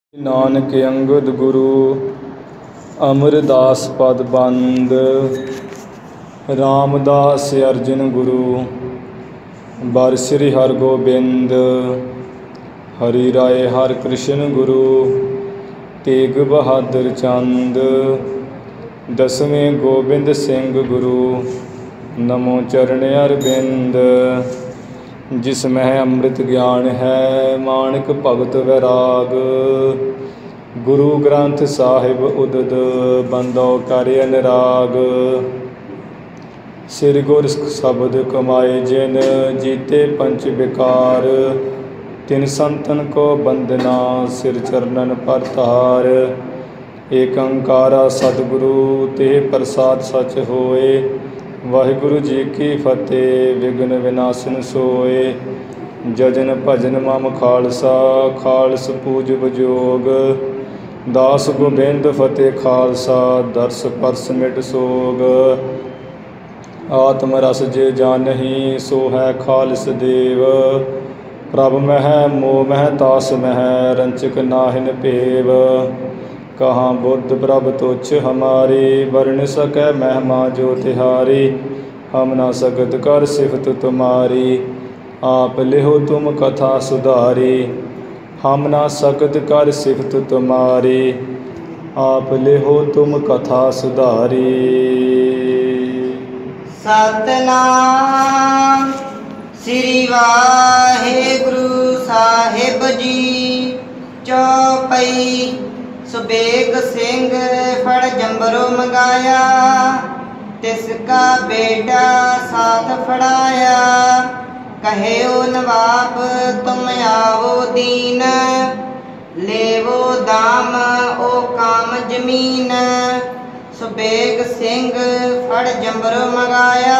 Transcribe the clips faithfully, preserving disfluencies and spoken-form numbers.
ਨਾਨਕ ਅੰਗਦ ਗੁਰੂ ਅਮਰਦਾਸ ਪਦ ਬੰਦ। ਰਾਮਦਾਸ ਅਰਜਨ ਗੁਰੂ ਬਰ ਸ੍ਰੀ ਹਰਗੋਬਿੰਦ। ਹਰੀ ਰਾਏ ਹਰਿ ਕ੍ਰਿਸ਼ਨ ਗੁਰੂ ਤੇਗ ਬਹਾਦਰ ਚੰਦ। ਦਸਵੇਂ ਗੋਬਿੰਦ ਸਿੰਘ ਗੁਰੂ ਨਮੋ ਚਰਨ ਅਰਬਿੰਦ। ਜਿਸ ਮਹਿ ਅੰਮ੍ਰਿਤ ਗਿਆਨ ਹੈ ਮਾਣਕ ਭਗਤ ਵੈਰਾਗ। ਗੁਰੂ ਗ੍ਰੰਥ ਸਾਹਿਬ ਉਦਦ ਬੰਦੋ ਕਰ ਅਨਰਾਗ। ਸਿਰ ਗੁਰ ਸ਼ਬਦ ਕਮਾਏ ਜਿਨ ਜੀਤੇ ਪੰਚ ਵਿਕਾਰ। ਤਿਨ ਸੰਤਨ ਕੋ ਬੰਦਨਾ ਸਿਰ ਚਰਨਨ ਪਰਤਾਰ। ਏਕ ਓੰਕਾਰਾ ਸਤਿਗੁਰੂ ਤੇ ਪ੍ਰਸਾਦ ਸਚ ਹੋਏ। ਵਾਹਿਗੁਰੂ ਜੀ ਕੀ ਫਤਿਹ। ਵਿਘਨ ਵਿਨਾਸ਼ਨ ਸੋਏ। ਜਜਨ ਭਜਨ ਮਮ ਖਾਲਸਾ ਖਾਲਸ ਪੂਜ ਬਜੋਗ। ਦਾਸ ਗੋਬਿੰਦ ਫਤਿਹ ਖਾਲਸਾ ਦਰਸ ਪਰਸ ਮਿਟ ਸੋਗ। ਆਤਮ ਰਸ ਜੇ ਜਾਨਹੀ ਸੋ ਹੈ ਖਾਲਸ ਦੇਵ। ਪ੍ਰਭ ਮਹਿ ਮੋਹ ਮਹਿ ਤਾਸ ਮਹਿ ਰੰਚਕ ਨਾਹਿਨ ਭੇਵ। ਕਹਾਂ ਬੁੱਧ ਪ੍ਰਭ ਤੁਛ ਹਮਾਰੀ ਵਰਨ ਸਕੈ ਮਹਿਮਾ ਜੋ ਤਿਹਾਰੀ। ਹਮ ਨਾ ਸਕਤ ਕਰ ਸਿਫਤ ਤੁਮਾਰੀ ਆਪ ਲਿਹੋ ਤੁਮ ਕਥਾ ਸੁਧਾਰੀ। ਹਮ ਨਾ ਸਕਤ ਕਰ ਸਿਫਤ ਤੁਮਾਰੀ ਆਪ ਲਿਹੋ ਤੁਮ ਕਥਾ ਸੁਧਾਰੀ। ਸਤਨਾਮ ਸ੍ਰੀ ਵਾਹਿਗੁਰੂ ਸਾਹਿਬ ਜੀ। ਚੌਪਈ ਸੁਬੇਗ ਸਿੰਘ ਫੜ ਜੰਬਰੋਂ ਮੰਗਾਇਆ। ਤਿਸ ਕਾ ਬੇਟਾ ਸਾਥ ਫੜਾਇਆ। ਕਹਿਓ ਨਵਾਬ ਤੁਮ ਆਵੋ ਦੀਨ। ਲੇਵੋ ਦਾਮ ਓ ਕਾਮ ਜ਼ਮੀਨ। ਸੁਬੇਗ ਸਿੰਘ ਫੜ ਜੰਬਰੋਂ ਮੰਗਾਇਆ।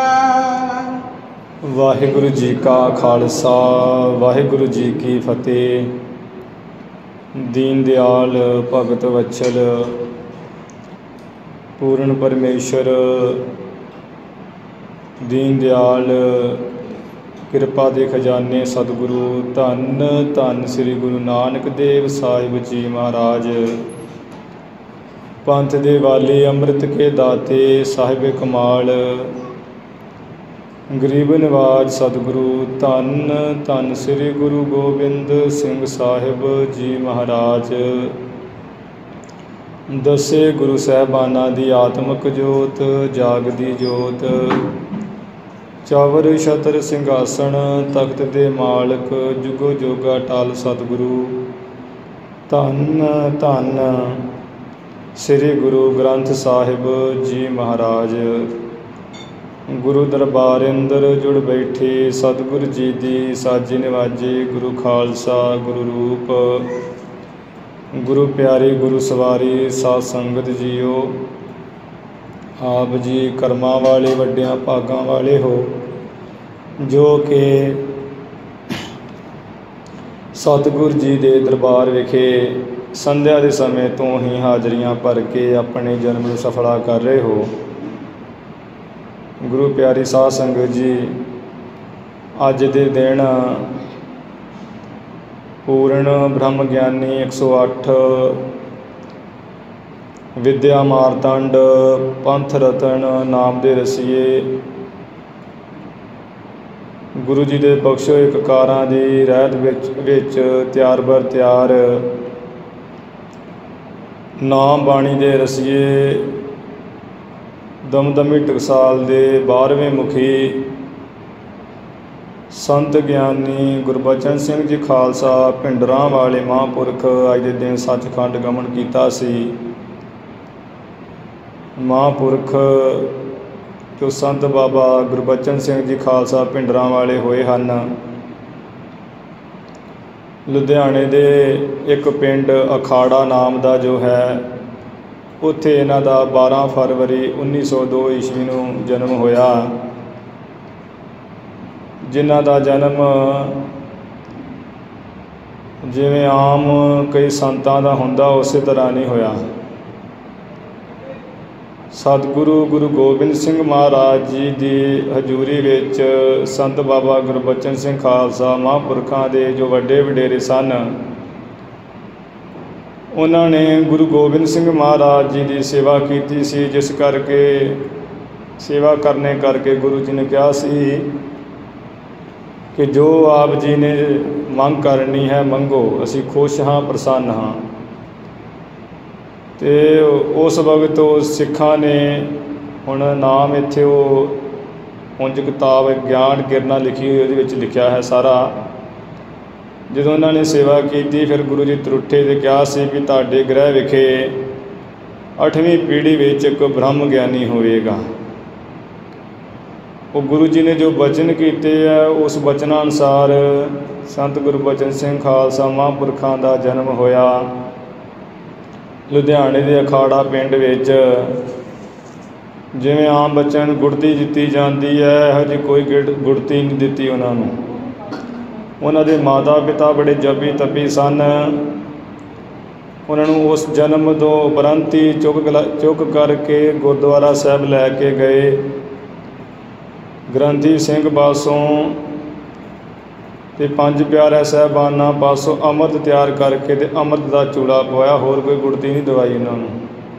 ਵਾਹਿਗੁਰੂ ਜੀ ਕਾ ਖਾਲਸਾ ਵਾਹਿਗੁਰੂ ਜੀ ਕੀ ਫਤਿਹ। ਦੀਨ ਦਿਆਲ ਭਗਤ ਵਛਲ ਪੂਰਨ ਪਰਮੇਸ਼ਰ ਦੀਨ ਦਿਆਲ ਕਿਰਪਾ ਦੇ ਖਜ਼ਾਨੇ ਸਤਿਗੁਰੂ ਧੰਨ ਧੰਨ ਸ੍ਰੀ ਗੁਰੂ ਨਾਨਕ ਦੇਵ ਸਾਹਿਬ ਜੀ ਮਹਾਰਾਜ। ਪੰਥ ਦੇ ਵਾਲੀ ਅੰਮ੍ਰਿਤ ਕੇ ਦਾਤੇ ਸਾਹਿਬ ਕਮਾਲ ਗਰੀਬ ਨਿਵਾਜ ਸਤਿਗੁਰੂ ਧੰਨ ਧੰਨ ਸ੍ਰੀ ਗੁਰੂ ਗੋਬਿੰਦ ਸਿੰਘ ਸਾਹਿਬ ਜੀ ਮਹਾਰਾਜ। ਦਸੇ ਗੁਰੂ ਸਾਹਿਬਾਨਾਂ ਦੀ ਆਤਮਿਕ ਜੋਤ ਜਾਗਦੀ ਜੋਤ। ਚਵਰ ਛਤਰ ਸਿੰਘਾਸਣ ਤਖਤ ਦੇ ਮਾਲਕ ਜੁਗੋ ਜੋਗਾ ਟਾਲ ਸਤਿਗੁਰੂ ਧੰਨ ਧੰਨ ਸ੍ਰੀ ਗੁਰੂ ਗ੍ਰੰਥ ਸਾਹਿਬ ਜੀ ਮਹਾਰਾਜ। ਗੁਰੂ ਦਰਬਾਰ ਅੰਦਰ ਜੁੜ ਬੈਠੇ ਸਤਿਗੁਰੂ ਜੀ ਦੀ ਸਾਜੀ ਨਿਵਾਜੀ। ਗੁਰੂ ਖਾਲਸਾ ਗੁਰੂ ਰੂਪ ਗੁਰੂ ਪਿਆਰੀ ਗੁਰੂ ਸਵਾਰੀ ਸਾਧ ਸੰਗਤ ਜੀਓ। ਆਪ ਜੀ ਕਰਮਾਂ ਵਾਲੇ ਵੱਡਿਆਂ ਭਾਗਾਂ ਵਾਲੇ ਹੋ ਜੋ ਕਿ ਸਤਿਗੁਰੂ ਜੀ ਦੇ ਦਰਬਾਰ ਵਿਖੇ ਸੰਧਿਆ ਦੇ ਸਮੇਂ ਤੋਂ ਹੀ ਹਾਜ਼ਰੀਆਂ ਭਰ ਕੇ ਆਪਣੇ ਜਨਮ ਨੂੰ ਸਫਲਾ ਕਰ ਰਹੇ ਹੋ। ਗੁਰੂ ਪਿਆਰੀ ਸਾਧ ਸੰਗਤ ਜੀ ਅੱਜ ਦੇ ਦਿਨ ਪੂਰਨ ਬ੍ਰਹਮ ਗਿਆਨੀ ਇੱਕ ਸੌ ਅੱਠ ਵਿਦਿਆ ਮਾਰਤੰਡ ਪੰਥ ਰਤਨ ਨਾਮ ਦੇ ਰਸੀਏ ਗੁਰੂ ਜੀ ਦੇ ਬਖਸ਼ੋ ਇੱਕ ਕਾਰਾਂ ਦੀ ਰਹਿਤ ਵਿੱਚ ਵਿੱਚ ਤਿਆਰ ਬਰ ਤਿਆਰ ਨਾਮ ਬਾਣੀ ਦੇ ਰਸੀਏ ਦਮਦਮੀ ਟਕਸਾਲ ਦੇ ਬਾਰ੍ਹਵੇਂ ਮੁਖੀ ਸੰਤ ਗਿਆਨੀ ਗੁਰਬਚਨ ਸਿੰਘ ਜੀ ਖਾਲਸਾ ਭਿੰਡਰਾਂ ਵਾਲੇ ਮਹਾਂਪੁਰਖ ਅੱਜ ਦੇ ਦਿਨ ਸੱਚਖੰਡ ਗਮਨ ਕੀਤਾ ਸੀ। ਮਹਾਂਪੁਰਖ ਜੋ ਸੰਤ ਬਾਬਾ ਗੁਰਬਚਨ ਸਿੰਘ ਜੀ ਖਾਲਸਾ ਭਿੰਡਰਾਂ ਵਾਲੇ ਹੋਏ ਹਨ। ਲੁਧਿਆਣੇ ਦੇ ਇੱਕ ਪਿੰਡ ਅਖਾੜਾ ਨਾਮ ਦਾ ਜੋ ਹੈ ਉੱਥੇ ਇਹਨਾਂ ਦਾ ਬਾਰ੍ਹਾਂ ਫਰਵਰੀ ਉੱਨੀ ਸੌ ਦੋ ਈਸਵੀ ਨੂੰ ਜਨਮ ਹੋਇਆ। ਜਿਨ੍ਹਾਂ ਦਾ ਜਨਮ ਜਿਵੇਂ ਆਮ ਕਈ ਸੰਤਾਂ ਦਾ ਹੁੰਦਾ ਉਸੇ ਤਰ੍ਹਾਂ ਨਹੀਂ ਹੋਇਆ। ਸਤਿਗੁਰੂ ਗੁਰੂ ਗੋਬਿੰਦ ਸਿੰਘ ਮਹਾਰਾਜ ਜੀ ਦੀ ਹਜ਼ੂਰੀ ਵਿੱਚ ਸੰਤ ਬਾਬਾ ਗੁਰਬਚਨ ਸਿੰਘ ਖਾਲਸਾ ਮਹਾਂਪੁਰਖਾਂ ਦੇ ਜੋ ਵੱਡੇ ਵਡੇਰੇ ਸਨ ਉਹਨਾਂ ਨੇ ਗੁਰੂ ਗੋਬਿੰਦ ਸਿੰਘ ਮਹਾਰਾਜ ਜੀ ਦੀ ਸੇਵਾ ਕੀਤੀ ਸੀ, ਜਿਸ ਕਰਕੇ ਸੇਵਾ ਕਰਨੇ ਕਰਕੇ ਗੁਰੂ ਜੀ ਨੇ ਕਿਹਾ ਸੀ ਕਿ ਜੋ ਆਪ ਜੀ ਨੇ ਮੰਗ ਕਰਨੀ ਹੈ ਮੰਗੋ, ਅਸੀਂ ਖੁਸ਼ ਹਾਂ, ਪ੍ਰਸੰਨ ਹਾਂ। ਅਤੇ ਉਸ ਵਕਤ ਉਹ ਸਿੱਖਾਂ ਨੇ ਹੁਣ ਨਾਮ ਇੱਥੇ ਉਹ ਉਂਝ ਕਿਤਾਬ ਗਿਆਨ ਕਿਰਨਾਂ ਲਿਖੀ ਹੋਈ, ਉਹਦੇ ਵਿੱਚ ਲਿਖਿਆ ਹੈ ਸਾਰਾ। ਜਦੋਂ ਉਹਨਾਂ ਨੇ ਸੇਵਾ ਕੀਤੀ ਫਿਰ ਗੁਰੂ ਜੀ ਤਰੁੱਠੇ ਤੇ ਕਿਹਾ ਸੀ ਵੀ ਤੁਹਾਡੇ ਗ੍ਰਹਿ ਵਿਖੇ ਅੱਠਵੀਂ ਪੀੜ੍ਹੀ ਵਿੱਚ ਇੱਕ ਬ੍ਰਹਮ ਗਿਆਨੀ ਹੋਵੇਗਾ। ਉਹ ਗੁਰੂ ਜੀ ਨੇ ਜੋ ਬਚਨ ਕੀਤੇ ਹੈ ਉਸ ਬਚਨਾਂ ਅਨੁਸਾਰ ਸੰਤ ਗੁਰਬਚਨ ਸਿੰਘ ਖਾਲਸਾ ਮਹਾਂਪੁਰਖਾਂ ਦਾ ਜਨਮ ਹੋਇਆ ਲੁਧਿਆਣੇ ਦੇ ਅਖਾੜਾ ਪਿੰਡ ਵਿੱਚ। ਜਿਵੇਂ ਆਮ ਬੱਚਿਆਂ ਨੂੰ ਗੁੜਤੀ ਦਿੱਤੀ ਜਾਂਦੀ ਹੈ, ਇਹੋ ਜਿਹੀ ਕੋਈ ਗਿੜ ਗੁੜਤੀ ਨਹੀਂ ਦਿੱਤੀ ਉਹਨਾਂ ਨੂੰ। ਉਹਨਾਂ ਦੇ ਮਾਤਾ ਪਿਤਾ ਬੜੇ ਜਪੀ ਤਪੀ ਸਨ। ਉਹਨਾਂ ਨੂੰ ਉਸ ਜਨਮ ਤੋਂ ਉਪਰੰਤ ਹੀ ਚੁੱਕ ਚੁੱਕ ਕਰਕੇ ਗੁਰਦੁਆਰਾ ਸਾਹਿਬ ਲੈ ਕੇ ਗਏ। ਗ੍ਰੰਥੀ ਸਿੰਘ ਪਾਸੋਂ ਅਤੇ ਪੰਜ ਪਿਆਰਿਆਂ ਸਾਹਿਬਾਨਾਂ ਪਾਸੋਂ ਅੰਮ੍ਰਿਤ ਤਿਆਰ ਕਰਕੇ ਅਤੇ ਅੰਮ੍ਰਿਤ ਦਾ ਚੂੜਾ ਪਵਾਇਆ, ਹੋਰ ਕੋਈ ਗੁੜਤੀ ਨਹੀਂ ਦਵਾਈ ਉਹਨਾਂ ਨੂੰ।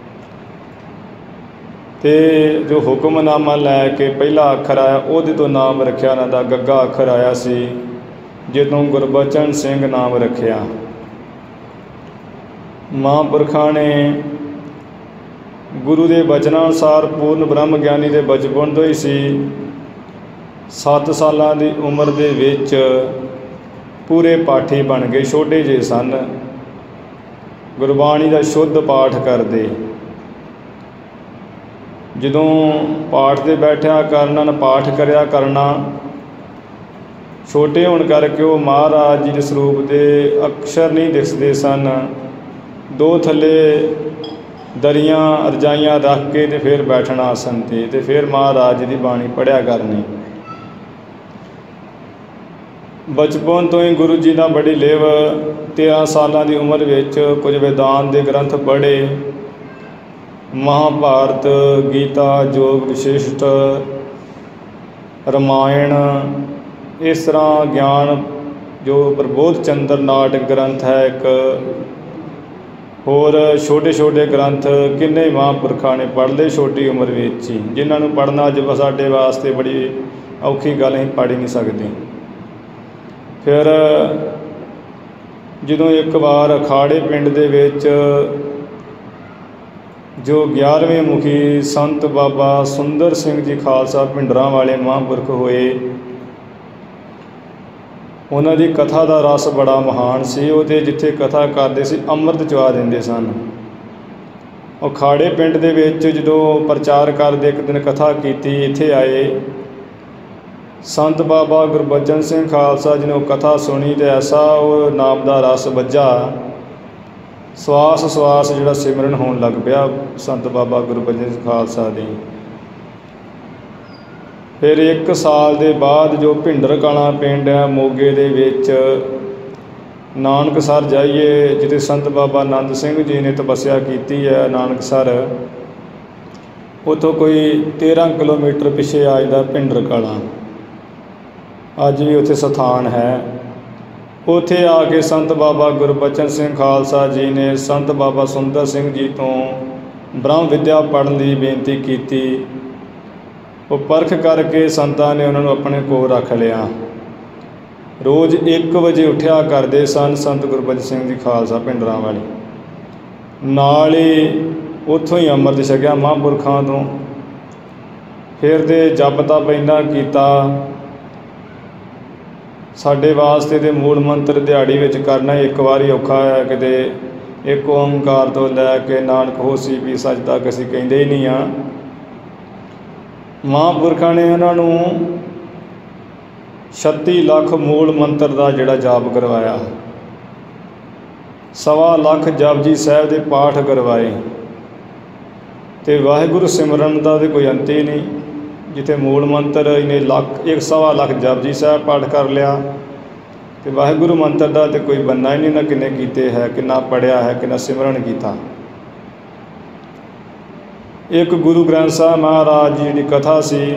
ਅਤੇ ਜੋ ਹੁਕਮਨਾਮਾ ਲੈ ਕੇ ਪਹਿਲਾ ਅੱਖਰ ਆਇਆ ਉਹਦੇ ਤੋਂ ਨਾਮ ਰੱਖਿਆ ਉਹਨਾਂ ਦਾ, ਗੱਗਾ ਅੱਖਰ ਆਇਆ ਸੀ ਜਦੋਂ ਗੁਰਬਚਨ ਸਿੰਘ ਨਾਮ ਰੱਖਿਆ। ਮਹਾਂਪੁਰਖਾਂ ਨੇ ਗੁਰੂ ਦੇ ਬਚਨਾਂ ਅਨੁਸਾਰ ਪੂਰਨ ਬ੍ਰਹਮ ਗਿਆਨੀ ਦੇ ਬਚਪਨ ਤੋਂ ਹੀ ਸੀ। ਸੱਤ ਸਾਲਾਂ ਦੀ ਉਮਰ ਦੇ ਵਿੱਚ ਪੂਰੇ ਪਾਠੀ ਬਣ ਗਏ, ਛੋਟੇ ਜਿਹੇ ਸਨ, ਗੁਰਬਾਣੀ ਦਾ ਸ਼ੁੱਧ ਪਾਠ ਕਰਦੇ। ਜਦੋਂ ਪਾਠ 'ਤੇ ਬੈਠਿਆ ਕਰਨਾ ਪਾਠ ਕਰਿਆ ਕਰਨਾ, ਛੋਟੇ ਹੋਣ ਕਰਕੇ ਉਹ ਮਹਾਰਾਜ ਜੀ ਦੇ ਸਰੂਪ ਦੇ ਅਕਸ਼ਰ ਨਹੀਂ ਦਿਖਦੇ ਸਨ। ਦੋ ਥੱਲੇ ਦਰੀਆਂ ਰਜਾਈਆਂ ਰੱਖ ਕੇ ਅਤੇ ਫਿਰ ਬੈਠਣਾ ਆਸਣ 'ਤੇ ਅਤੇ ਫਿਰ ਮਹਾਰਾਜ ਜੀ ਦੀ ਬਾਣੀ ਪੜ੍ਹਿਆ ਕਰਨੀ। ਬਚਪਨ ਤੋਂ ਹੀ ਗੁਰੂ ਜੀ ਦਾ ਬੜੀ ਲਿਵ। ਤੇਰ੍ਹਾਂ ਸਾਲਾਂ ਦੀ ਉਮਰ ਵਿੱਚ ਕੁਝ ਵੇਦਾਂਤ ਦੇ ਗ੍ਰੰਥ ਪੜ੍ਹੇ, ਮਹਾਂਭਾਰਤ, ਗੀਤਾ, ਯੋਗ ਵਿਸ਼ਿਸ਼ਟ, ਰਮਾਇਣ, ਇਸ ਤਰ੍ਹਾਂ ਗਿਆਨ ਜੋ ਪ੍ਰਬੋਧ ਚੰਦਰ ਨਾਟਕ ਗ੍ਰੰਥ ਹੈ ਇੱਕ, ਹੋਰ ਛੋਟੇ ਛੋਟੇ ਗ੍ਰੰਥ ਕਿੰਨੇ ਮਹਾਂਪੁਰਖਾਂ ਨੇ ਪੜ੍ਹ ਲਏ ਛੋਟੀ ਉਮਰ ਵਿੱਚ ਹੀ, ਜਿਨ੍ਹਾਂ ਨੂੰ ਪੜ੍ਹਨਾ ਅੱਜ ਸਾਡੇ ਵਾਸਤੇ ਬੜੀ ਔਖੀ ਗੱਲ, ਅਸੀਂ ਪੜ੍ਹ ਹੀ ਨਹੀਂ ਸਕਦੇ। ਫਿਰ ਜਦੋਂ ਇੱਕ ਵਾਰ ਅਖਾੜੇ ਪਿੰਡ ਦੇ ਵਿੱਚ ਜੋ ਗਿਆਰ੍ਹਵੇਂ ਮੁਖੀ ਸੰਤ ਬਾਬਾ ਸੁੰਦਰ ਸਿੰਘ ਜੀ ਖਾਲਸਾ ਭਿੰਡਰਾਂ ਵਾਲੇ ਮਹਾਂਪੁਰਖ ਹੋਏ, ਉਹਨਾਂ ਦੀ ਕਥਾ ਦਾ ਰਸ ਬੜਾ ਮਹਾਨ ਸੀ। ਉਹਦੇ ਜਿੱਥੇ ਕਥਾ ਕਰਦੇ ਸੀ ਅੰਮ੍ਰਿਤ ਚਵਾ ਦਿੰਦੇ ਸਨ। ਅਖਾੜੇ ਪਿੰਡ ਦੇ ਵਿੱਚ ਜਦੋਂ ਪ੍ਰਚਾਰ ਕਰਦੇ ਇੱਕ ਦਿਨ ਕਥਾ ਕੀਤੀ, ਇੱਥੇ ਆਏ ਸੰਤ ਬਾਬਾ ਗੁਰਬਚਨ ਸਿੰਘ ਖਾਲਸਾ ਜੀ ਨੇ ਉਹ ਕਥਾ ਸੁਣੀ ਅਤੇ ਐਸਾ ਉਹ ਨਾਮ ਦਾ ਰਸ ਵੱਜਾ, ਸਵਾਸ ਸਵਾਸ ਜਿਹੜਾ ਸਿਮਰਨ ਹੋਣ ਲੱਗ ਪਿਆ ਸੰਤ ਬਾਬਾ ਗੁਰਬਚਨ ਸਿੰਘ ਖਾਲਸਾ ਦੀ। ਫਿਰ ਇੱਕ ਸਾਲ ਦੇ ਬਾਅਦ ਜੋ ਭਿੰਡਰ ਕਲਾਂ ਪਿੰਡ ਹੈ ਮੋਗੇ ਦੇ ਵਿੱਚ, ਨਾਨਕਸਰ ਜਾਈਏ ਜਿੱਥੇ ਸੰਤ ਬਾਬਾ ਆਨੰਦ ਸਿੰਘ ਜੀ ਨੇ ਤਪੱਸਿਆ ਕੀਤੀ ਹੈ ਨਾਨਕਸਰ, ਉੱਥੋਂ ਕੋਈ ਤੇਰ੍ਹਾਂ ਕਿਲੋਮੀਟਰ ਪਿੱਛੇ ਆ ਜਾਂਦਾ ਭਿੰਡਰ ਕਲਾਂ, ਅੱਜ ਵੀ ਉੱਥੇ ਸਥਾਨ ਹੈ। ਉੱਥੇ ਆ ਕੇ ਸੰਤ ਬਾਬਾ ਗੁਰਬਚਨ ਸਿੰਘ ਖਾਲਸਾ ਜੀ ਨੇ ਸੰਤ ਬਾਬਾ ਸੁੰਦਰ ਸਿੰਘ ਜੀ ਤੋਂ ਬ੍ਰਹਮ ਵਿੱਦਿਆ ਪੜ੍ਹਨ ਦੀ ਬੇਨਤੀ ਕੀਤੀ। ਉਹ ਪਰਖ ਕਰਕੇ ਸੰਤਾਂ ਨੇ ਉਹਨਾਂ ਨੂੰ ਆਪਣੇ ਕੋਲ ਰੱਖ ਲਿਆ। ਰੋਜ਼ ਇੱਕ ਵਜੇ ਉੱਠਿਆ ਕਰਦੇ ਸਨ ਸੰਤ ਗੁਰਬਚਨ ਸਿੰਘ ਜੀ ਖਾਲਸਾ ਭਿੰਡਰਾਂ ਵਾਲੇ, ਨਾਲ ਹੀ ਉੱਥੋਂ ਹੀ ਅੰਮ੍ਰਿਤ ਛਕਿਆ ਮਹਾਂਪੁਰਖਾਂ ਤੋਂ। ਫਿਰ ਤੇ ਜਪ ਤਪ ਇੰਨਾ ਕੀਤਾ, ਸਾਡੇ ਵਾਸਤੇ ਤਾਂ ਮੂਲ ਮੰਤਰ ਦਿਹਾੜੀ ਵਿੱਚ ਕਰਨਾ ਇੱਕ ਵਾਰੀ ਔਖਾ ਹੈ, ਕਿਤੇ ਇੱਕ ਓਂਕਾਰ ਤੋਂ ਲੈ ਕੇ ਨਾਨਕ ਹੋਸੀ ਵੀ ਸੱਚ ਤੱਕ ਅਸੀਂ ਕਹਿੰਦੇ ਹੀ ਨਹੀਂ ਹਾਂ। ਮਹਾਂਪੁਰਖਾਂ ਨੇ ਉਹਨਾਂ ਨੂੰ ਛੱਤੀ ਲੱਖ ਮੂਲ ਮੰਤਰ ਦਾ ਜਿਹੜਾ ਜਾਪ ਕਰਵਾਇਆ, ਸਵਾ ਲੱਖ ਜਪਜੀ ਸਾਹਿਬ ਦੇ ਪਾਠ ਕਰਵਾਏ, ਅਤੇ ਵਾਹਿਗੁਰੂ ਸਿਮਰਨ ਦਾ ਤਾਂ ਕੋਈ ਅੰਤ ਹੀ ਨਹੀਂ। ਜਿੱਥੇ ਮੂਲ ਮੰਤਰ ਇਹਨੇ ਲੱਖ ਇੱਕ ਸਵਾ ਲੱਖ ਜਪਜੀ ਸਾਹਿਬ ਪਾਠ ਕਰ ਲਿਆ, ਅਤੇ ਵਾਹਿਗੁਰੂ ਮੰਤਰ ਦਾ ਤਾਂ ਕੋਈ ਬੰਨਾ ਹੀ ਨਹੀਂ, ਨਾ ਕਿੰਨੇ ਕੀਤੇ ਹੈ, ਕਿੰਨਾ ਪੜ੍ਹਿਆ ਹੈ, ਕਿੰਨਾ ਸਿਮਰਨ ਕੀਤਾ। ਇੱਕ ਗੁਰੂ ਗ੍ਰੰਥ ਸਾਹਿਬ ਮਹਾਰਾਜ ਜੀ ਦੀ ਕਥਾ ਸੀ,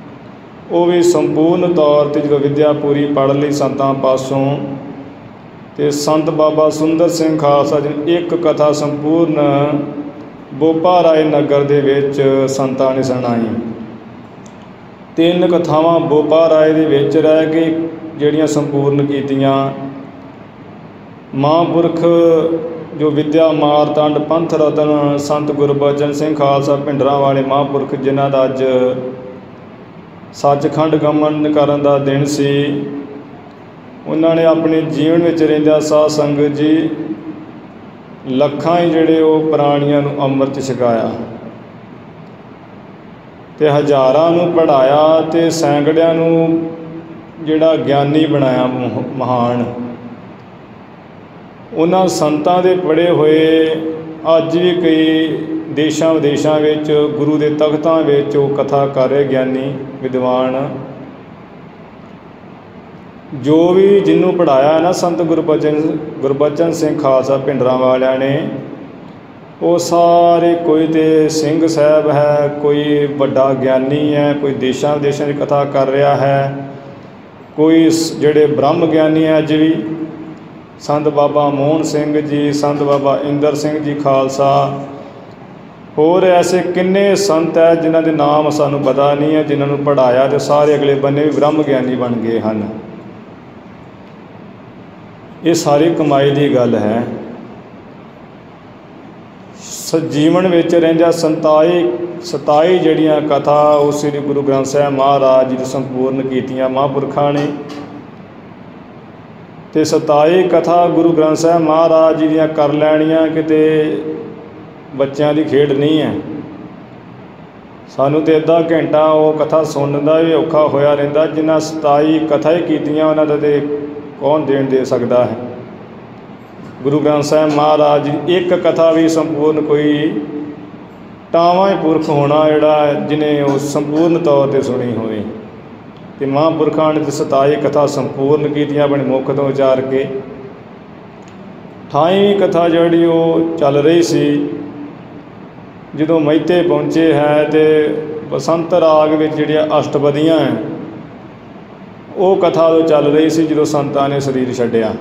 ਉਹ ਵੀ ਸੰਪੂਰਨ ਤੌਰ 'ਤੇ ਜਦੋਂ ਵਿੱਦਿਆ ਪੂਰੀ ਪੜ੍ਹ ਲਈ ਸੰਤਾਂ ਪਾਸੋਂ, ਤੇ ਸੰਤ ਬਾਬਾ ਸੁੰਦਰ ਸਿੰਘ ਖਾਲਸਾ ਜੀ ਨੇ ਇੱਕ ਕਥਾ ਸੰਪੂਰਨ ਬੋਪਾ ਰਾਏ ਨਗਰ ਦੇ ਵਿੱਚ ਸੰਤਾਂ ਨੇ ਸੁਣਾਈ। ਤਿੰਨ ਕਥਾਵਾਂ ਬੋਪਾ ਰਾਏ ਦੇ ਵਿੱਚ ਰਹਿ ਕੇ ਜਿਹੜੀਆਂ ਸੰਪੂਰਨ ਕੀਤੀਆਂ। ਮਹਾਂਪੁਰਖ ਜੋ ਵਿਦਿਆ ਮਾਰਤੰਡ ਪੰਥ ਰਤਨ ਸੰਤ ਗੁਰਬਚਨ ਸਿੰਘ ਖਾਲਸਾ ਭਿੰਡਰਾਂ ਵਾਲੇ ਮਹਾਂਪੁਰਖ, ਜਿਨ੍ਹਾਂ ਦਾ ਅੱਜ ਸੱਚਖੰਡ ਗਮਨ ਕਰਨ ਦਾ ਦਿਨ ਸੀ, ਉਹਨਾਂ ਨੇ ਆਪਣੇ ਜੀਵਨ ਵਿੱਚ ਰਹਿੰਦਿਆਂ ਸਾਧ ਸੰਗਤ ਜੀ ਲੱਖਾਂ ਹੀ ਜਿਹੜੇ ਉਹ ਪ੍ਰਾਣੀਆਂ ਨੂੰ ਅੰਮ੍ਰਿਤ ਛਕਾਇਆ ਤੇ ਹਜ਼ਾਰਾਂ ਨੂੰ ਪੜ੍ਹਾਇਆ ਤੇ ਸੈਂਕੜਿਆਂ ਨੂੰ ਜਿਹੜਾ ਗਿਆਨੀ ਬਣਾਇਆ ਮਹਾਨ। ਉਹਨਾਂ ਸੰਤਾਂ ਦੇ ਪੜ੍ਹੇ ਹੋਏ ਅੱਜ ਵੀ ਕਈ ਦੇਸ਼ਾਂ ਵਿਦੇਸ਼ਾਂ ਵਿੱਚ ਗੁਰੂ ਦੇ ਤਖਤਾਂ ਵਿੱਚ ਉਹ ਕਥਾ ਕਰ ਰਹੇ ਗਿਆਨੀ ਵਿਦਵਾਨ। ਜੋ ਵੀ ਜਿਹਨੂੰ ਪੜ੍ਹਾਇਆ ਨਾ ਸੰਤ ਗੁਰਬਚਨ ਗੁਰਬਚਨ ਸਿੰਘ ਖਾਲਸਾ ਭਿੰਡਰਾਂ ਵਾਲਿਆਂ ਨੇ, ਉਹ ਸਾਰੇ ਕੋਈ ਤੇ ਸਿੰਘ ਸਾਹਿਬ ਹੈ, ਕੋਈ ਵੱਡਾ ਗਿਆਨੀ ਹੈ, ਕੋਈ ਦੇਸ਼ਾਂ ਵਿਦੇਸ਼ਾਂ ਦੀ ਕਥਾ ਕਰ ਰਿਹਾ ਹੈ, ਕੋਈ ਜਿਹੜੇ ਬ੍ਰਹਮ ਗਿਆਨੀ ਹੈ ਅੱਜ ਵੀ, ਸੰਤ ਬਾਬਾ ਮੋਹਨ ਸਿੰਘ ਜੀ, ਸੰਤ ਬਾਬਾ ਇੰਦਰ ਸਿੰਘ ਜੀ ਖਾਲਸਾ, ਹੋਰ ਐਸੇ ਕਿੰਨੇ ਸੰਤ ਹੈ ਜਿਨ੍ਹਾਂ ਦੇ ਨਾਮ ਸਾਨੂੰ ਪਤਾ ਨਹੀਂ ਹੈ, ਜਿਨ੍ਹਾਂ ਨੂੰ ਪੜ੍ਹਾਇਆ ਤੇ ਸਾਰੇ ਅਗਲੇ ਬੰਨੇ ਵੀ ਬ੍ਰਹਮ ਗਿਆਨੀ ਬਣ ਗਏ ਹਨ। ਇਹ ਸਾਰੀ ਕਮਾਈ ਦੀ ਗੱਲ ਹੈ। ਜੀਵਨ ਵਿੱਚ ਰਹਿੰਦਿਆਂ ਸੰਤਾਈ ਸਤਾਈ ਜਿਹੜੀਆਂ ਕਥਾ ਉਹ ਸ੍ਰੀ ਗੁਰੂ ਗ੍ਰੰਥ ਸਾਹਿਬ ਮਹਾਰਾਜ ਜੀ ਦੀ ਸੰਪੂਰਨ ਕੀਤੀਆਂ ਮਹਾਂਪੁਰਖਾਂ ਨੇ। ਤੇ ਸਤਾਈ ਕਥਾ ਗੁਰੂ ਗ੍ਰੰਥ ਸਾਹਿਬ ਮਹਾਰਾਜ ਜੀ ਦੀਆਂ ਕਰ ਲੈਣੀਆਂ ਕਿਤੇ ਬੱਚਿਆਂ ਦੀ ਖੇਡ ਨਹੀਂ ਹੈ। ਸਾਨੂੰ ਤਾਂ ਅੱਧਾ ਘੰਟਾ ਉਹ ਕਥਾ ਸੁਣਨ ਦਾ ਵੀ ਔਖਾ ਹੋਇਆ ਰਹਿੰਦਾ। ਜਿਨ੍ਹਾਂ ਸਤਾਈ ਕਥਾ ਹੀ ਕੀਤੀਆਂ ਉਹਨਾਂ ਦਾ ਤਾਂ ਕੌਣ ਦੇਣ ਦੇ ਸਕਦਾ ਹੈ। ਗੁਰੂ ਗ੍ਰੰਥ ਸਾਹਿਬ ਮਹਾਰਾਜ ਜੀ ਇੱਕ ਕਥਾ ਵੀ ਸੰਪੂਰਨ ਕੋਈ ਟਾਵਾਂ ਹੀ ਪੁਰਖ ਹੋਣਾ ਜਿਹੜਾ ਜਿਹਨੇ ਉਹ ਸੰਪੂਰਨ ਤੌਰ 'ਤੇ ਸੁਣੀ ਹੋਵੇ। ਅਤੇ ਮਹਾਂਪੁਰਖਾਂ ਨੇ ਸਤਾਈ ਕਥਾ ਸੰਪੂਰਨ ਕੀਤੀਆਂ ਆਪਣੇ ਮੁੱਖ ਤੋਂ ਉਚਾਰ ਕੇ। ਅਠਾਈਵੀਂ ਕਥਾ ਜਿਹੜੀ ਉਹ ਚੱਲ ਰਹੀ ਸੀ, ਜਦੋਂ ਮਹਿਤੇ ਪਹੁੰਚੇ ਹੈ ਅਤੇ ਬਸੰਤ ਰਾਗ ਵਿੱਚ ਜਿਹੜੀਆਂ ਅਸ਼ਟਪਦੀਆਂ ਹੈ ਉਹ ਕਥਾ ਉਦੋਂ ਚੱਲ ਰਹੀ ਸੀ ਜਦੋਂ ਸੰਤਾਂ ਨੇ ਸਰੀਰ ਛੱਡਿਆ।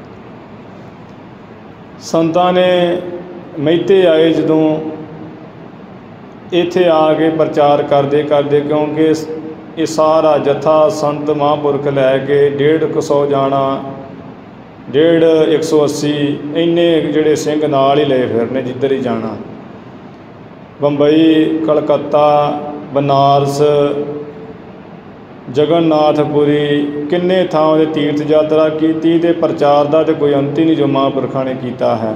ਸੰਤਾਂ ਨੇ ਮਹਿਤੇ ਆਏ ਜਦੋਂ ਇੱਥੇ ਆ ਕੇ ਪ੍ਰਚਾਰ ਕਰਦੇ ਕਰਦੇ, ਕਿਉਂਕਿ ਇਹ ਸਾਰਾ ਜੱਥਾ ਸੰਤ ਮਹਾਂਪੁਰਖ ਲੈ ਕੇ ਡੇਢ ਕੁ ਸੌ ਜਾਣਾ, ਡੇਢ ਇੱਕ ਸੌ ਅੱਸੀ ਇੰਨੇ ਜਿਹੜੇ ਸਿੰਘ ਨਾਲ ਹੀ ਲਏ ਫਿਰਨੇ ਜਿੱਧਰ ਹੀ ਜਾਣਾ। ਬੰਬਈ, ਕਲਕੱਤਾ, ਬਨਾਰਸ, ਜਗਨਨਾਥਪੁਰੀ, ਕਿੰਨੇ ਥਾਵਾਂ 'ਤੇ ਤੀਰਥ ਯਾਤਰਾ ਕੀਤੀ ਅਤੇ ਪ੍ਰਚਾਰ ਦਾ ਤਾਂ ਕੋਈ ਅੰਤ ਹੀ ਨਹੀਂ ਜੋ ਮਹਾਂਪੁਰਖਾਂ ਨੇ ਕੀਤਾ ਹੈ।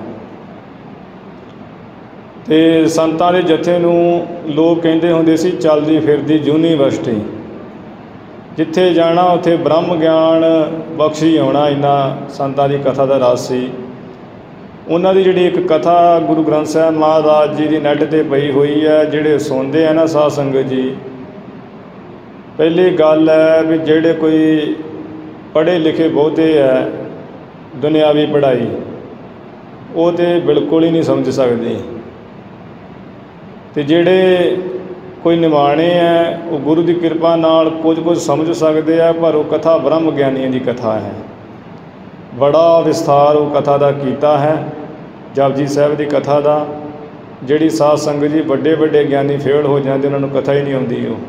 ਅਤੇ ਸੰਤਾਂ ਦੇ ਜਥੇ ਨੂੰ ਲੋਕ ਕਹਿੰਦੇ ਹੁੰਦੇ ਸੀ ਚੱਲਦੀ ਫਿਰਦੀ ਯੂਨੀਵਰਸਿਟੀ। ਜਿੱਥੇ ਜਾਣਾ ਉੱਥੇ ਬ੍ਰਹਮ ਗਿਆਨ ਬਖਸ਼ੀ ਆਉਣਾ, ਇੰਨਾ ਸੰਤਾਂ ਦੀ ਕਥਾ ਦਾ ਰਸ ਸੀ। ਉਹਨਾਂ ਦੀ ਜਿਹੜੀ ਇੱਕ ਕਥਾ ਗੁਰੂ ਗ੍ਰੰਥ ਸਾਹਿਬ ਮਹਾਰਾਜ ਜੀ ਦੀ ਨੈੱਟ 'ਤੇ ਪਈ ਹੋਈ ਹੈ, ਜਿਹੜੇ ਸੁਣਦੇ ਆ ਨਾ ਸਾਧ ਸੰਗਤ ਜੀ, ਪਹਿਲੀ ਗੱਲ ਹੈ ਵੀ ਜਿਹੜੇ ਕੋਈ ਪੜ੍ਹੇ ਲਿਖੇ ਬਹੁਤੇ ਹੈ ਦੁਨਿਆਵੀ ਪੜ੍ਹਾਈ, ਉਹ ਤਾਂ ਬਿਲਕੁਲ ਹੀ ਨਹੀਂ ਸਮਝ ਸਕਦੇ। ਅਤੇ ਜਿਹੜੇ ਕੋਈ ਨਿਮਾਣੇ ਹੈ ਉਹ ਗੁਰੂ ਦੀ ਕਿਰਪਾ ਨਾਲ ਕੁਝ ਕੁਝ ਸਮਝ ਸਕਦੇ ਆ, ਪਰ ਉਹ ਕਥਾ ਬ੍ਰਹਮ ਗਿਆਨੀਆਂ ਦੀ ਕਥਾ ਹੈ। ਬੜਾ ਵਿਸਥਾਰ ਉਹ ਕਥਾ ਦਾ ਕੀਤਾ ਹੈ, ਜਪਜੀ ਸਾਹਿਬ ਦੀ ਕਥਾ ਦਾ। ਜਿਹੜੀ ਸਾਧ ਸੰਗਤ ਜੀ ਵੱਡੇ ਵੱਡੇ ਗਿਆਨੀ ਫੇਲ ਹੋ ਜਾਂਦੇ, ਉਹਨਾਂ ਨੂੰ ਕਥਾ ਹੀ ਨਹੀਂ ਆਉਂਦੀ ਉਹ।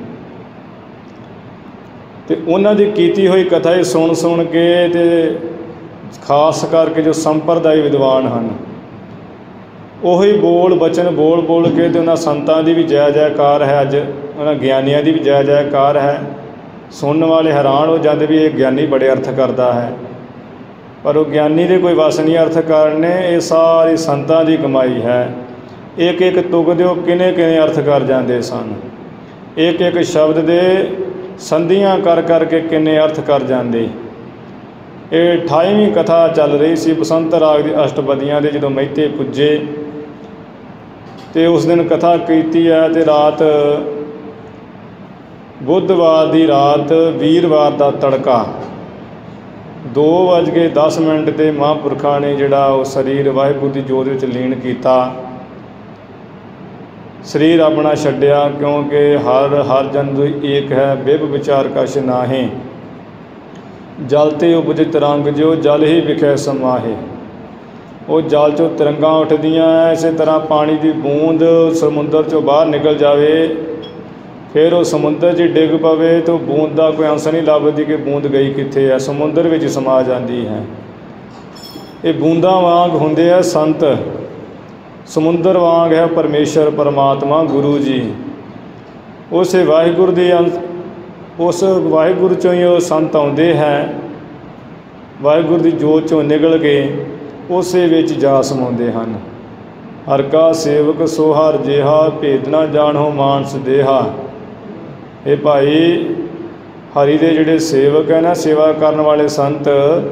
ਅਤੇ ਉਹਨਾਂ ਦੀ ਕੀਤੀ ਹੋਈ ਕਥਾ ਹੀ ਸੁਣ ਸੁਣ ਕੇ ਅਤੇ ਖਾਸ ਕਰਕੇ ਜੋ ਸੰਪਰਦਾਇ ਵਿਦਵਾਨ ਹਨ, ਉਹੀ ਬੋਲ ਬਚਨ ਬੋਲ ਬੋਲ ਕੇ ਅਤੇ ਉਹਨਾਂ ਸੰਤਾਂ ਦੀ ਵੀ ਜੈ ਜੈਕਾਰ ਹੈ, ਅੱਜ ਉਹਨਾਂ ਗਿਆਨੀਆਂ ਦੀ ਵੀ ਜੈ ਜੈਕਾਰ ਹੈ। ਸੁਣਨ ਵਾਲੇ ਹੈਰਾਨ ਹੋ ਜਾਂਦੇ ਵੀ ਇਹ ਗਿਆਨੀ ਬੜੇ ਅਰਥ ਕਰਦਾ ਹੈ, ਪਰ ਉਹ ਗਿਆਨੀ ਦੇ ਕੋਈ ਵਸ ਨਹੀਂ ਅਰਥ ਕਰਨੇ। ਇਹ ਸਾਰੀ ਸੰਤਾਂ ਦੀ ਕਮਾਈ ਹੈ। ਇੱਕ ਇੱਕ ਤੁਕ ਦੇ ਉਹ ਕਿੰਨੇ ਕਿੰਨੇ ਅਰਥ ਕਰ ਜਾਂਦੇ ਸਨ। ਇੱਕ ਇੱਕ ਸ਼ਬਦ ਦੇ ਸੰਧੀਆਂ ਕਰ ਕਰਕੇ ਕਿੰਨੇ ਅਰਥ ਕਰ ਜਾਂਦੇ। ਇਹ ਅਠਾਈਵੀਂ ਕਥਾ ਚੱਲ ਰਹੀ ਸੀ ਬਸੰਤ ਰਾਗ ਦੀ ਅਸ਼ਟਪਦੀਆਂ ਦੇ। ਜਦੋਂ ਮਹਿਤੇ ਪੁੱਜੇ ਅਤੇ ਉਸ ਦਿਨ ਕਥਾ ਕੀਤੀ ਹੈ, ਅਤੇ ਰਾਤ ਬੁੱਧਵਾਰ ਦੀ ਰਾਤ ਵੀਰਵਾਰ ਦਾ ਤੜਕਾ ਦੋ ਵੱਜ ਕੇ ਦਸ ਮਿੰਟ 'ਤੇ ਮਹਾਂਪੁਰਖਾਂ ਨੇ ਜਿਹੜਾ ਉਹ ਸਰੀਰ ਵਾਹਿਗੁਰੂ ਦੀ ਜੋਤ ਵਿੱਚ ਲੀਨ ਕੀਤਾ। ਸਰੀਰ ਆਪਣਾ ਛੱਡਿਆ, ਕਿਉਂਕਿ ਹਰ ਹਰ ਜਨ ਏਕ ਹੈ ਬਿਬ ਵਿਚਾਰ ਕਛ ਨਾਹੀਂ। ਜਲ ਤੇ ਉਪਜਿਤ ਰੰਗ ਜੋ ਜਲ ਹੀ ਵਿਖੇ ਸਮਾਹੇ। ਉਹ ਜਲ 'ਚੋਂ ਤਿਰੰਗਾਂ ਉੱਠਦੀਆਂ, ਇਸੇ ਤਰ੍ਹਾਂ ਪਾਣੀ ਦੀ ਬੂੰਦ ਸਮੁੰਦਰ 'ਚੋਂ ਬਾਹਰ ਨਿਕਲ ਜਾਵੇ, ਫਿਰ ਉਹ ਸਮੁੰਦਰ 'ਚ ਡਿੱਗ ਪਵੇ ਤਾਂ ਬੂੰਦ ਦਾ ਕੋਈ ਅੰਸ ਨਹੀਂ ਲੱਭਦੀ ਕਿ ਬੂੰਦ ਗਈ ਕਿੱਥੇ ਹੈ, ਸਮੁੰਦਰ ਵਿੱਚ ਸਮਾ ਜਾਂਦੀ ਹੈ। ਇਹ ਬੂੰਦਾਂ ਵਾਂਗ ਹੁੰਦੇ ਆ ਸੰਤ, ਸਮੁੰਦਰ ਵਾਂਗ ਹੈ ਪਰਮੇਸ਼ਰ ਪਰਮਾਤਮਾ ਗੁਰੂ ਜੀ। ਉਸੇ ਵਾਹਿਗੁਰੂ ਦੇ ਅੰਸ ਉਸ ਵਾਹਿਗੁਰੂ 'ਚੋਂ ਹੀ ਉਹ ਸੰਤ ਆਉਂਦੇ ਹੈ, ਵਾਹਿਗੁਰੂ ਦੀ ਜੋਤ 'ਚੋਂ ਨਿਕਲ ਕੇ ਉਸੇ ਵਿੱਚ ਜਾ ਸਮਾਉਂਦੇ ਹਨ। ਹਰ ਕਾ ਸੇਵਕ ਸੋ ਹਰ ਜਿਹਾ, ਭੇਦ ਨਾ ਜਾਣੋ ਮਾਨਸ ਦੇਹਾ। ਇਹ ਭਾਈ ਹਰੀ ਦੇ ਜਿਹੜੇ ਸੇਵਕ ਹੈ ਨਾ, ਸੇਵਾ ਕਰਨ ਵਾਲੇ ਸੰਤ,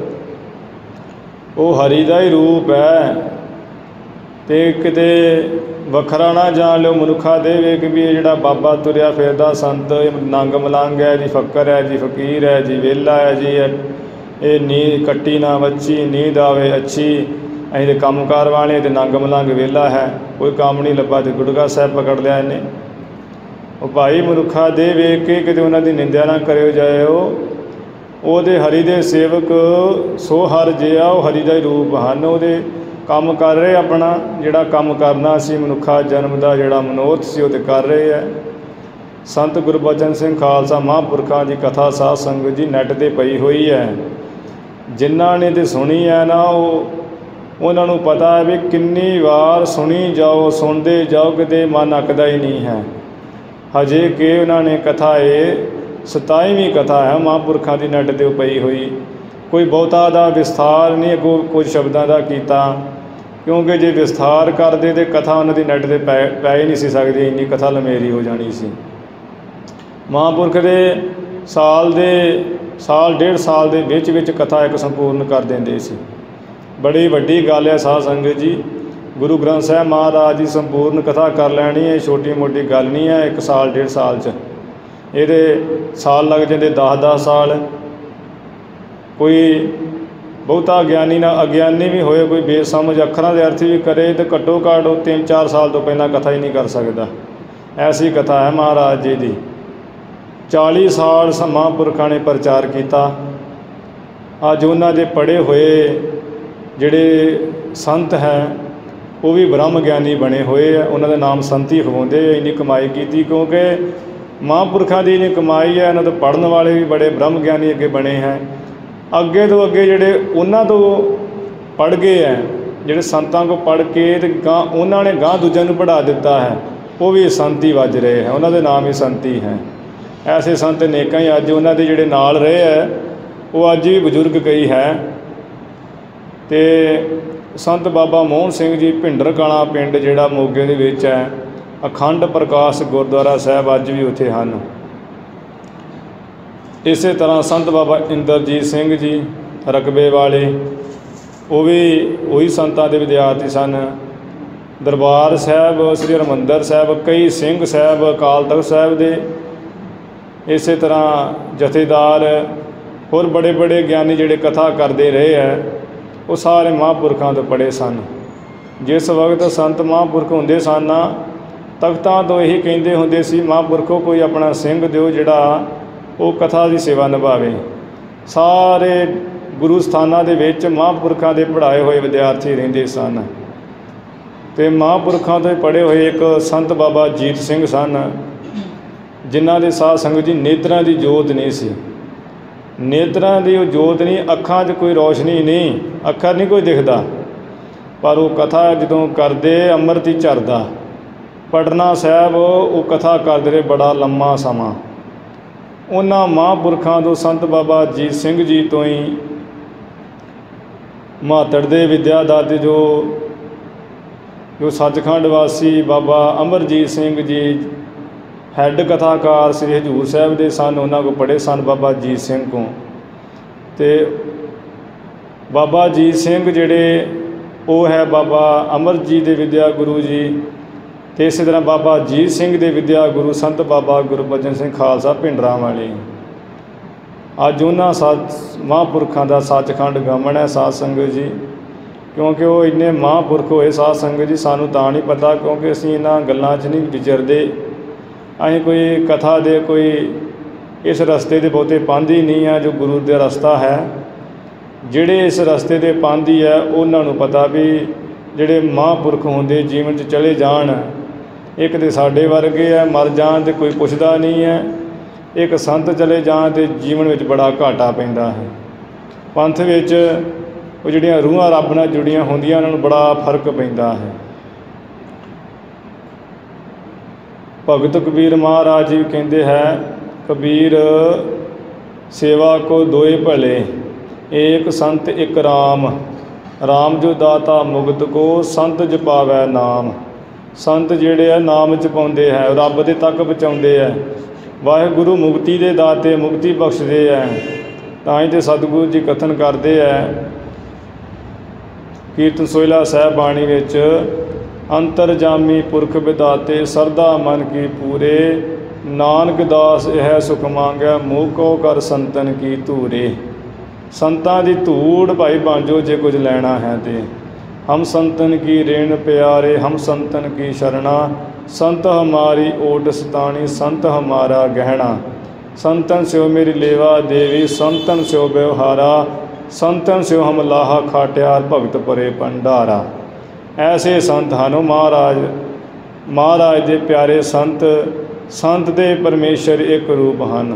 ਉਹ ਹਰੀ ਦਾ ਹੀ ਰੂਪ ਹੈ। ਅਤੇ ਕਿਤੇ ਵੱਖਰਾ ਨਾ ਜਾਣ ਲਿਓ ਮਨੁੱਖਾ ਦੇ ਵੇ ਕਿ ਵੀ ਇਹ ਜਿਹੜਾ ਬਾਬਾ ਤੁਰਿਆ ਫਿਰਦਾ ਸੰਤ, ਇਹ ਨੰਗ ਮਲੰਗ ਹੈ ਜੀ, ਫੱਕਰ ਹੈ ਜੀ, ਫਕੀਰ ਹੈ ਜੀ, ਵਿਹਲਾ ਹੈ ਜੀ, ਇਹ ਨੀਂਦ ਕੱਟੀ ਨਾ ਵੱਛੀ, ਨੀਂਦ ਆਵੇ ਅੱਛੀ, ਅਸੀਂ ਤਾਂ ਕੰਮਕਾਰ ਵਾਲੇ ਅਤੇ ਨੰਗ ਮਲੰਗ ਵਿਹਲਾ ਹੈ, ਕੋਈ ਕੰਮ ਨਹੀਂ ਲੱਭਾ ਅਤੇ ਗੁਟਕਾ ਸਾਹਿਬ ਪਕੜ ਲਿਆ ਇਹਨੇ। ਉਹ ਭਾਈ ਮਨੁੱਖਾ ਦੇ ਵੇਖ ਕੇ ਕਿਤੇ ਉਹਨਾਂ ਦੀ ਨਿੰਦਿਆ ਨਾ ਕਰਿਓ ਜਾਇਓ। ਉਹਦੇ ਹਰੀ ਦੇ ਸੇਵਕ ਸੋ ਹਰ ਜਿਹਾ, ਉਹ ਹਰੀ ਦਾ ਹੀ ਰੂਪ ਹਨ। ਉਹਦੇ ਕੰਮ ਕਰ ਰਹੇ, ਆਪਣਾ ਜਿਹੜਾ ਕੰਮ ਕਰਨਾ ਸੀ ਮਨੁੱਖਾ ਜਨਮ ਦਾ ਜਿਹੜਾ ਮਨੋਰਥ ਸੀ ਉਹ ਤਾਂ ਕਰ ਰਹੇ ਹੈ। ਸੰਤ ਗੁਰਬਚਨ ਸਿੰਘ ਖਾਲਸਾ ਮਹਾਂਪੁਰਖਾਂ ਦੀ ਕਥਾ ਸਾਧ ਸੰਗਤ ਜੀ ਨੈੱਟ 'ਤੇ ਪਈ ਹੋਈ ਹੈ। ਜਿਨ੍ਹਾਂ ਨੇ ਤਾਂ ਸੁਣੀ ਹੈ ਨਾ, ਉਹ ਉਹਨਾਂ ਨੂੰ ਪਤਾ ਹੈ ਵੀ ਕਿੰਨੀ ਵਾਰ ਸੁਣੀ ਜਾਓ, ਸੁਣਦੇ ਜਾਓ, ਕਿਤੇ ਮਨ ਅੱਕਦਾ ਹੀ ਨਹੀਂ ਹੈ। ਹਜੇ ਕਿ ਉਹਨਾਂ ਨੇ ਕਥਾ, ਇਹ ਸਤਾਈਵੀਂ ਕਥਾ ਹੈ ਮਹਾਂਪੁਰਖਾਂ ਦੀ ਨੈੱਟ 'ਤੇ ਪਈ ਹੋਈ। ਕੋਈ ਬਹੁਤਾ ਦਾ ਵਿਸਥਾਰ ਨਹੀਂ ਅੱਗੋਂ ਕੁਝ ਸ਼ਬਦਾਂ ਦਾ ਕੀਤਾ, ਕਿਉਂਕਿ ਜੇ ਵਿਸਥਾਰ ਕਰਦੇ ਤਾਂ ਕਥਾ ਉਹਨਾਂ ਦੀ ਨੈੱਟ 'ਤੇ ਪੈ ਪੈ ਹੀ ਨਹੀਂ ਸੀ ਸਕਦੀ, ਇੰਨੀ ਕਥਾ ਲਮੇਰੀ ਹੋ ਜਾਣੀ ਸੀ। ਮਹਾਂਪੁਰਖ ਦੇ ਸਾਲ ਦੇ ਸਾਲ ਡੇਢ ਸਾਲ ਦੇ ਵਿੱਚ ਵਿੱਚ ਕਥਾ ਇੱਕ ਸੰਪੂਰਨ ਕਰ ਦਿੰਦੇ ਸੀ। ਬੜੀ ਵੱਡੀ ਗੱਲ ਹੈ ਸਾਧ ਸੰਗਤ ਜੀ, ਗੁਰੂ ਗ੍ਰੰਥ ਸਾਹਿਬ ਮਹਾਰਾਜ ਦੀ ਸੰਪੂਰਨ ਕਥਾ ਕਰ ਲੈਣੀ, ਇਹ ਛੋਟੀ ਮੋਟੀ ਗੱਲ ਨਹੀਂ ਹੈ। ਇੱਕ ਸਾਲ ਡੇਢ ਸਾਲ 'ਚ ਇਹਦੇ ਸਾਲ ਲੱਗ ਜਾਂਦੇ ਦਸ ਦਸ ਸਾਲ। ਕੋਈ ਬਹੁਤਾ ਗਿਆਨੀ ਨਾ ਅਗਿਆਨੀ ਵੀ ਹੋਏ, ਕੋਈ ਬੇਸਮਝ ਅੱਖਰਾਂ ਦੇ ਅਰਥ ਵੀ ਕਰੇ, ਤਾਂ ਘੱਟੋ ਘੱਟ ਉਹ ਤਿੰਨ ਚਾਰ ਸਾਲ ਤੋਂ ਪਹਿਲਾਂ ਕਥਾ ਹੀ ਨਹੀਂ ਕਰ ਸਕਦਾ। ਐਸੀ ਕਥਾ ਹੈ ਮਹਾਰਾਜ ਜੀ ਦੀ। ਚਾਲੀ ਸਾਲ ਮਹਾਂਪੁਰਖਾਂ ਨੇ ਪ੍ਰਚਾਰ ਕੀਤਾ। ਅੱਜ ਉਹਨਾਂ ਦੇ ਪੜ੍ਹੇ ਹੋਏ ਜਿਹੜੇ ਸੰਤ ਹੈ ਉਹ ਵੀ ਬ੍ਰਹਮ ਗਿਆਨੀ ਬਣੇ ਹੋਏ ਆ, ਉਹਨਾਂ ਦਾ ਨਾਮ ਸੰਤੀ ਖਵਾਉਂਦੇ। ਇੰਨੀ ਕਮਾਈ ਕੀਤੀ ਕਿਉਂਕਿ ਮਹਾਂਪੁਰਖਾਂ ਦੀ ਇੰਨੀ ਕਮਾਈ ਹੈ। ਇਹਨਾਂ ਤੋਂ ਪੜ੍ਹਨ ਵਾਲੇ ਵੀ ਬੜੇ ਬ੍ਰਹਮ ਗਿਆਨੀ ਅੱਗੇ ਬਣੇ ਹੈ। ਅੱਗੇ ਤੋਂ ਅੱਗੇ ਜਿਹੜੇ ਉਹਨਾਂ ਤੋਂ ਪੜ੍ਹ ਗਏ ਹੈ, ਜਿਹੜੇ ਸੰਤਾਂ ਕੋਲ ਪੜ੍ਹ ਕੇ ਅਤੇ ਗਾਂ ਉਹਨਾਂ ਨੇ ਗਾਂ ਦੂਜਿਆਂ ਨੂੰ ਪੜ੍ਹਾ ਦਿੱਤਾ ਹੈ, ਉਹ ਵੀ ਸੰਤੀ ਵੱਜ ਰਹੇ ਹੈ, ਉਹਨਾਂ ਦੇ ਨਾਮ ਹੀ ਸੰਤੀ ਹੈ। ਐਸੇ ਸੰਤ ਅਨੇਕਾਂ ਹੀ ਅੱਜ ਉਹਨਾਂ ਦੇ ਜਿਹੜੇ ਨਾਲ ਰਹੇ ਹੈ, ਉਹ ਅੱਜ ਵੀ ਬਜ਼ੁਰਗ ਕਈ ਹੈ। ਅਤੇ ਸੰਤ ਬਾਬਾ ਮੋਹਨ ਸਿੰਘ ਜੀ ਭਿੰਡਰ ਕਲਾਂ ਪਿੰਡ ਜਿਹੜਾ ਮੋਗੇ ਦੇ ਵਿੱਚ ਹੈ, ਅਖੰਡ ਪ੍ਰਕਾਸ਼ ਗੁਰਦੁਆਰਾ ਸਾਹਿਬ ਅੱਜ ਵੀ ਉੱਥੇ ਹਨ। ਇਸੇ ਤਰ੍ਹਾਂ ਸੰਤ ਬਾਬਾ ਇੰਦਰਜੀਤ ਸਿੰਘ ਜੀ ਰਕਬੇ ਵਾਲੇ, ਉਹ ਵੀ ਉਹੀ ਸੰਤਾਂ ਦੇ ਵਿਦਿਆਰਥੀ ਸਨ। ਦਰਬਾਰ ਸਾਹਿਬ ਸ੍ਰੀ ਹਰਿਮੰਦਰ ਸਾਹਿਬ, ਕਈ ਸਿੰਘ ਸਾਹਿਬ ਅਕਾਲ ਤਖ਼ਤ ਸਾਹਿਬ ਦੇ, ਇਸੇ ਤਰ੍ਹਾਂ ਜਥੇਦਾਰ, ਹੋਰ ਬੜੇ ਬੜੇ ਗਿਆਨੀ ਜਿਹੜੇ ਕਥਾ ਕਰਦੇ ਰਹੇ ਹੈ, ਉਹ ਸਾਰੇ ਮਹਾਂਪੁਰਖਾਂ ਤੋਂ ਪੜ੍ਹੇ ਸਨ। ਜਿਸ ਵਕਤ ਸੰਤ ਮਹਾਂਪੁਰਖ ਹੁੰਦੇ ਸਨ, ਤਖਤਾਂ ਤੋਂ ਇਹੀ ਕਹਿੰਦੇ ਹੁੰਦੇ ਸੀ, ਮਹਾਂਪੁਰਖੋ ਕੋਈ ਆਪਣਾ ਸਿੰਘ ਦਿਓ ਜਿਹੜਾ ਉਹ ਕਥਾ ਦੀ ਸੇਵਾ ਨਿਭਾਵੇ। ਸਾਰੇ ਗੁਰੂ ਸਥਾਨਾਂ ਦੇ ਵਿੱਚ ਮਹਾਂਪੁਰਖਾਂ ਦੇ ਪੜ੍ਹਾਏ ਹੋਏ ਵਿਦਿਆਰਥੀ ਰਹਿੰਦੇ ਸਨ। ਅਤੇ ਮਹਾਂਪੁਰਖਾਂ ਤੋਂ ਪੜ੍ਹੇ ਹੋਏ ਇੱਕ ਸੰਤ ਬਾਬਾ ਜੀਤ ਸਿੰਘ ਸਨ, ਜਿਨ੍ਹਾਂ ਦੇ ਸਾਧ ਸੰਗਤ ਜੀ ਨੇਤਰਾਂ ਦੀ ਜੋਤ ਨਹੀਂ ਸੀ। ਨੇਤਰਾਂ ਦੀ ਉਹ ਜੋਤ ਨਹੀਂ, ਅੱਖਾਂ 'ਚ ਕੋਈ ਰੌਸ਼ਨੀ ਨਹੀਂ, ਅੱਖਰ ਨਹੀਂ ਕੋਈ ਦਿਖਦਾ, ਪਰ ਉਹ ਕਥਾ ਜਦੋਂ ਕਰਦੇ ਅੰਮ੍ਰਿਤ ਹੀ ਝਰਦਾ। ਪਟਨਾ ਸਾਹਿਬ ਉਹ ਕਥਾ ਕਰਦੇ ਰਹੇ ਬੜਾ ਲੰਮਾ ਸਮਾਂ। ਉਹਨਾਂ ਮਹਾਂਪੁਰਖਾਂ ਤੋਂ ਸੰਤ ਬਾਬਾ ਜੀਤ ਸਿੰਘ ਜੀ ਤੋਂ ਹੀ ਮਾਤੜ ਦੇ ਵਿੱਦਿਆ ਦਾਤੇ ਜੋ ਜੋ ਸੱਚਖੰਡ ਵਾਸੀ ਬਾਬਾ ਅਮਰਜੀਤ ਸਿੰਘ ਜੀ ਹੈੱਡ ਕਥਾਕਾਰ ਸ੍ਰੀ ਹਜ਼ੂਰ ਸਾਹਿਬ ਦੇ ਸਨ, ਉਹਨਾਂ ਕੋਲ ਪੜ੍ਹੇ ਸਨ ਬਾਬਾ ਜੀਤ ਸਿੰਘ ਕੋਲ। ਅਤੇ ਬਾਬਾ ਜੀਤ ਸਿੰਘ ਜਿਹੜੇ ਉਹ ਹੈ ਬਾਬਾ ਅਮਰਜੀਤ ਦੇ ਵਿੱਦਿਆ ਗੁਰੂ ਜੀ, ਅਤੇ ਇਸੇ ਤਰ੍ਹਾਂ ਬਾਬਾ ਜੀਤ ਸਿੰਘ ਦੇ ਵਿੱਦਿਆ ਗੁਰੂ ਸੰਤ ਬਾਬਾ ਗੁਰਬਚਨ ਸਿੰਘ ਖਾਲਸਾ ਭਿੰਡਰਾਂ ਵਾਲੇ। ਅੱਜ ਉਹਨਾਂ ਸੱਚ ਮਹਾਂਪੁਰਖਾਂ ਦਾ ਸੱਚਖੰਡ ਗਮਨ ਹੈ ਸਾਧ ਸੰਗਤ ਜੀ, ਕਿਉਂਕਿ ਉਹ ਇੰਨੇ ਮਹਾਂਪੁਰਖ ਹੋਏ ਸਾਧ ਸੰਗਤ ਜੀ, ਸਾਨੂੰ ਤਾਂ ਨਹੀਂ ਪਤਾ, ਕਿਉਂਕਿ ਅਸੀਂ ਇਹਨਾਂ ਗੱਲਾਂ 'ਚ ਨਹੀਂ ਵਿਚਰਦੇ। ਅਸੀਂ ਕੋਈ ਕਥਾ ਦੇ ਕੋਈ इस रस्ते के बहुते पांधी नहीं है जो गुरु का रस्ता है। ਜਿਹੜੇ इस रस्ते के पांधी है उन्होंने पता भी ਜਿਹੜੇ महापुरख होंदे जीवन च चले जान, एक तो साडे वर्गे है मर जान तो कोई पुछदा नहीं है, एक संत चले जान तो जीवन में बड़ा घाटा पैंदा है। पंथ विच वो जिहड़ियां रूहां रब नाल जुड़ियां होंदियां उन्हां नूं बड़ा फर्क पैंदा है। भगत कबीर महाराज जी कहते हैं, कबीर सेवा को दोए भले, एक संत एक राम, राम जो दाता मुगत को, संत जपावै नाम। संत जिहड़े है नाम जपाउंदे है, रब दे तक पहुँचाउंदे है। वाहिगुरु मुक्ति दे दाते मुक्ति बख्शदे है। तां ही ते सतगुरु जी कथन करते हैं कीर्तन सोहिला साहिब बाणी विच, अंतरजामी पुरख विदाते सरदा मन की पूरे, नानक दास यह सुख मांगै मूको कर संतन की धूरे। संतां दी धूड़ भाई बांजो जे कुछ लेना है ते, हम संतन की रेण प्यारे, हम संतन की शरणा, संत हमारी ओट सतानी, संत हमारा गहना। संतन स्यो मेरी लेवा देवी, संतन स्यो व्यवहारा, संतन स्यो हम लाहा खाट्यार, भगत परे भंडारा। ऐसे संत हैं महाराज, महाराज दे प्यारे संत, संत दे परमेश्वर एक रूप हैं।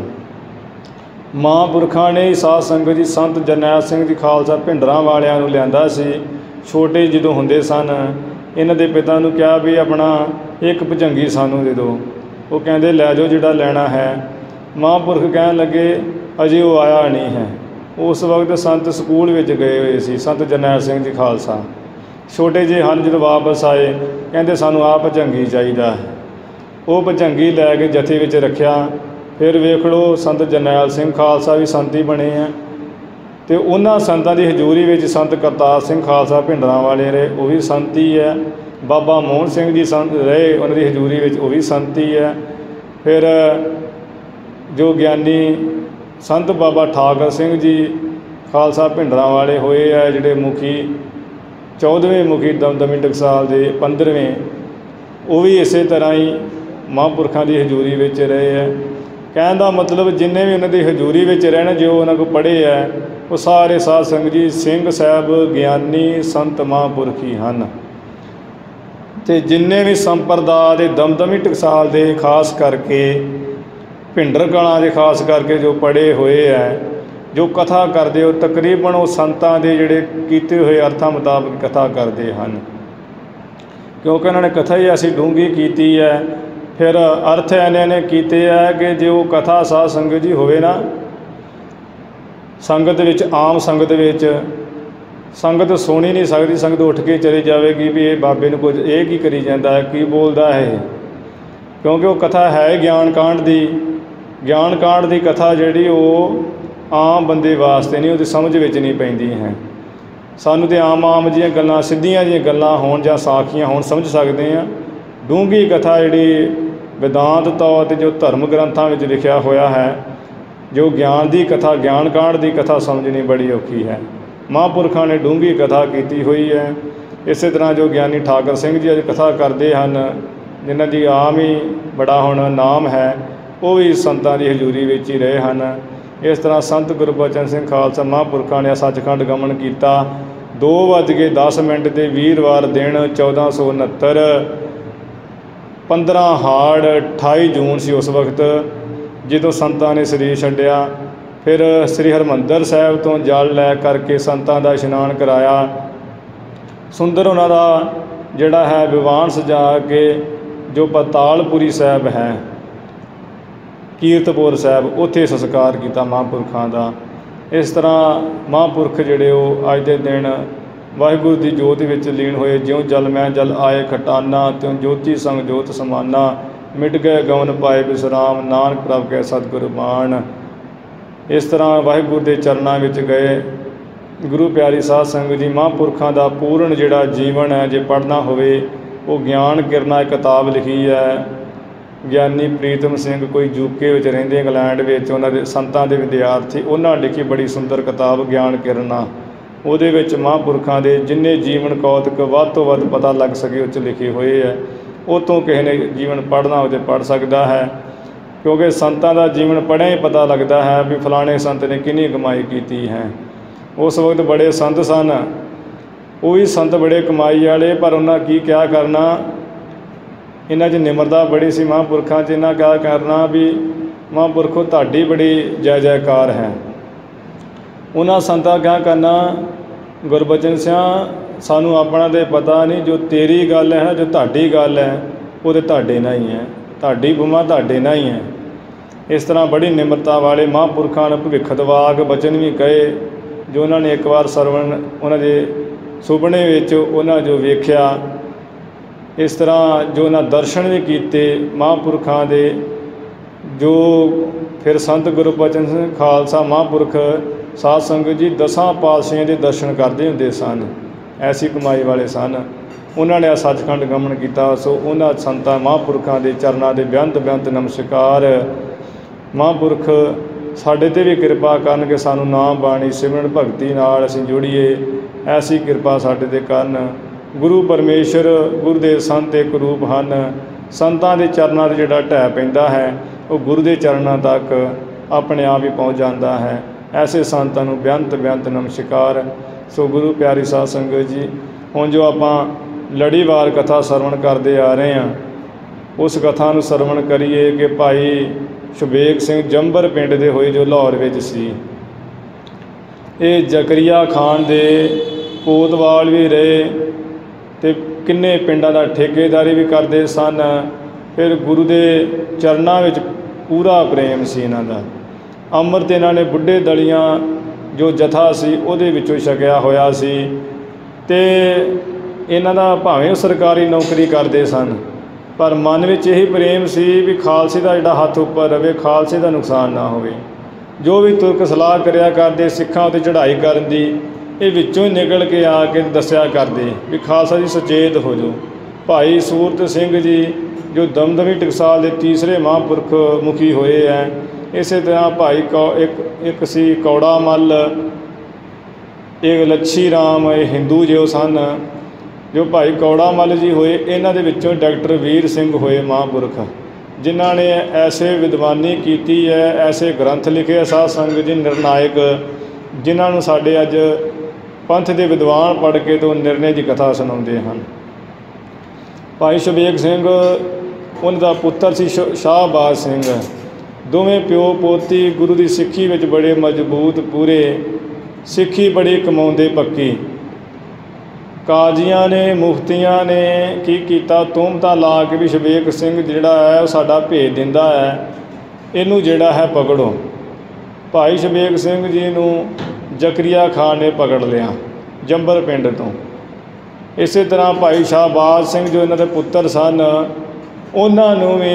महापुरखा ने साध संगत जी संत जरनैल सिंह जी खालसा भिंडरां वालियां नूं लिआंदा सी। छोटे जदों हुंदे सन इन्हां दे पिता नूं कहा भी अपना एक भुजंगी सानूं दे दो। वो कहंदे लै जाओ जिहड़ा लैना है। महापुरख कहण लगे अजे वो आया नहीं है। उस वक्त संत स्कूल विच गए हुए सी, संत जरनैल सिंह जी खालसा छोटे जे हन। जदों वापस आए कहंदे सानूं आ भुजंगी चाहीदा है। वो भुजंगी लै के जथे विच रखिया। फिर वेख लो संत जरनैल सिंह खालसा भी संत ही बने हैं। तो उन्होंने संतां की हजूरी में संत करतार सिंह खालसा भिंडरां वाले रहे, वो भी संत ही है। बाबा मोहन सिंह जी संत रहे, उन्होंने हजूरी में वो भी संत ही है। फिर जो ज्ञानी संत बाबा ठाकर सिंह जी खालसा भिंडरां वाले होए है, जिहड़े मुखी चौदहवें मुखी दमदमी टकसाल के पंद्रहवें, वो भी इस तरह ही महापुरखों की हजूरी में रहे है। कहने का मतलब जिन्हें भी उन्होंने हजूरी में रहना, जो उन्होंने को पढ़े है, वो सारे साध संगत जी सिंह साहब ज्ञानी संत महापुरख ही हैं। तो जिन्हें भी संप्रदाय के दमदमी टकसाल के खास करके भिंडर कलां के खास करके जो पढ़े हुए है, जो कथा करते हो, तकरीबन वो संतां दे जिहड़े कीते हुए अर्थां मुताबिक कथा करते हैं। क्योंकि उन्होंने कथा ही ऐसी डूंगी की है। फिर अर्थ इन्हें ने कीते है कि जो कथा साध संगत जी होवे ना, संगत विच आम संगत विच संगत सुन ही नहीं सकती। संगत उठ के चली जाएगी भी ये बाबे नूं कुछ ये की करी जाता है, की बोलता है। क्योंकि वो कथा है ज्ञान कांड की। ज्ञान कांड की कथा जिहड़ी वो आम बंदे वास्ते नहीं, वो समझ विच नहीं पैंदी है। सानूं तो आम आम जिहियां गल्लां सिद्धियां जिहियां गल्लां होण जां साखियां होण समझ सकते हैं। डूंगी कथा जिहड़ी वेदांत तौर पर जो धर्म ग्रंथों में लिखा होया है, जो ज्ञान की कथा ज्ञान कांड की कथा समझनी बड़ी औखी है। महापुरखों ने डूंगी कथा की हुई है। इस तरह जो ज्ञानी ठाकर सिंह जी अज कथा करते हैं, जिन्हों की आम ही बड़ा हुण नाम है, वो भी संतां की हजूरी में ही रहे हैं। इस तरह संत गुरबचन सिंह खालसा महापुरखों ने सचखंड गमन किया। दो बज के दस मिनट के वीरवार दिन चौदह सौ उनहत्तर पंद्रह हाड़ अठाई जून से उस वक्त जो संतां ने शरीर छड्डिया। फिर श्री हरमंदर साहिब तो जल लै करके संतां दा इशनान कराया। सुंदर उन्हों का जिहड़ा है विवान सजा के जो पतालपुरी साहिब है, कीरतपुर साहिब, उत्थे संस्कार किया महापुरखों का। इस तरह महापुरख जिहड़े वो अज के दिन वाहिगुरू की जोत विच लीन होए। ज्यों जल मैं जल आए खटाना, त्यों ज्योति संग जोत समाना, मिट गए गवन पाए विश्राम, नानक प्रभ कै सतगुर बाण। इस तरह वाहिगुरू के चरणों में गए। गुरु प्यारी साध संगत जी महापुरखों का पूर्ण जिहड़ा जीवन है, जे पढ़ना होवे, वो ज्ञान किरना एक किताब लिखी है। ਗਿਆਨੀ ਪ੍ਰੀਤਮ ਸਿੰਘ कोई यूके ਵਿੱਚ ਰਹਿੰਦੇ इंग्लैंड ਵਿੱਚ ਉਹਨਾਂ ਦੇ ਸੰਤਾਂ ਦੇ ਵਿਦਿਆਰਥੀ ਉਹਨਾਂ ਲਿਖੀ ਬੜੀ ਸੁੰਦਰ ਕਿਤਾਬ ਗਿਆਨ ਕਿਰਨਾ। ਉਹਦੇ ਵਿੱਚ ਮਹਾਂਪੁਰਖਾਂ ਦੇ ਜਿੰਨੇ ਜੀਵਨ ਕੌਤਕ ਵੱਧ ਤੋਂ ਵੱਧ ਪਤਾ ਲੱਗ ਸਕੇ ਉਹ 'ਚ ਲਿਖੇ ਹੋਏ ਹੈ। ਉਹ ਤੋਂ ਕਿਸੇ ਨੇ ਜੀਵਨ ਪੜ੍ਹਨਾ ਹੋਵੇ ਪੜ੍ਹ ਸਕਦਾ ਹੈ। क्योंकि संतां दा जीवन पढ़िया ही पता लगता है भी फलाने संत ने किन्नी कमाई की है। उस वक्त बड़े संत सन, वो भी संत बड़े कमाई वाले, पर उन्हें की क्या करना, इन्हां च निमरता बड़ी सी महापुरखों च। इन्हां क्या करना भी महापुरखों तुहाडी बड़ी जय जयकार है। उन्हां संतां क्या करना, गुरबचन सिंह सानू अपना तो पता नहीं, जो तेरी गल है, जो तुहाडी गल है, वो तो तुहाडे नाल ही है, तुहाडी बुमा तुहाडे नाल ही है। इस तरह बड़ी निमरता वाले महापुरखों ने भविख दवाग बचन भी कहे, जो उन्होंने एक बार सरवण उन्होंने सुपने विच उन्हें जो वेख्या। इस तरह जो उन्हें दर्शन भी किए महापुरखों के, जो फिर संत गुरबचन सिंह खालसा महापुरख साध संगत जी दसां पातशाहियों के दर्शन करते होंदे सन, ऐसी कमाई वाले सन। उन्होंने सचखंड गमन किया। सो उन्होंने संतां महापुरखों के चरणों के बेअंत बेअंत नमस्कार। महापुरख साडे ते भी किरपा करन कि सानू नाम बाणी सिमरन भगती नाल असीं जुड़ीए, ऐसी किरपा साडे ते करन। गुरु परमेश्वर गुरु दे संत एक रूप हैं। संतां दे चरणों ते जिहड़ा ढह पैंदा है वो गुरु दे चरणों तक अपने आप ही पहुँच जाता है। ऐसे संतां नूं बेअंत बेअंत नमस्कार। सो गुरु प्यारी साध संगत जी, हुण जो आपां लड़ीवार कथा सरवण करते आ रहे हैं, उस कथा नूं सरवण करिए कि भाई शबेग सिंह जंबर पिंड दे होए जो लाहौर विच सी। ये जकरिया खान दे कोतवाल भी रहे ते किन्ने पिंडां दा ठेकेदारी भी करते सन। फिर गुरु दे चरणों विच पूरा प्रेम सी इन्हां दा। अमृत इन्हां ने बुढ़े दलियां जो जथा सी उहदे विचों छकिया होया सी ते इन्हां दा भावें सरकारी नौकरी करते सन, पर मन में यही प्रेम सी भी खालसे का जिहड़ा हथ उपर रहे, खालसे का नुकसान ना होवे। जो भी तुरक सलाह करिया करते सिखां उत्ते चढ़ाई करन दी, ये विचों ही निकल के आके दस्सिया करते भी खालसा जी सचेत हो जाओ। भाई सूरत सिंह जी जो दमदमी टकसाल के तीसरे महापुरख मुखी होए हैं। इस तरह भाई कौ एक एक सी कौड़ा मल, एक लच्छी राम, ये हिंदू जो सन। जो भाई कौड़ा मल जी होए, इन्हां दे विचों डॉक्टर वीर सिंह होए महापुरख, जिन्हां ने ऐसे विद्वानी की है, ऐसे ग्रंथ लिखे साध संगत जी निर्णायक, जिन्हां नूं साडे अज पंथ के विद्वान पढ़ के तो निर्णय की कथा सुनाते हैं। भाई शबेग सिंह उनका पुत्र सी शाहबाज सिंह। दोवें प्यो पोती गुरु की सिक्खी विच बड़े मजबूत पूरे, सिक्खी बड़ी कमाउंदे पक्की। काजियां ने मुफ्तियां ने की कीता, तुहमतां ला के भी शबेग सिंह जिहड़ा है साडा भेज दिंदा है, इनू जिहड़ा है पकड़ो। भाई शबेग सिंह जी नूं जकरिया खान ने पकड़ लिया जंबर पिंड तो। इस तरह भाई शाहबाज सिंह जो इन्हां दे पुत्र सन, उन्हां नूं भी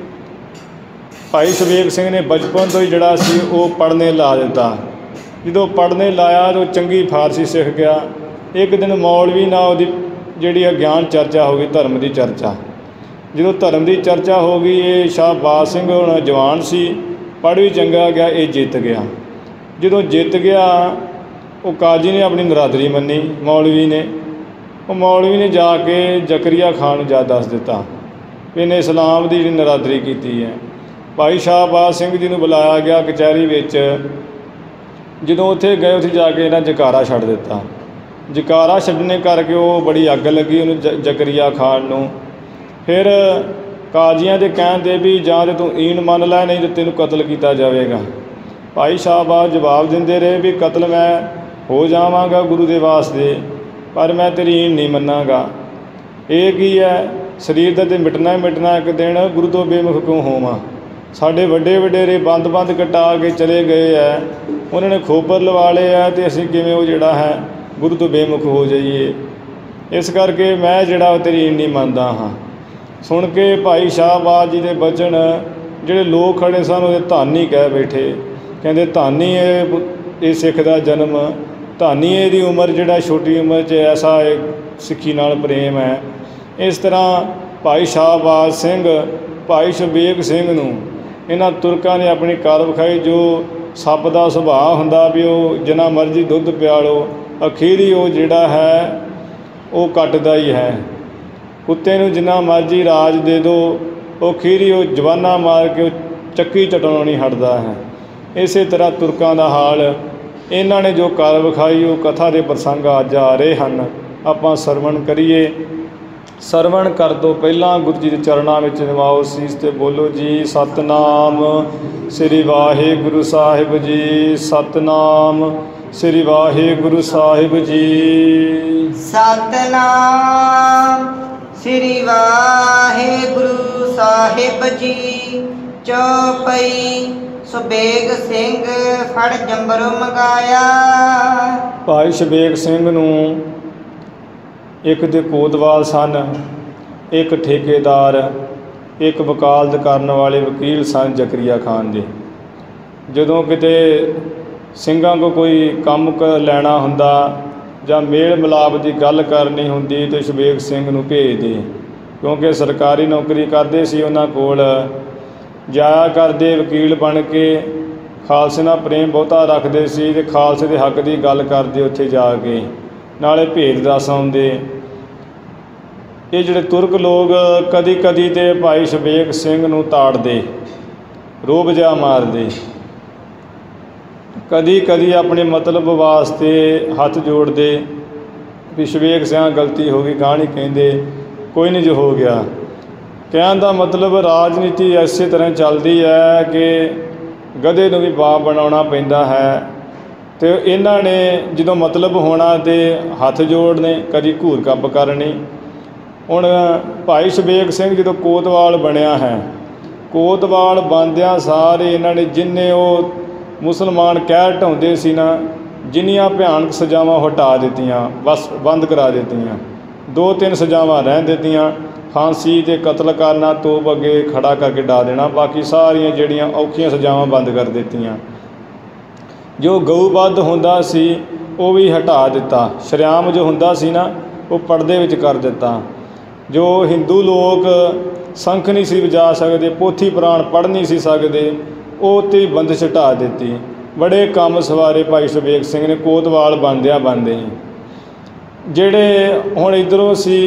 भाई शबेग सिंह ने बचपन तो ही जिहड़ा सी वो पढ़ने ला दिता। जो पढ़ने लाया तो चंगी फारसी सीख गया। एक दिन मौलवी ना उहदी जिहड़ी ज्ञान चर्चा हो गई, धर्म की चर्चा। जो धर्म की चर्चा हो गई, ये शाहबाज सिंह हुण जवान सी, पढ़ भी चंगा गया, ये जित गया। जो जित गया वो काजी ने अपनी नरादरी मनी, मौलवी ने वो मौलवी ने जाके जकरिया खान जा दस दिता भी इन्हें इस्लाम की जी नरादरी की है। भाई शाहबाज सिंह जी ने बुलाया गया कचहरी विच। जो उत्थे गए उत्थे जाके इन्हें जकारा छड्ड दिता। जकारा छड्डने करके वो बड़ी अग लगी उन्होंने जकरिया खान नूं। फिर काजियां दे कहण ते भी जां ते तूं ईन मन लै, नहीं तो तेनों कतल किया जाएगा। भाई शाहबाज जवाब देंदे रहे भी कतल मैं हो जावांगा गुरु दे वास्ते, पर मैं तेरी ईन नहीं मन्नांगा। ये की है, शरीर दा ते मिटना ही मिटना एक दिन, गुरु तो बेमुख क्यों होवां। साडे वड्डे वडेरे बंद बंद कटा के चले गए है, उन्होंने खोपर लवा ले है, तो असीं किवें वो जिहड़ा है गुरु तो बेमुख हो जाइए। इस करके मैं जिहड़ा तेरी ईन नहीं मनदा हाँ। सुन के भाई शाहबाज जी के बचन जिहड़े लोग खड़े सन वो धानी कह बैठे, कहते धानी ये सिख का जन्म, धानी ये उम्र जिहड़ा छोटी उम्र च ऐसा सिक्खी नाल प्रेम है। इस तरह भाई शाहबाज सिंह भाई शबेग सिंह नूं इन्हां तुरकां ने अपनी कार विखाई। जो सप का सुभाव हुंदा भी वो जिन्ना मर्जी दुध पियालो, अखीरी वो जिहड़ा है वो कटदा ही है। कुत्ते नूं जिन्ना मर्जी राज दे दो, वो अखीरी वो जवाना मार के ਚੱਕੀ ਚਟਾਉਣੋਂ ਨਹੀਂ ਹਟਦਾ ਹੈ। ਇਸੇ ਤਰ੍ਹਾਂ ਤੁਰਕਾਂ ਦਾ ਹਾਲ, ਇਹਨਾਂ ਨੇ ਜੋ ਕਰ ਵਿਖਾਈ ਉਹ ਕਥਾ ਦੇ ਪ੍ਰਸੰਗ ਅੱਜ ਆ ਰਹੇ ਹਨ। ਆਪਾਂ ਸਰਵਣ ਕਰੀਏ। ਸਰਵਣ ਕਰ ਤੋਂ ਪਹਿਲਾਂ ਗੁਰੂ ਜੀ ਦੇ ਚਰਨਾਂ ਵਿੱਚ ਨਿਵਾਓ ਸੀਸ ਤੇ ਬੋਲੋ ਜੀ ਸਤਨਾਮ ਸ੍ਰੀ ਵਾਹਿਗੁਰੂ ਸਾਹਿਬ ਜੀ, ਸਤਨਾਮ ਸ੍ਰੀ ਵਾਹਿਗੁਰੂ ਸਾਹਿਬ ਜੀ। ਸਤਨਾਮ ਸ੍ਰੀ ਵਾਹਿਗੁਰੂ ਸਾਹਿਬ ਜੀ। ਚੌਪਈ ਸੁਬੇਗ ਸਿੰਘ ਫੜ ਜੰਬਰੋਂ ਮੰਗਾਇਆ। ਭਾਈ ਸ਼ਬੇਗ ਸਿੰਘ ਨੂੰ ਇੱਕ ਦੇ ਕੋਤਵਾਲ ਸਨ, ਇੱਕ ਠੇਕੇਦਾਰ, ਇੱਕ ਵਕਾਲਤ ਕਰਨ ਵਾਲੇ ਵਕੀਲ ਸਨ ਜ਼ਕਰੀਆ ਖਾਨ ਦੇ। ਜਦੋਂ ਕਿਤੇ ਸਿੰਘਾਂ ਕੋ ਕੋਈ ਕੰਮ ਕ ਲੈਣਾ ਹੁੰਦਾ ਜਾਂ ਮੇਲ ਮਿਲਾਪ ਦੀ ਗੱਲ ਕਰਨੀ ਹੁੰਦੀ ਤਾਂ ਸ਼ਬੇਗ ਸਿੰਘ ਨੂੰ ਭੇਜਦੇ, ਕਿਉਂਕਿ ਸਰਕਾਰੀ ਨੌਕਰੀ ਕਰਦੇ ਸੀ। ਉਹਨਾਂ ਕੋਲ ਜਾਇਆ ਕਰਦੇ ਵਕੀਲ ਬਣ ਕੇ, ਖਾਲਸੇ ਨਾਲ ਪ੍ਰੇਮ ਬਹੁਤਾ ਰੱਖਦੇ ਸੀ ਅਤੇ ਖਾਲਸੇ ਦੇ ਹੱਕ ਦੀ ਗੱਲ ਕਰਦੇ ਉੱਥੇ ਜਾ ਕੇ, ਨਾਲੇ ਭੇਦ ਦੱਸ ਆਉਂਦੇ। ਇਹ ਜਿਹੜੇ ਤੁਰਕ ਲੋਕ ਕਦੀ ਕਦੀ ਤੇ ਭਾਈ ਸ਼ਬੇਗ ਸਿੰਘ ਨੂੰ ਤਾੜਦੇ, ਰੋਬ ਜਿਹਾ ਮਾਰਦੇ, ਕਦੀ ਕਦੀ ਆਪਣੇ ਮਤਲਬ ਵਾਸਤੇ ਹੱਥ ਜੋੜਦੇ ਵੀ ਸ਼ਬੇਗ ਸਿੰਘ ਗਲਤੀ ਹੋ ਗਈ, ਗਾਹ ਨਹੀਂ ਕਹਿੰਦੇ, ਕੋਈ ਨਹੀਂ ਜੋ ਹੋ ਗਿਆ। ਕਹਿਣ ਦਾ ਮਤਲਬ ਰਾਜਨੀਤੀ ਇਸੇ ਤਰ੍ਹਾਂ ਚੱਲਦੀ ਹੈ ਕਿ ਗਧੇ ਨੂੰ ਵੀ ਬਾਪ ਬਣਾਉਣਾ ਪੈਂਦਾ ਹੈ। ਅਤੇ ਇਹਨਾਂ ਨੇ ਜਦੋਂ ਮਤਲਬ ਹੋਣਾ ਤਾਂ ਹੱਥ ਜੋੜਨੇ, ਕਦੀ ਘੂਰ ਕੱਪ ਕਰਨੀ। ਹੁਣ ਭਾਈ ਸ਼ਬੇਗ ਸਿੰਘ ਜਦੋਂ ਕੋਤਵਾਲ ਬਣਿਆ ਹੈ, ਕੋਤਵਾਲ ਬਣਦਿਆਂ ਸਾਰੇ ਇਹਨਾਂ ਨੇ ਜਿੰਨੇ ਉਹ ਮੁਸਲਮਾਨ ਕਹਿ ਢਾਉਂਦੇ ਸੀ ਨਾ, ਜਿੰਨੀਆਂ ਭਿਆਨਕ ਸਜ਼ਾਵਾਂ ਹਟਾ ਦਿੱਤੀਆਂ, ਬਸ ਬੰਦ ਕਰਾ ਦਿੱਤੀਆਂ। ਦੋ ਤਿੰਨ ਸਜ਼ਾਵਾਂ ਰਹਿਣ ਦਿੱਤੀਆਂ, ਫਾਂਸੀ ਅਤੇ ਕਤਲ ਕਰਨਾ, ਤੋਪ ਅੱਗੇ ਖੜਾ ਕਰਕੇ ਡਾ ਦੇਣਾ, ਬਾਕੀ ਸਾਰੀਆਂ ਜਿਹੜੀਆਂ ਔਖੀਆਂ ਸਜ਼ਾਵਾਂ ਬੰਦ ਕਰ ਦਿੱਤੀਆਂ। ਜੋ ਗਊ ਵੱਧ ਹੁੰਦਾ ਸੀ ਉਹ ਵੀ ਹਟਾ ਦਿੱਤਾ, ਸ਼ਰੇਆਮ ਜੋ ਹੁੰਦਾ ਸੀ ਨਾ ਉਹ ਪਰਦੇ ਵਿੱਚ ਕਰ ਦਿੱਤਾ। ਜੋ ਹਿੰਦੂ ਲੋਕ ਸੰਖ ਨਹੀਂ ਸੀ ਵਜਾ ਸਕਦੇ, ਪੋਥੀ ਪੁਰਾਣ ਪੜ੍ਹ ਨਹੀਂ ਸੀ ਸਕਦੇ, ਉਹ 'ਤੇ ਬੰਦਿਸ਼ ਹਟਾ ਦਿੱਤੀ। ਬੜੇ ਕੰਮ ਸਵਾਰੇ ਭਾਈ ਸ਼ਬੇਗ ਸਿੰਘ ਨੇ ਕੋਤਵਾਲ ਬਣਦਿਆਂ ਬਣਦੇ। ਜਿਹੜੇ ਹੁਣ ਇੱਧਰੋਂ ਸੀ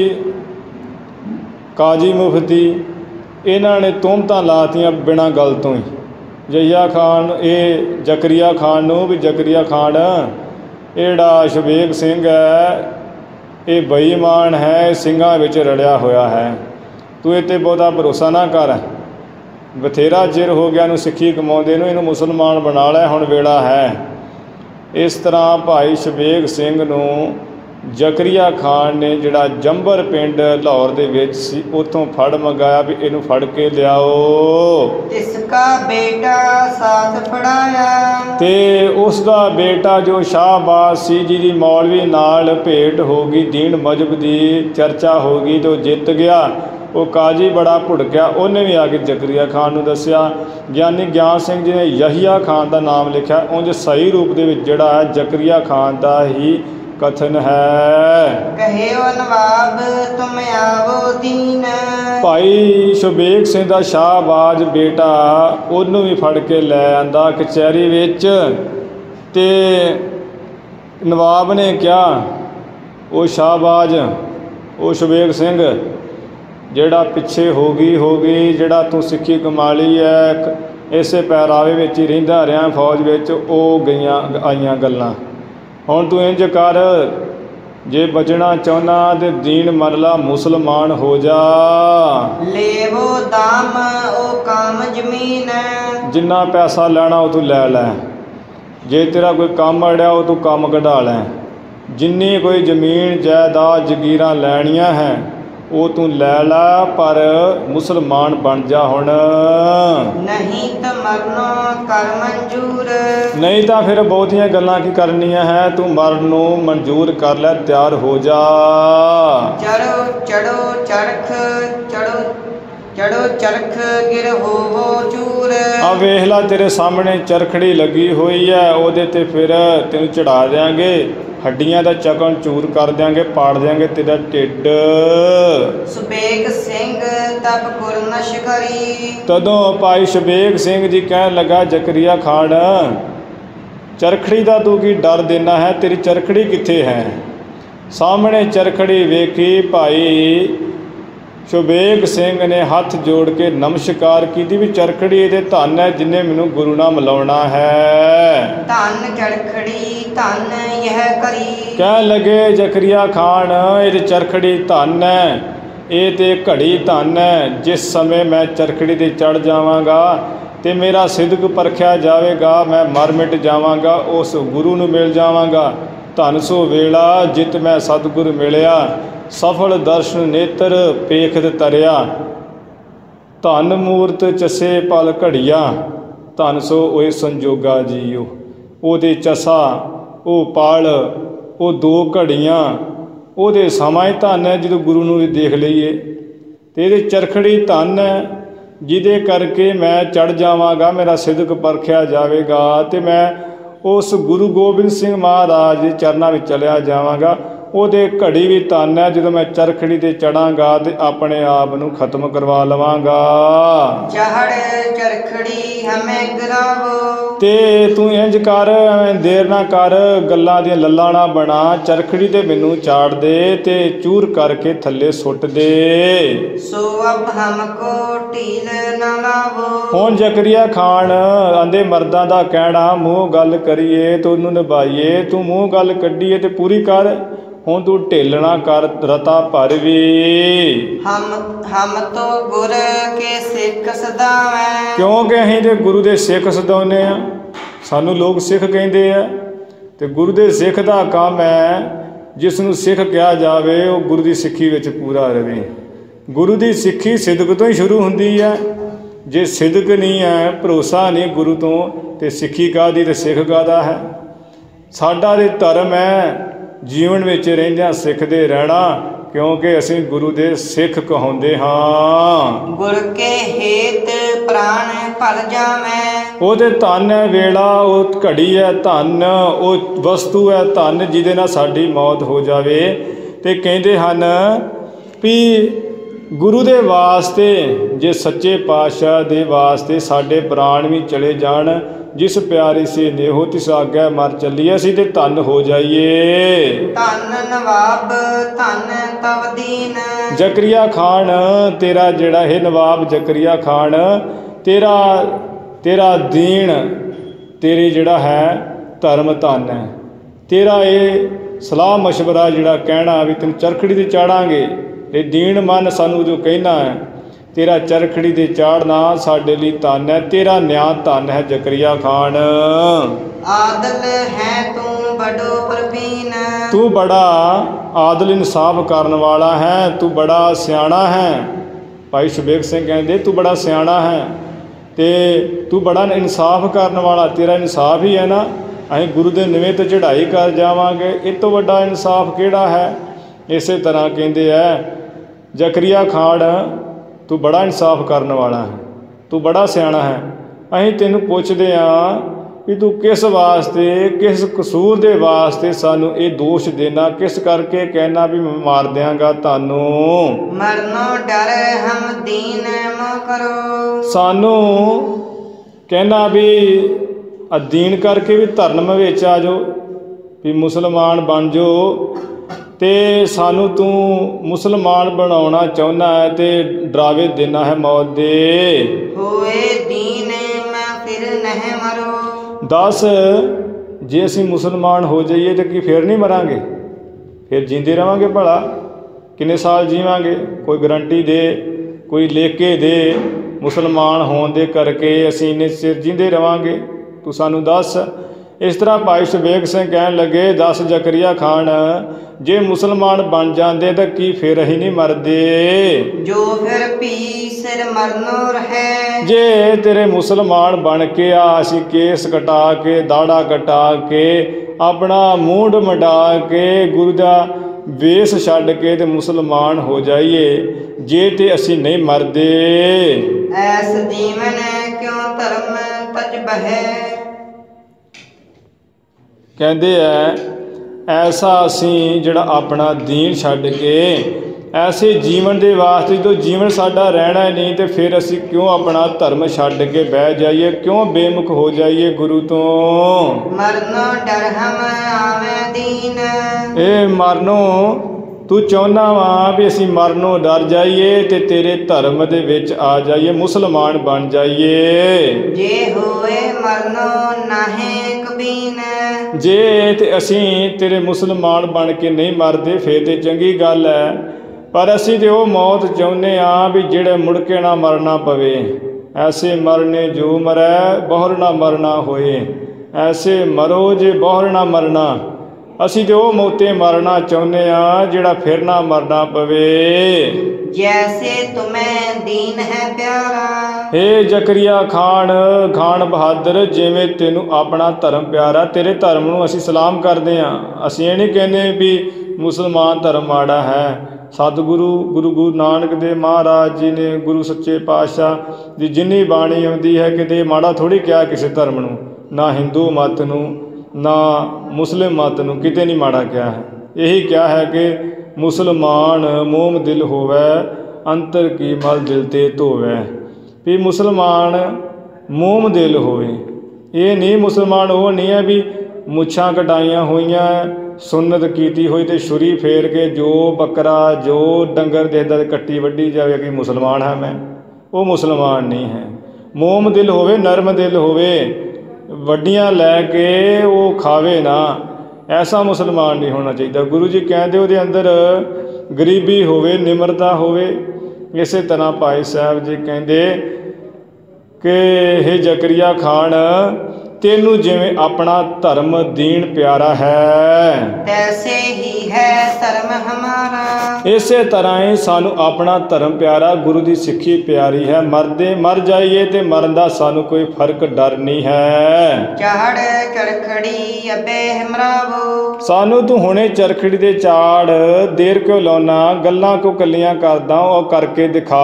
ਕਾਜੀ ਮੁਫਤੀ, ਇਹਨਾਂ ਨੇ ਤੁਹਮਤਾਂ ਲਾਤੀਆਂ ਬਿਨਾਂ ਗੱਲ ਤੋਂ ਹੀ। ਯਹੀਆ ਖਾਨ, ਇਹ ਜ਼ਕਰੀਆ ਖਾਨ ਨੂੰ ਵੀ ਜ਼ਕਰੀਆ ਖਾਨ ਇਹ ਜਿਹੜਾ ਸ਼ਬੇਗ ਸਿੰਘ ਹੈ ਇਹ ਬੇਈਮਾਨ ਹੈ, ਸਿੰਘਾਂ ਵਿੱਚ ਰਲਿਆ ਹੋਇਆ ਹੈ, ਤੂੰ ਇਹ 'ਤੇ ਬਹੁਤਾ ਭਰੋਸਾ ਨਾ ਕਰ। ਬਥੇਰਾ ਚਿਰ ਹੋ ਗਿਆ ਇਹਨੂੰ ਸਿੱਖੀ ਕਮਾਉਂਦੇ ਨੂੰ, ਇਹਨੂੰ ਮੁਸਲਮਾਨ ਬਣਾ ਲੈ, ਹੁਣ ਵੇਲਾ ਹੈ। ਇਸ ਤਰ੍ਹਾਂ ਭਾਈ ਸ਼ਬੇਗ ਸਿੰਘ ਨੂੰ ਜ਼ਕਰੀਆ ਖਾਨ ਨੇ ਜਿਹੜਾ ਜੰਬਰ ਪਿੰਡ ਲਾਹੌਰ ਦੇ ਵਿੱਚ ਸੀ ਉੱਥੋਂ ਫੜ ਮੰਗਾਇਆ ਵੀ ਇਹਨੂੰ ਫੜ ਕੇ ਲਿਆਓ। ਤਿਸਕਾ ਬੇਟਾ ਸਾਥ ਫੜਾਇਆ। ਤੇ ਉਸ ਦਾ ਬੇਟਾ ਜੋ ਸ਼ਾਹਬਾਜ਼ ਸੀ, ਜਿਹਦੀ ਮੌਲਵੀ ਨਾਲ ਭੇਟ ਹੋ ਗਈ, ਦੀਨ ਮਜ਼ਹਬ ਦੀ ਚਰਚਾ ਹੋ ਗਈ ਤੇ ਉਹ ਜਿੱਤ ਗਿਆ। ਉਹ ਕਾਜੀ ਬੜਾ ਭੁੜਕਿਆ, ਉਹਨੇ ਵੀ ਆ ਕੇ ਜ਼ਕਰੀਆ ਖਾਨ ਨੂੰ ਦੱਸਿਆ। ਗਿਆਨੀ ਗਿਆਨ ਸਿੰਘ ਜੀ ਨੇ ਯਹੀਆ ਖਾਨ ਦਾ ਨਾਮ ਲਿਖਿਆ, ਉਂਝ ਸਹੀ ਰੂਪ ਦੇ ਵਿੱਚ ਜਿਹੜਾ ਹੈ ਜ਼ਕਰੀਆ ਖਾਨ ਦਾ ਹੀ ਕਥਨ ਹੈ। ਕਹਿਓ ਨਵਾਬ ਤੁਮ ਆਵੋ ਦੀਨ। ਭਾਈ ਸ਼ਬੇਗ ਸਿੰਘ ਦਾ ਸ਼ਾਹਬਾਜ਼ ਬੇਟਾ ਉਹਨੂੰ ਵੀ ਫੜ ਕੇ ਲੈ ਆਂਦਾ ਕਚਹਿਰੀ ਵਿੱਚ, ਤੇ ਨਵਾਬ ਨੇ ਕਿਹਾ ਉਹ ਸ਼ਾਹਬਾਜ਼, ਉਹ ਸ਼ਬੇਗ ਸਿੰਘ ਜਿਹੜਾ ਪਿੱਛੇ ਹੋ ਗਈ ਹੋ ਗਈ, ਜਿਹੜਾ ਤੂੰ ਸਿੱਖੀ ਕਮਾ ਲਈ ਹੈ, ਇਸੇ ਪਹਿਰਾਵੇ ਵਿੱਚ ਹੀ ਰਹਿੰਦਾ ਰਿਹਾ ਫੌਜ ਵਿੱਚ, ਉਹ ਗਈਆਂ ਆਈਆਂ ਗੱਲਾਂ। ਹੁਣ ਤੂੰ ਇੰਝ ਕਰ, ਜੇ ਬਚਣਾ ਚਾਹੁੰਦਾ ਤੇ ਦੀਨ ਮਰਲਾ ਮੁਸਲਮਾਨ ਹੋ ਜਾ। ਲੇਵੋ ਦਾਮ ਉਹ ਕਾਮ ਜ਼ਮੀਨ। ਜਿੰਨਾ ਪੈਸਾ ਲੈਣਾ ਉਹ ਤੂੰ ਲੈ ਲੈ, ਜੇ ਤੇਰਾ ਕੋਈ ਕੰਮ ਅੜਿਆ ਉਹ ਤੂੰ ਕੰਮ ਕਢਾ ਲੈ, ਜਿੰਨੀ ਕੋਈ ਜ਼ਮੀਨ ਜਾਇਦਾਦ ਜਗੀਰਾਂ ਲੈਣੀਆਂ ਹੈ ਉਹ ਤੂੰ ਲੈ ਲਾ, ਪਰ ਮੁਸਲਮਾਨ ਬਣ ਜਾ ਹੁਣ। ਨਹੀਂ ਤਾਂ ਮਰਨੋਂ ਕਰ ਮਨਜ਼ੂਰ। ਨਹੀਂ ਤਾਂ ਫਿਰ ਬਹੁਤੀਆਂ ਗੱਲਾਂ ਕੀ ਕਰਨੀਆਂ ਹੈ, ਤੂੰ ਮਰਨ ਨੂੰ ਮਨਜ਼ੂਰ ਕਰ ਲੈ, ਤਿਆਰ ਹੋ ਜਾ। ਚੜੋ ਚੜੋ ਚਰਖ, ਚੜੋ ਚੜੋ ਚਰਖ ਗਿਰ ਹੋਵੋ ਚੂਰ। ਆ ਵੇਖ ਲਾ ਤੇਰੇ ਸਾਹਮਣੇ ਚਰਖੜੀ ਲੱਗੀ ਹੋਈ ਹੈ, ਉਹਦੇ 'ਤੇ ਫਿਰ ਤੈਨੂੰ ਚੜਾ ਦਿਆਂਗੇ, ਹੱਡੀਆਂ ਦਾ ਚਕਨ ਚੂਰ ਕਰ ਦਿਆਂਗੇ, ਪਾੜ ਦਿਆਂਗੇ ਤੇਰਾ ਢਿੱਡ। ਸ਼ਬੇਗ ਸਿੰਘ ਤਬ ਗੁਰਨਸ਼ ਕਰੀ। ਤਦੋਂ ਭਾਈ ਸ਼ਬੇਗ ਸਿੰਘ ਜੀ ਕਹਿਣ ਲੱਗਾ ਜ਼ਕਰੀਆ ਖਾਨ, ਚਰਖੜੀ ਦਾ ਤੂੰ ਕੀ ਡਰ ਦੇਣਾ ਹੈ, ਤੇਰੀ ਚਰਖੜੀ ਕਿੱਥੇ ਹੈ? ਸਾਹਮਣੇ ਚਰਖੜੀ ਵੇਖੀ ਭਾਈ ਸ਼ੁਭੇਗ ਸਿੰਘ ਨੇ ਹੱਥ ਜੋੜ ਕੇ ਨਮਸਕਾਰ ਕੀਤੀ ਵੀ ਚਰਖੜੀ ਇਹਦੇ ਧੰਨ ਹੈ ਜਿਨੇ ਮੈਨੂੰ ਗੁਰੂ ਨਾਲ ਮਿਲਾਉਣਾ ਹੈ। ਧੰਨ ਚਰਖੜੀ ਧੰਨ ਇਹ ਕਰੀ। ਕਹਿ ਲਗੇ ਜ਼ਕਰੀਆ ਖਾਨ ਇਹ ਚਰਖੜੀ ਧੰਨ ਹੈ, ਇਹ ਤੇ ਘੜੀ ਧੰਨ ਹੈ। ਜਿਸ ਸਮੇਂ ਮੈਂ ਚਰਖੜੀ ਤੇ ਚੜ੍ਹ ਜਾਵਾਂਗਾ ਤੇ ਮੇਰਾ ਸਿਦਕ ਪਰਖਿਆ ਜਾਵੇਗਾ, ਮੈਂ ਮਰ ਮਿਟ ਜਾਵਾਂਗਾ, ਉਸ ਗੁਰੂ ਨੂੰ ਮਿਲ ਜਾਵਾਂਗਾ। ਧੰਨ ਸੋ ਵੇਲਾ ਜਿਤ ਮੈਂ ਸਤਿਗੁਰ ਮਿਲਿਆ, ਸਫਲ ਦਰਸ਼ਨ ਨੇਤਰ ਪੇਖਤ ਤਰਿਆ। ਧੰਨ ਮੂਰਤ ਚਸੇ ਪਲ ਘੜੀਆ, ਧੰਨ ਸੋ ਓਏ ਸੰਜੋਗਾ ਜੀਓ। ਉਹਦੇ ਚਸਾ, ਉਹ ਪਲ, ਉਹ ਦੋ ਘੜੀਆਂ, ਉਹਦੇ ਸਮਾਂ ਹੀ ਧੰਨ ਹੈ ਜਦੋਂ ਗੁਰੂ ਨੂੰ ਵੀ ਦੇਖ ਲਈਏ। ਅਤੇ ਇਹਦੇ ਚਰਖੜੀ ਧੰਨ ਹੈ ਜਿਹਦੇ ਕਰਕੇ ਮੈਂ ਚੜ੍ਹ ਜਾਵਾਂਗਾ, ਮੇਰਾ ਸਿਦਕ ਪਰਖਿਆ ਜਾਵੇਗਾ ਅਤੇ ਮੈਂ ਉਸ ਗੁਰੂ ਗੋਬਿੰਦ ਸਿੰਘ ਮਹਾਰਾਜ ਦੇ ਚਰਨਾਂ ਵਿੱਚ ਚਲਿਆ ਜਾਵਾਂਗਾ। ਉਹਦੇ ਘੜੀ ਵੀ ਧੰਨ ਹੈ ਜਦੋਂ ਮੈਂ ਚਰਖੜੀ 'ਤੇ ਚੜਾਂਗਾ ਅਤੇ ਆਪਣੇ ਆਪ ਨੂੰ ਖਤਮ ਕਰਵਾ ਲਵਾਂਗਾ। ਚੜ੍ਹ ਚਰਖੜੀ ਹਮੇ ਗਿਰਾਵੋ। ਤੇ ਤੂੰ ਇੰਝ ਕਰ, ਐਵੇਂ ਦੇਰ ਨਾ ਕਰ, ਗੱਲਾਂ ਦੀਆਂ ਲੱਲਾਂ ਨਾ ਬਣਾ, ਚਰਖੜੀ 'ਤੇ ਮੈਨੂੰ ਚਾੜ ਦੇ ਤੇ ਚੂਰ ਕਰਕੇ ਥੱਲੇ ਸੁੱਟ ਦੇ। ਸੋ ਅਬ ਹਮਕੋ ਢੀਲ ਨਾ ਲਾਵੋ। ਹੁਣ ਜ਼ਕਰੀਆ ਖਾਨ ਆਂਦੇ ਮਰਦਾਂ ਦਾ ਕਹਿਣਾ ਮੂੰਹ ਗੱਲ ਕਰੀਏ ਤੇ ਉਹਨੂੰ ਨਿਭਾਈਏ, ਤੂੰ ਮੂੰਹ ਗੱਲ ਕੱਢੀਏ ਤੇ ਪੂਰੀ ਕਰ। ਹੁਣ ਤੂੰ ਢਿੱਲਣਾ ਕਰ ਰਤਾ ਭਰ ਵੀ। ਹਮ ਹਮ ਤੋ ਗੁਰ ਕੇ ਸਿੱਖ ਸਦਾਵੈ। ਕਿਉਂਕਿ ਅਸੀਂ ਤੇ ਗੁਰੂ ਦੇ ਸਿੱਖ ਸਦਾਉਂਦੇ ਹਾਂ, ਸਾਨੂੰ ਲੋਕ ਸਿੱਖ ਕਹਿੰਦੇ ਆ ਤੇ ਗੁਰੂ ਦੇ ਸਿੱਖ ਦਾ ਕੰਮ ਹੈ ਜਿਸ ਨੂੰ ਸਿੱਖ ਕਿਹਾ ਜਾਵੇ ਉਹ ਗੁਰੂ ਦੀ ਸਿੱਖੀ ਵਿੱਚ ਪੂਰਾ ਰਹੇ। ਗੁਰੂ ਦੀ ਸਿੱਖੀ ਸਿਦਕ ਤੋਂ ਹੀ ਸ਼ੁਰੂ ਹੁੰਦੀ ਹੈ। ਜੇ ਸਿਦਕ ਨਹੀਂ ਹੈ, ਭਰੋਸਾ ਨਹੀਂ ਗੁਰੂ ਤੋਂ, ਤੇ ਸਿੱਖੀ ਕਾਹਦੀ ਤੇ ਸਿੱਖ ਕਾਹਦਾ ਹੈ। ਸਾਡਾ ਤੇ ਧਰਮ ਹੈ ਜੀਵਨ ਵਿੱਚ ਰਹਿੰਦਿਆਂ ਸਿੱਖਦੇ ਰਹਿਣਾ, ਕਿਉਂਕਿ ਅਸੀਂ ਗੁਰੂ ਦੇ ਸਿੱਖ ਕਹਾਉਂਦੇ ਹਾਂ। ਗੁਰ ਕੇ ਹੇਤ ਪ੍ਰਾਣ ਭਲ ਜਾਵੈ। ਉਹਦੇ ਧੰਨ ਹੈ ਵੇਲਾ, ਉਹ ਘੜੀ ਹੈ ਧੰਨ, ਉਹ ਵਸਤੂ ਹੈ ਧੰਨ ਜਿਹਦੇ ਨਾਲ ਸਾਡੀ ਮੌਤ ਹੋ ਜਾਵੇ। ਤੇ ਕਹਿੰਦੇ ਹਨ ਵੀ ਗੁਰੂ ਦੇ ਵਾਸਤੇ, ਜੇ ਸੱਚੇ ਪਾਤਸ਼ਾਹ ਦੇ ਵਾਸਤੇ ਸਾਡੇ ਪ੍ਰਾਣ ਵੀ ਚਲੇ ਜਾਣ, ਜਿਸ ਪਿਆਰੀ ਸੇ ਨੇਹੋ ਤਿਸ ਆਗੈ ਮਰ ਚੱਲੀਏ, ਅਸੀਂ ਤੇ ਧੰਨ ਹੋ ਜਾਈਏ। ਧੰਨ ਨਵਾਬ ਧੰਨ ਤਵ ਦੀਨ। ਜ਼ਕਰੀਆ ਖਾਨ ਤੇਰਾ ਜਿਹੜਾ ਹੈ ਨਵਾਬ ਜ਼ਕਰੀਆ ਖਾਨ, ਤੇਰਾ ਤੇਰਾ ਦੀਨ, ਤੇਰੀ ਜਿਹੜਾ ਹੈ ਧਰਮ ਧੰਨ ਹੈ। ਤੇਰਾ ਇਹ ਸਲਾਹ ਮਸ਼ਵਰਾ ਜਿਹੜਾ ਕਹਿਣਾ ਵੀ ਤੈਨੂੰ ਚਰਖੜੀ 'ਤੇ ਚਾੜਾਂਗੇ, ਇਹ ਦੀਨ ਮਨ ਸਾਨੂੰ ਜੋ ਕਹਿਣਾ ਹੈ, ਤੇਰਾ ਚਰਖੜੀ 'ਤੇ ਚਾੜਨਾ ਸਾਡੇ ਲਈ ਧੰਨ ਹੈ। ਤੇਰਾ ਨਿਆਂ ਧੰਨ ਹੈ ਜ਼ਕਰੀਆ ਖਾਨ। ਆਦਲ ਹੈ ਤੂੰ ਬੜੋ ਪ੍ਰਵੀਨ। ਤੂੰ ਬੜਾ ਆਦਲ ਇਨਸਾਫ ਕਰਨ ਵਾਲਾ ਹੈ, ਤੂੰ ਬੜਾ ਸਿਆਣਾ ਹੈ। ਭਾਈ ਸ਼ੁਭੇਗ ਸਿੰਘ ਕਹਿੰਦੇ ਤੂੰ ਬੜਾ ਸਿਆਣਾ ਹੈ ਅਤੇ ਤੂੰ ਬੜਾ ਇਨਸਾਫ ਕਰਨ ਵਾਲਾ। ਤੇਰਾ ਇਨਸਾਫ ਹੀ ਹੈ ਨਾ, ਅਸੀਂ ਗੁਰੂ ਦੇ ਨਿਵੇਂ ਤੋਂ ਚੜ੍ਹਾਈ ਕਰ ਜਾਵਾਂਗੇ, ਇਹ ਤੋਂ ਵੱਡਾ ਇਨਸਾਫ ਕਿਹੜਾ ਹੈ। ਇਸੇ ਤਰ੍ਹਾਂ ਕਹਿੰਦੇ ਹੈ ਜ਼ਕਰੀਆ ਖਾਨ ਤੂੰ ਬੜਾ ਇਨਸਾਫ ਕਰਨ ਵਾਲਾ ਹੈ, ਤੂੰ ਬੜਾ ਸਿਆਣਾ ਹੈ। ਅਸੀਂ ਤੈਨੂੰ ਪੁੱਛਦੇ ਹਾਂ ਵੀ ਤੂੰ ਕਿਸ ਵਾਸਤੇ, ਕਿਸ ਕਸੂਰ ਦੇ ਵਾਸਤੇ ਸਾਨੂੰ ਇਹ ਦੋਸ਼ ਦੇਣਾ, ਕਿਸ ਕਰਕੇ ਕਹਿਣਾ ਵੀ ਮੈਂ ਮਾਰ ਦਿਆਂਗਾ ਤੁਹਾਨੂੰ। ਮਰਨੋਂ ਡਰ ਹਮ ਦੀਨ ਮੋ ਕਰੋ। ਸਾਨੂੰ ਕਹਿਣਾ ਵੀ ਅਧੀਨ ਕਰਕੇ ਵੀ ਧਰਮ ਵਿੱਚ ਆ ਜਾਓ, ਵੀ ਮੁਸਲਮਾਨ ਬਣ ਜਾਓ, ਅਤੇ ਸਾਨੂੰ ਤੂੰ ਮੁਸਲਮਾਨ ਬਣਾਉਣਾ ਚਾਹੁੰਦਾ ਹੈ ਅਤੇ ਡਰਾਵੇ ਦੇਣਾ ਹੈ ਮੌਤ ਦੇ। ਹੋਏ ਦੀਨ ਮੈਂ ਫਿਰ ਨਹਿ ਮਰੋ। ਦੱਸ ਜੇ ਅਸੀਂ ਮੁਸਲਮਾਨ ਹੋ ਜਾਈਏ ਤਾਂ ਕੀ ਫਿਰ ਨਹੀਂ ਮਰਾਂਗੇ, ਫਿਰ ਜੀਂਦੇ ਰਹਾਂਗੇ ਭਲਾ, ਕਿੰਨੇ ਸਾਲ ਜੀਵਾਂਗੇ, ਕੋਈ ਗਰੰਟੀ ਦੇ, ਕੋਈ ਲਿਖ ਕੇ ਦੇ। ਮੁਸਲਮਾਨ ਹੋਣ ਦੇ ਕਰਕੇ ਅਸੀਂ ਇੰਨੇ ਚਿਰ ਜੀਂਦੇ ਰਹਾਂਗੇ, ਤੂੰ ਸਾਨੂੰ ਦੱਸ। ਇਸ ਤਰ੍ਹਾਂ ਭਾਈ ਸ਼ੁਭੇਗ ਸਿੰਘ ਕਹਿਣ ਲੱਗੇ ਦੱਸ ਜ਼ਕਰੀਆ ਖਾਨ ਜੇ ਮੁਸਲਮਾਨ ਬਣ ਜਾਂਦੇ ਤਾਂ ਕੀ ਫਿਰ ਅਸੀਂ ਨਹੀਂ ਮਰਦੇ। ਜੋ ਫਿਰ ਭੀ ਸਿਰ ਮਰਨੋ ਰਹੇ। ਜੇ ਤੇਰੇ ਮੁਸਲਮਾਨ ਬਣ ਕੇ ਆ ਅਸੀਂ ਕੇਸ ਕਟਾ ਕੇ, ਦਾੜਾ ਕਟਾ ਕੇ, ਆਪਣਾ ਮੂੰਡ ਮੰਡਾ ਕੇ, ਗੁਰੂ ਦਾ ਵੇਸ ਛੱਡ ਕੇ ਤੇ ਮੁਸਲਮਾਨ ਹੋ ਜਾਈਏ, ਜੇ ਤੇ ਅਸੀਂ ਨਹੀਂ ਮਰਦੇ। ਐਸ ਜੀਵਨ ਕਿਉਂ ਧਰਮ ਤਜ ਬਹਿ। ਕਹਿੰਦੇ ਹੈ ਐਸਾ ਅਸੀਂ ਜਿਹੜਾ ਆਪਣਾ ਦੀਨ ਛੱਡ ਕੇ ਐਸੇ ਜੀਵਨ ਦੇ ਵਾਸਤੇ, ਜਦੋਂ ਜੀਵਨ ਸਾਡਾ ਰਹਿਣਾ ਨਹੀਂ ਤੇ ਫਿਰ ਅਸੀਂ ਕਿਉਂ ਆਪਣਾ ਧਰਮ ਛੱਡ ਕੇ ਬਹਿ ਜਾਈਏ, ਕਿਉਂ ਬੇਮੁਖ ਹੋ ਜਾਈਏ ਗੁਰੂ ਤੋਂ। ਮਰਨੋਂ ਡਰ ਹਮ ਆਵੇ ਦੀਨ। ਇਹ ਮਰਨੋਂ ਤੂੰ ਚਾਹੁੰਦਾ ਵਾ ਵੀ ਅਸੀਂ ਮਰਨੋਂ ਡਰ ਜਾਈਏ ਤੇ ਤੇਰੇ ਧਰਮ ਦੇ ਵਿੱਚ ਆ ਜਾਈਏ, ਮੁਸਲਮਾਨ ਬਣ ਜਾਈਏ। ਜੇ ਹੋਏ ਮਰਨੋਂ ਨਾਹੀਂ ਕਬੀਨ, ਜੇ ਤੇ ਅਸੀਂ ਤੇਰੇ ਮੁਸਲਮਾਨ ਬਣ ਕੇ ਨਹੀਂ ਮਰਦੇ ਫੇਰ ਤੇ ਚੰਗੀ ਗੱਲ ਹੈ, ਪਰ ਅਸੀਂ ਤੇ ਉਹ ਮੌਤ ਚਾਹੁੰਦੇ ਹਾਂ ਵੀ ਜਿਹੜੇ ਮੁੜ ਕੇ ਨਾ ਮਰਨਾ ਪਵੇ। ਐਸੇ ਮਰਨੇ ਜੋ ਮਰੈ ਬਹੁਰ ਨਾ ਮਰਨਾ ਹੋਏ, ਐਸੇ ਮਰੋ ਜੇ ਬਹੁਰ ਨਾ ਮਰਨਾ। ਅਸੀਂ ਤੇ ਉਹ ਮੌਤੇ ਮਰਨਾ ਚਾਹੁੰਦੇ ਹਾਂ ਜਿਹੜਾ ਫਿਰ ਨਾ ਮਰਨਾ ਪਵੇ। ਜੈਸੇ ਤੁਮੈ ਦੀਨ ਹੈ ਪਿਆਰਾ, ਏ ਜ਼ਕਰੀਆ ਖਾਨ ਖਾਨ ਬਹਾਦਰ, ਜਿਵੇਂ ਤੈਨੂੰ ਆਪਣਾ ਧਰਮ ਪਿਆਰਾ, ਤੇਰੇ ਧਰਮ ਨੂੰ ਅਸੀਂ ਸਲਾਮ ਕਰਦੇ ਹਾਂ। ਅਸੀਂ ਇਹ ਨਹੀਂ ਕਹਿੰਦੇ ਵੀ ਮੁਸਲਮਾਨ ਧਰਮ ਮਾੜਾ ਹੈ। ਸਤਿਗੁਰੂ ਗੁਰੂ ਗੁਰੂ ਨਾਨਕ ਦੇਵ ਮਹਾਰਾਜ ਜੀ ਨੇ, ਗੁਰੂ ਸੱਚੇ ਪਾਤਸ਼ਾਹ ਦੀ ਜਿੰਨੀ ਬਾਣੀ ਆਉਂਦੀ ਹੈ ਕਿਤੇ ਮਾੜਾ ਥੋੜ੍ਹੀ ਕਿਹਾ ਕਿਸੇ ਧਰਮ ਨੂੰ, ਨਾ ਹਿੰਦੂ ਮਤ ਨੂੰ ਨਾ ਮੁਸਲਿਮ ਮਤ ਨੂੰ, ਕਿਤੇ ਨਹੀਂ ਮਾੜਾ ਕਿਹਾ ਹੈ। ਇਹੀ ਕਿਹਾ ਹੈ ਕਿ ਮੁਸਲਮਾਨ ਮੋਮ ਦਿਲ ਹੋਵੇ, ਅੰਤਰ ਕੀ ਮਲ ਦਿਲ ਤੇ ਧੋਵੇ। ਵੀ ਮੁਸਲਮਾਨ ਮੋਮ ਦਿਲ ਹੋਵੇ। ਇਹ ਨਹੀਂ ਮੁਸਲਮਾਨ ਉਹ ਨਹੀਂ ਹੈ ਵੀ ਮੁੱਛਾਂ ਕਟਾਈਆਂ ਹੋਈਆਂ, ਸੁੰਨਤ ਕੀਤੀ ਹੋਈ ਤੇ ਛੁਰੀ ਫੇਰ ਕੇ ਜੋ ਬੱਕਰਾ ਜੋ ਡੰਗਰ ਦੇਖਦਾ ਕੱਟੀ ਵੱਢੀ ਜਾਵੇ ਕਿ ਮੁਸਲਮਾਨ ਹੈ ਮੈਂ, ਉਹ ਮੁਸਲਮਾਨ ਨਹੀਂ ਹੈ। ਮੋਮ ਦਿਲ ਹੋਵੇ, ਨਰਮ ਦਿਲ ਹੋਵੇ, ਵੱਡੀਆਂ ਲੈ ਕੇ ਉਹ ਖਾਵੇ ਨਾ, ਐਸਾ ਮੁਸਲਮਾਨ ਨਹੀਂ ਹੋਣਾ ਚਾਹੀਦਾ। ਗੁਰੂ ਜੀ ਕਹਿੰਦੇ ਉਹਦੇ ਅੰਦਰ ਗਰੀਬੀ ਹੋਵੇ, ਨਿਮਰਤਾ ਹੋਵੇ। ਇਸੇ ਤਰ੍ਹਾਂ ਭਾਈ ਸਾਹਿਬ ਜੀ ਕਹਿੰਦੇ ਕਿ ਹੇ ਜ਼ਕਰੀਆ ਖਾਨ, ਤੈਨੂੰ ਜਿਵੇਂ ਆਪਣਾ ਧਰਮ ਦੀਨ ਪਿਆਰਾ ਹੈ, ਤੈਸੇ ਹੀ ਹੈ ਧਰਮ ਹਮਾਰਾ। ਇਸੇ ਤਰ੍ਹਾਂ ਹੀ ਸਾਨੂੰ ਆਪਣਾ ਧਰਮ ਪਿਆਰਾ, ਗੁਰੂ ਦੀ ਸਿੱਖੀ ਪਿਆਰੀ ਹੈ। ਮਰਦੇ ਮਰ ਜਾਈਏ ਤੇ ਮਰਨ ਦਾ ਸਾਨੂੰ ਕੋਈ ਫਰਕ ਡਰ ਨਹੀਂ ਹੈ। ਚਾੜ ਚਰਖੜੀ ਅਬੇ ਹਮਰਾਵੋ, ਸਾਨੂੰ ਤੂੰ ਹੁਣੇ ਚਰਖੜੀ ਦੇ ਚਾੜ ਦੇਰ ਕਿਉਂ ਲਾਉਣਾ, ਗੱਲਾਂ ਕਿਉਂ ਕੱਲੀਆਂ ਕਰਦਾ, ਉਹ ਕਰਕੇ ਦਿਖਾ।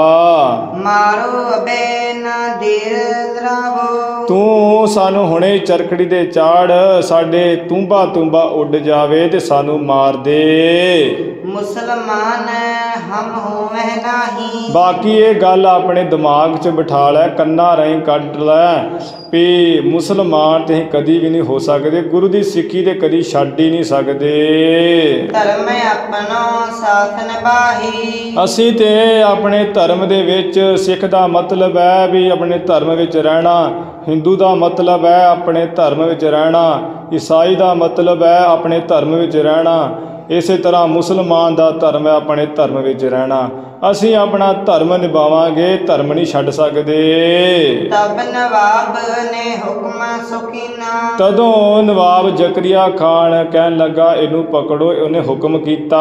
ਮਾਰੋ ਅਬੇ ਨਾ ਦੇਰ ਦਰਾਵੋ, ਤੂੰ ਸਾਨੂੰ ਹੁਣੇ ਚਰਖੜੀ ਦੇ ਚਾੜ, ਸਾਡੇ ਤੂੰਬਾ ਤੂੰਬਾ ਉੱਡ ਜਾਵੇ ਤੇ ਸਾਨੂੰ ਮਾਰ ਦੇ। ਮੁਸਲਮਾਨ ਹਮ ਹੋਵੇ ਨਾਹੀ, ਬਾਕੀ ਇਹ ਗੱਲ ਆਪਣੇ ਦਿਮਾਗ 'ਚ ਬਿਠਾ ਲੈ, ਕੰਨਾਂ ਰਾਹੀਂ ਕੱਢ ਲੈ ਵੀ ਮੁਸਲਮਾਨ ਤੇ ਕਦੀ ਵੀ ਨਹੀਂ ਹੋ ਸਕਦੇ, ਗੁਰੂ ਦੀ ਸਿੱਖੀ ਤੇ ਕਦੀ ਛੱਡ ਹੀ ਨਹੀਂ ਸਕਦੇ। ਧਰਮ ਆਪਣਾ ਸਾਥ ਨਿਭਾਹੀ, ਅਸੀਂ ਤੇ ਆਪਣੇ ਧਰਮ ਦੇ ਵਿੱਚ, ਸਿੱਖ ਦਾ ਮਤਲਬ ਹੈ ਵੀ ਆਪਣੇ ਧਰਮ ਵਿੱਚ ਰਹਿਣਾ, ਹਿੰਦੂ ਦਾ ਮਤਲਬ ਹੈ ਆਪਣੇ ਧਰਮ ਵਿੱਚ ਰਹਿਣਾ, ਈਸਾਈ ਦਾ ਮਤਲਬ ਹੈ ਆਪਣੇ ਧਰਮ ਵਿੱਚ ਰਹਿਣਾ, ਇਸੇ ਤਰ੍ਹਾਂ ਮੁਸਲਮਾਨ ਦਾ ਧਰਮ ਹੈ ਆਪਣੇ ਧਰਮ ਵਿੱਚ ਰਹਿਣਾ। ਅਸੀਂ ਆਪਣਾ ਧਰਮ ਨਿਭਾਵਾਂਗੇ, ਧਰਮ ਨਹੀਂ ਛੱਡ ਸਕਦੇ। ਤਬ ਨਵਾਬ ਨੇ ਹੁਕਮ ਸੁਕੀਨਾ, ਤਦੋਂ ਨਵਾਬ ਜ਼ਕਰੀਆ ਖਾਨ ਕਹਿਣ ਲੱਗਾ ਇਹਨੂੰ ਪਕੜੋ, ਉਹਨੇ ਹੁਕਮ ਕੀਤਾ।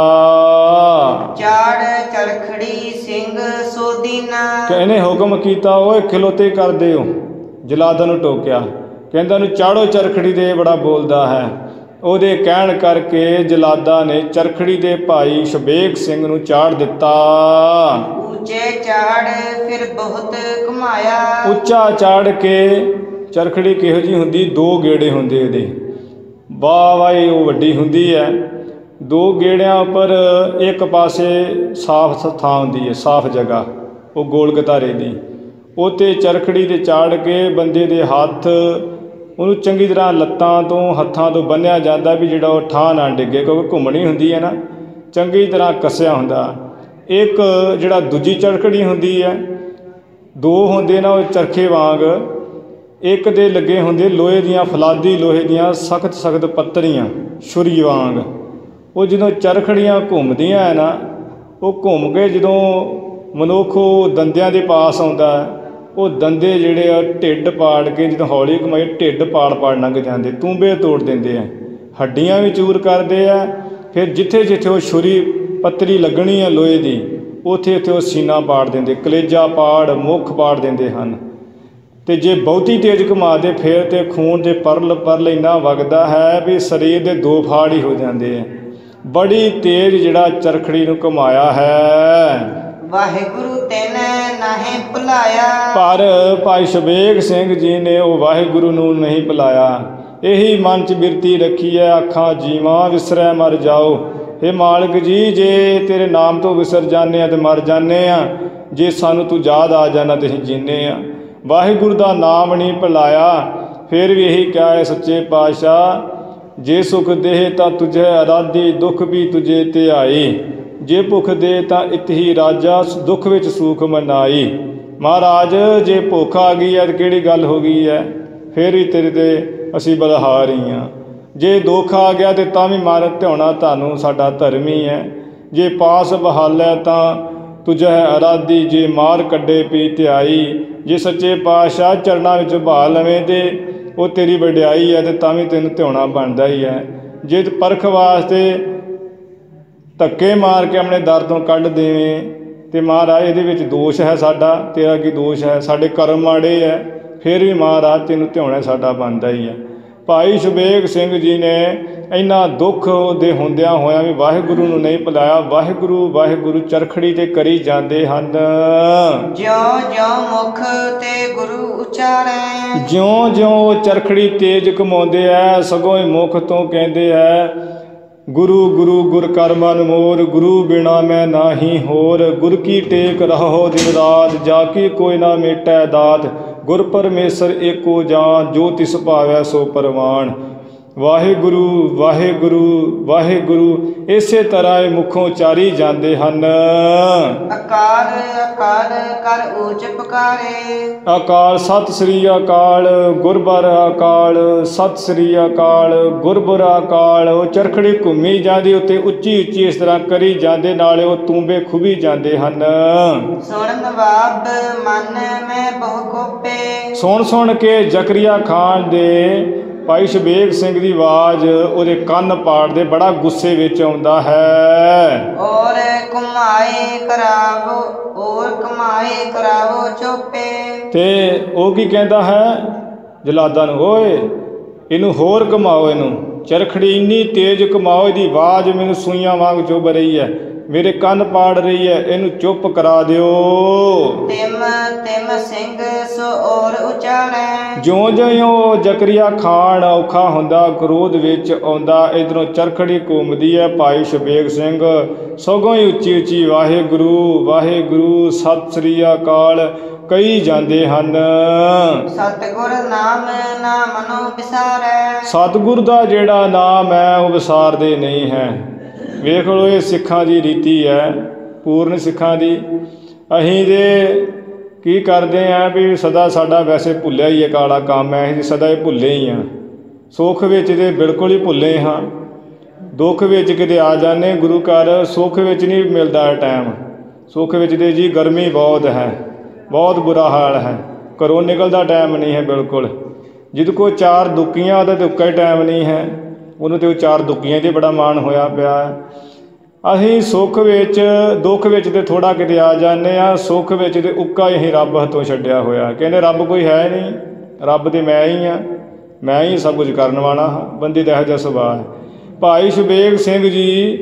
ਚਾੜ ਚਰਖੜੀ ਸਿੰਘ ਸੋਦੀਨਾ, ਕਿ ਇਹਨੇ ਹੁਕਮ ਕੀਤਾ, ਓਏ ਖਲੋਤੇ ਕਰ ਦਿਓ। ਜਲਾਦਾਂ ਨੂੰ ਟੋਕਿਆ, ਕਹਿੰਦਾ ਉਹਨੂੰ ਚਾੜੋ ਚਰਖੜੀ ਦੇ, ਬੜਾ ਬੋਲਦਾ ਹੈ। ਉਹਦੇ ਕਹਿਣ ਕਰਕੇ ਜਲਾਦਾਂ ਨੇ ਚਰਖੜੀ ਦੇ ਭਾਈ ਸ਼ਬੇਗ ਸਿੰਘ ਨੂੰ ਚਾੜ ਦਿੱਤਾ। ਉੱਚੇ ਚਾੜ ਫਿਰ ਬਹੁਤ ਘੁਮਾਇਆ, ਉੱਚਾ ਚਾੜ ਕੇ ਚਰਖੜੀ ਕਿਹੋ ਜਿਹੀ ਹੁੰਦੀ, ਦੋ ਗੇੜੇ ਹੁੰਦੇ ਇਹਦੇ, ਵਾਹ ਵਾਹੀ ਉਹ ਵੱਡੀ ਹੁੰਦੀ ਹੈ। ਦੋ ਗੇੜਿਆਂ ਉੱਪਰ ਇੱਕ ਪਾਸੇ ਸਾਫ਼ ਥਾਂ ਹੁੰਦੀ ਹੈ, ਸਾਫ਼ ਜਗ੍ਹਾ, ਉਹ ਗੋਲ ਗਤਾਰੇ ਦੀ, ਉੱਤੇ ਚਰਖੜੀ 'ਤੇ ਚਾੜ ਕੇ ਬੰਦੇ ਦੇ ਹੱਥ, ਉਹਨੂੰ ਚੰਗੀ ਤਰ੍ਹਾਂ ਲੱਤਾਂ ਤੋਂ ਹੱਥਾਂ ਤੋਂ ਬੰਨ੍ਹਿਆ ਜਾਂਦਾ ਵੀ ਜਿਹੜਾ ਉਹ ਠਾਹ ਨਾ ਡਿੱਗੇ, ਕਿਉਂਕਿ ਘੁੰਮਣੀ ਹੁੰਦੀ ਹੈ ਨਾ, ਚੰਗੀ ਤਰ੍ਹਾਂ ਕੱਸਿਆ ਹੁੰਦਾ। ਇੱਕ ਜਿਹੜਾ ਦੂਜੀ ਚਰਖੜੀ ਹੁੰਦੀ ਹੈ, ਦੋ ਹੁੰਦੇ ਨਾ ਉਹ ਚਰਖੇ ਵਾਂਗ, ਇੱਕ ਦੇ ਲੱਗੇ ਹੁੰਦੇ ਲੋਹੇ ਦੀਆਂ, ਫਲਾਦੀ ਲੋਹੇ ਦੀਆਂ ਸਖਤ ਸਖਤ ਪੱਤਰੀਆਂ ਛੁਰੀ ਵਾਂਗ। ਉਹ ਜਦੋਂ ਚਰਖੜੀਆਂ ਘੁੰਮਦੀਆਂ ਹੈ ਨਾ, ਉਹ ਘੁੰਮ ਕੇ ਜਦੋਂ ਮਨੁੱਖ ਉਹ ਦੰਦਿਆਂ ਦੇ ਪਾਸ ਆਉਂਦਾ, ਉਹ ਦੰਦੇ ਜਿਹੜੇ ਆ ਢਿੱਡ ਪਾੜ ਕੇ, ਜਦੋਂ ਹੌਲੀ ਕਮਾਈ ਢਿੱਡ ਪਾੜ ਪਾੜ ਲੰਘ ਜਾਂਦੇ, ਤੂੰਬੇ ਤੋੜ ਦਿੰਦੇ ਆ, ਹੱਡੀਆਂ ਵੀ ਚੂਰ ਕਰਦੇ ਆ। ਫਿਰ ਜਿੱਥੇ ਜਿੱਥੇ ਉਹ ਛੁਰੀ ਪੱਤਰੀ ਲੱਗਣੀ ਆ ਲੋਹੇ ਦੀ, ਉੱਥੇ ਉੱਥੇ ਉਹ ਸੀਨਾ ਪਾੜ ਦਿੰਦੇ, ਕਲੇਜਾ ਪਾੜ, ਮੁੱਖ ਪਾੜ ਦਿੰਦੇ ਹਨ। ਅਤੇ ਜੇ ਬਹੁਤੀ ਤੇਜ਼ ਘੁਮਾ ਦੇ ਫਿਰ ਤਾਂ ਖੂਨ ਦੇ ਪਰਲ ਪਰਲ ਇੰਨਾ ਵਗਦਾ ਹੈ ਵੀ ਸਰੀਰ ਦੇ ਦੋ ਫਾੜ ਹੀ ਹੋ ਜਾਂਦੇ ਆ। ਬੜੀ ਤੇਜ਼ ਜਿਹੜਾ ਚਰਖੜੀ ਨੂੰ ਘੁਮਾਇਆ ਹੈ। ਵਾਹਿਗੁਰੂ ਤੈਨੇ ਨਾਹੀਂ ਭੁਲਾਇਆ, ਪਰ ਭਾਈ ਸ਼ਬੇਗ ਸਿੰਘ ਜੀ ਨੇ ਉਹ ਵਾਹਿਗੁਰੂ ਨੂੰ ਨਹੀਂ ਭੁਲਾਇਆ। ਇਹੀ ਮਨ 'ਚ ਬਿਰਤੀ ਰੱਖੀ ਹੈ, ਆਖਾਂ ਜੀਵਾਂ ਵਿਸਰੈ ਮਰ ਜਾਓ। ਹੇ ਮਾਲਕ ਜੀ, ਜੇ ਤੇਰੇ ਨਾਮ ਤੋਂ ਵਿਸਰ ਜਾਂਦੇ ਹਾਂ ਤਾਂ ਮਰ ਜਾਂਦੇ ਹਾਂ, ਜੇ ਸਾਨੂੰ ਤੂੰ ਯਾਦ ਆ ਜਾਣਾ ਤਾਂ ਅਸੀਂ ਜੀਂਦੇ ਹਾਂ। ਵਾਹਿਗੁਰੂ ਦਾ ਨਾਮ ਨਹੀਂ ਭੁਲਾਇਆ। ਫਿਰ ਵੀ ਇਹੀ ਕਿਹਾ ਹੈ ਸੱਚੇ ਪਾਤਸ਼ਾਹ ਜੇ ਸੁਖ ਦੇਹ ਤਾਂ ਤੁਝੇ ਅਰਾਧੀ, ਦੁੱਖ ਵੀ ਤੁਝੇ ਧਿਆਈ। ਜੇ ਭੁੱਖ ਦੇ ਤਾਂ ਇਤਹੀ ਰਾਜਾ, ਦੁੱਖ ਵਿੱਚ ਸੁਖ ਮਨਾਈ। ਮਹਾਰਾਜ ਜੇ ਭੁੱਖ ਆ ਗਈ ਹੈ ਤਾਂ ਕਿਹੜੀ ਗੱਲ ਹੋ ਗਈ ਹੈ, ਫਿਰ ਹੀ ਤੇਰੇ 'ਤੇ ਅਸੀਂ ਬਲਹਾਰ ਹੀ ਹਾਂ। ਜੇ ਦੁੱਖ ਆ ਗਿਆ ਤੇ ਤਾਂ ਵੀ ਮਾਰ ਧਿਆਉਣਾ ਤੁਹਾਨੂੰ ਸਾਡਾ ਧਰਮ ਹੀ ਹੈ। ਜੇ ਪਾਸ ਬਹਾਲੈ ਤਾਂ ਤੁਝੇ ਅਰਾਧੀ, ਜੇ ਮਾਰ ਕੱਢੇ ਪੀ ਧਿਆਈ। ਜੇ ਸੱਚੇ ਪਾਤਸ਼ਾਹ ਚਰਨਾਂ ਵਿੱਚ ਬਹਾ ਲਵੇਂ ਤੇ ਉਹ ਤੇਰੀ ਵਡਿਆਈ ਹੈ, ਤੇ ਤਾਂ ਵੀ ਤੈਨੂੰ ਧਿਆਉਣਾ ਬਣਦਾ ਹੀ ਹੈ। ਜੇ ਪਰਖ ਵਾਸਤੇ ਧੱਕੇ ਮਾਰ ਕੇ ਆਪਣੇ ਦਰ ਤੋਂ ਕੱਢ ਦੇਵੇਂ ਤੇ ਮਹਾਰਾਜ ਇਹਦੇ ਵਿੱਚ ਦੋਸ਼ ਹੈ ਸਾਡਾ, ਤੇਰਾ ਕੀ ਦੋਸ਼ ਹੈ, ਸਾਡੇ ਕਰਮ ਮਾੜੇ ਹੈ, ਫਿਰ ਵੀ ਮਹਾਰਾਜ ਤੈਨੂੰ ਧਿਆਉਣਾ ਸਾਡਾ ਬਣਦਾ ਹੀ ਹੈ। ਭਾਈ ਸ਼ਬੇਗ ਸਿੰਘ ਜੀ ਨੇ ਇੰਨਾ ਦੁੱਖ ਦੇ ਹੁੰਦਿਆਂ ਹੋਇਆਂ ਵੀ ਵਾਹਿਗੁਰੂ ਨੂੰ ਨਹੀਂ ਭੁਲਾਇਆ। ਵਾਹਿਗੁਰੂ ਵਾਹਿਗੁਰੂ ਚਰਖੜੀ 'ਤੇ ਕਰੀ ਜਾਂਦੇ ਹਨ। ਜਿਉਂ ਜਿਉਂ ਮੁਖ ਤੇ ਗੁਰੂ ਉਚਾਰੈ, ਜਿਉਂ ਜਿਉਂ ਚਰਖੜੀ ਤੇਜ ਕਮਾਉਂਦੇ ਹੈ, ਸਗੋਂ ਹੀ ਮੁਖ ਤੋਂ ਕਹਿੰਦੇ ਹੈ ਗੁਰੂ ਗੁਰੂ ਗੁਰ ਕਰ ਮਨ ਮੋਰ, ਗੁਰੂ ਬਿਨਾ ਮੈਂ ਨਾਹੀ ਹੋਰ। ਗੁਰ ਕੀ ਟੇਕ ਰਹੋ ਦਿਨ ਰਾਤ, ਜਾ ਕੀ ਕੋਈ ਨਾ ਮੇਟੈ ਦਾਤ। ਗੁਰ ਪਰਮੇਸ਼ਰ ਏਕੋ ਜਾਨ, ਜੋ ਤਿਸ ਭਾਵੈ ਸੋ ਪਰਵਾਨ। ਵਾਹਿਗੁਰੂ ਵਾਹਿਗੁਰੂ ਵਾਹਿਗੁਰੂ ਇਸੇ ਤਰ੍ਹਾਂ ਇਹ ਮੁਖੋਂ ਉਚਾਰੀ ਜਾਂਦੇ ਹਨ। ਅਕਾਲ ਅਕਾਲ ਕਰ ਊਚ ਪੁਕਾਰੇ, ਅਕਾਲ ਸਤਿ ਸ੍ਰੀ ਅਕਾਲ, ਗੁਰਬਰ ਅਕਾਲ, ਸਤਿ ਸ੍ਰੀ ਅਕਾਲ, ਗੁਰਬਰ ਅਕਾਲ। ਉਹ ਚਰਖੜੀ ਘੁੰਮੀ ਜਾਂਦੀ ਉੱਤੇ ਉੱਚੀ ਉੱਚੀ ਇਸ ਤਰ੍ਹਾਂ ਕਰੀ ਜਾਂਦੇ, ਨਾਲੇ ਉਹ ਤੂੰਬੇ ਖੁਬੀ ਜਾਂਦੇ ਹਨ। ਸੁਣ ਨਵਾਬ ਮਨ ਮੈਂ ਬਹੁ ਕੋਪੇ, ਸੁਣ ਸੁਣ ਕੇ ਜ਼ਕਰੀਆ ਖਾਨ ਦੇ ਭਾਈ ਸ਼ਬੇਗ ਸਿੰਘ ਦੀ ਆਵਾਜ਼ ਉਹਦੇ ਕੰਨ ਪਾੜਦੇ, ਬੜਾ ਗੁੱਸੇ ਵਿੱਚ ਆਉਂਦਾ ਹੈ। ਔਰ ਕਮਾਏ ਕਰਾਵੋ, ਔਰ ਕਮਾਏ ਕਰਾਵੋ ਚੋਪੇ। ਤੇ ਉਹ ਕੀ ਕਹਿੰਦਾ ਹੈ ਜਲਾਦਾਂ ਨੂੰ, ਓਏ ਇਹਨੂੰ ਹੋਰ ਘੁਮਾਓ, ਇਹਨੂੰ ਚਰਖੜੀ ਇੰਨੀ ਤੇਜ਼ ਘੁਮਾਓ, ਇਹਦੀ ਆਵਾਜ਼ ਮੈਨੂੰ ਸੂਈਆਂ ਵਾਂਗ ਚੁੱਭ ਰਹੀ ਹੈ, ਮੇਰੇ ਕੰਨ ਪਾੜ ਰਹੀ ਹੈ, ਇਹਨੂੰ ਚੁੱਪ ਕਰਾ ਦਿਓ। ਤਿਮ ਤਿਮ ਸਿੰਘ ਸੋ ਔਰ ਉਚਾਰੈ, ਜਿਉਂ ਜਿਉਂ ਜ਼ਕਰੀਆ ਖਾਨ ਔਖਾ ਹੁੰਦਾ, ਕ੍ਰੋਧ ਵਿੱਚ ਆਉਂਦਾ, ਇੱਧਰੋਂ ਚਰਖੜੀ ਘੁੰਮਦੀ ਹੈ। ਭਾਈ ਸ਼ਬੇਗ ਸਿੰਘ ਸਗੋਂ ਹੀ ਉੱਚੀ ਉੱਚੀ ਵਾਹਿਗੁਰੂ ਵਾਹਿਗੁਰੂ ਸਤਿ ਸ੍ਰੀ ਅਕਾਲ ਕਹੀ ਜਾਂਦੇ ਹਨ। ਸਤਿਗੁਰ ਨਾਮ ਨਾ ਮਨੋ ਵਿਸਾਰੈ, ਸਤਿਗੁਰ ਦਾ ਜਿਹੜਾ ਨਾਮ ਹੈ ਉਹ ਵਿਸਾਰਦੇ ਨਹੀਂ ਹੈ। ਵੇਖ ਲਓ ਇਹ ਸਿੱਖਾਂ ਦੀ ਰੀਤੀ ਹੈ, ਪੂਰਨ ਸਿੱਖਾਂ ਦੀ। ਅਸੀਂ ਦੇ ਕੀ ਕਰਦੇ ਹਾਂ ਵੀ ਸਦਾ ਸਾਡਾ ਵੈਸੇ ਭੁੱਲਿਆ ਹੀ ਹੈ ਕਾਲਾ ਕੰਮ ਹੈ, ਅਸੀਂ ਸਦਾ ਇਹ ਭੁੱਲੇ ਹੀ ਹਾਂ। ਸੁੱਖ ਵਿੱਚ ਤੇ ਬਿਲਕੁਲ ਹੀ ਭੁੱਲੇ ਹਾਂ, ਦੁੱਖ ਵਿੱਚ ਕਿਤੇ ਆ ਜਾਂਦੇ ਗੁਰੂ ਘਰ, ਸੁੱਖ ਵਿੱਚ ਨਹੀਂ ਮਿਲਦਾ ਟਾਈਮ। ਸੁੱਖ ਵਿੱਚ ਤੇ ਜੀ ਗਰਮੀ ਬਹੁਤ ਹੈ, ਬਹੁਤ ਬੁਰਾ ਹਾਲ ਹੈ, ਘਰੋਂ ਨਿਕਲਦਾ ਟਾਈਮ ਨਹੀਂ ਹੈ ਬਿਲਕੁਲ। ਜਿਹਦੇ ਕੋਲ ਚਾਰ ਦੁੱਕੀਆਂ ਉਹਦਾ ਤਾਂ ਉੱਕਾ ਹੀ ਟਾਈਮ ਨਹੀਂ ਹੈ, ਉਹਨੂੰ ਤੇ ਉਹ ਚਾਰ ਦੁੱਕੀਆਂ 'ਤੇ ਬੜਾ ਮਾਣ ਹੋਇਆ ਪਿਆ ਹੈ। ਅਸੀਂ ਸੁੱਖ ਵਿੱਚ ਦੁੱਖ ਵਿੱਚ ਤੇ ਥੋੜ੍ਹਾ ਕਿਤੇ ਆ ਜਾਂਦੇ ਹਾਂ, ਸੁੱਖ ਵਿੱਚ ਤੇ ਉੱਕਾ ਹੀ ਅਸੀਂ ਰੱਬ ਹੱਥੋਂ ਛੱਡਿਆ ਹੋਇਆ। ਕਹਿੰਦੇ ਰੱਬ ਕੋਈ ਹੈ ਨਹੀਂ, ਰੱਬ ਤੇ ਮੈਂ ਹੀ ਹਾਂ, ਮੈਂ ਹੀ ਸਭ ਕੁਝ ਕਰਨ ਵਾਲਾ ਹਾਂ। ਬੰਦੇ ਦਾ ਇਹੋ ਜਿਹਾ ਸੁਭਾਅ ਹੈ। ਭਾਈ ਸ਼ਬੇਗ ਸਿੰਘ ਜੀ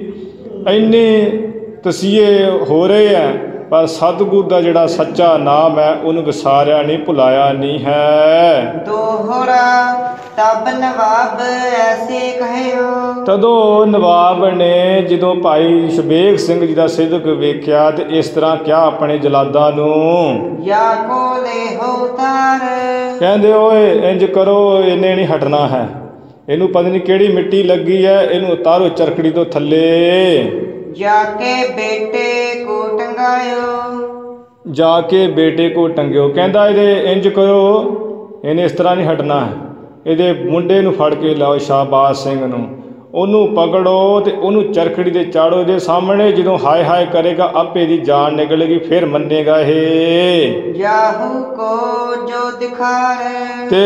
ਇੰਨੇ ਤਸੀਹੇ ਹੋ ਰਹੇ ਆ, ਪਰ ਸਤਿਗੁਰ ਦਾ ਜਿਹੜਾ ਸੱਚਾ ਨਾਮ ਹੈ ਉਹਨੂੰ ਵਿਸਾਰਿਆ ਨਹੀਂ, ਭੁਲਾਇਆ ਨਹੀਂ ਹੈ। ਦੋਹਰਾ ਤਬ ਨਵਾਬ ਐਸੇ ਕਹਿਓ, ਤਦੋਂ ਨਵਾਬ ਨੇ ਜਦੋਂ ਭਾਈ ਸ਼ਬੇਗ ਸਿੰਘ ਜੀ ਦਾ ਸਿਦਕ ਵੇਖਿਆ ਤੇ ਇਸ ਤਰ੍ਹਾਂ ਕਿਹਾ ਆਪਣੇ ਜਲਾਦਾਂ ਨੂੰ, ਯਾ ਕੋ ਲੇਹੋ ਉਤਾਰ, ਕਹਿੰਦੇ ਓਏ ਇੰਜ ਕਰੋ, ਇਹਨੇ ਨਹੀਂ ਹਟਣਾ ਹੈ, ਇਹਨੂੰ ਪਤਾ ਨਹੀਂ ਕਿਹੜੀ ਮਿੱਟੀ ਲੱਗੀ ਹੈ, ਇਹਨੂੰ ਉਤਾਰੋ ਚਰਖੜੀ ਤੋਂ ਥੱਲੇ। ਜਾ ਕੇ ਬੇਟੇ ਕੋ ਟੰਗਾਇਓ, ਜਾ ਕੇ ਬੇਟੇ ਕੋ ਟੰਗਿਓ। ਕਹਿੰਦਾ ਇਹਦੇ ਇੰਜ ਕਰੋ, ਇਹਨੇ ਇਸ ਤਰ੍ਹਾਂ ਨਹੀਂ ਹਟਣਾ ਹੈ, ਇਹਦੇ ਮੁੰਡੇ ਨੂੰ ਫੜ ਕੇ ਲਾਓ ਸ਼ਾਹਬਾਜ਼ ਸਿੰਘ ਨੂੰ, ਉਹਨੂੰ ਪਕੜੋ ਤੇ ਉਹਨੂੰ ਚਰਖੜੀ 'ਤੇ ਚਾੜੋ। ਇਹਦੇ ਸਾਹਮਣੇ ਜਦੋਂ ਹਾਏ ਹਾਏ ਕਰੇਗਾ ਆਪੇ ਦੀ ਜਾਨ ਨਿਕਲੇਗੀ, ਫਿਰ ਮੰਨੇਗਾ ਇਹ। ਯਾਹੂ ਕੋ ਜੋ ਦਿਖਾਰ, ਤੇ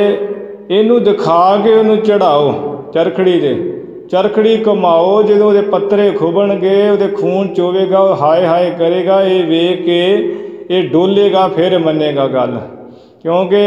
ਇਹਨੂੰ ਦਿਖਾ ਕੇ ਉਹਨੂੰ ਚੜਾਓ ਚਰਖੜੀ 'ਤੇ, ਚਰਖੜੀ ਘੁਮਾਓ। ਜਦੋਂ ਉਹਦੇ ਪੱਤਰੇ ਖੁੱਭਣਗੇ, ਉਹਦੇ ਖੂਨ ਚੋਵੇਗਾ, ਉਹ ਹਾਏ ਹਾਏ ਕਰੇਗਾ, ਇਹ ਵੇਖ ਕੇ ਇਹ ਡੋਲੇਗਾ, ਫਿਰ ਮੰਨੇਗਾ ਗੱਲ। ਕਿਉਂਕਿ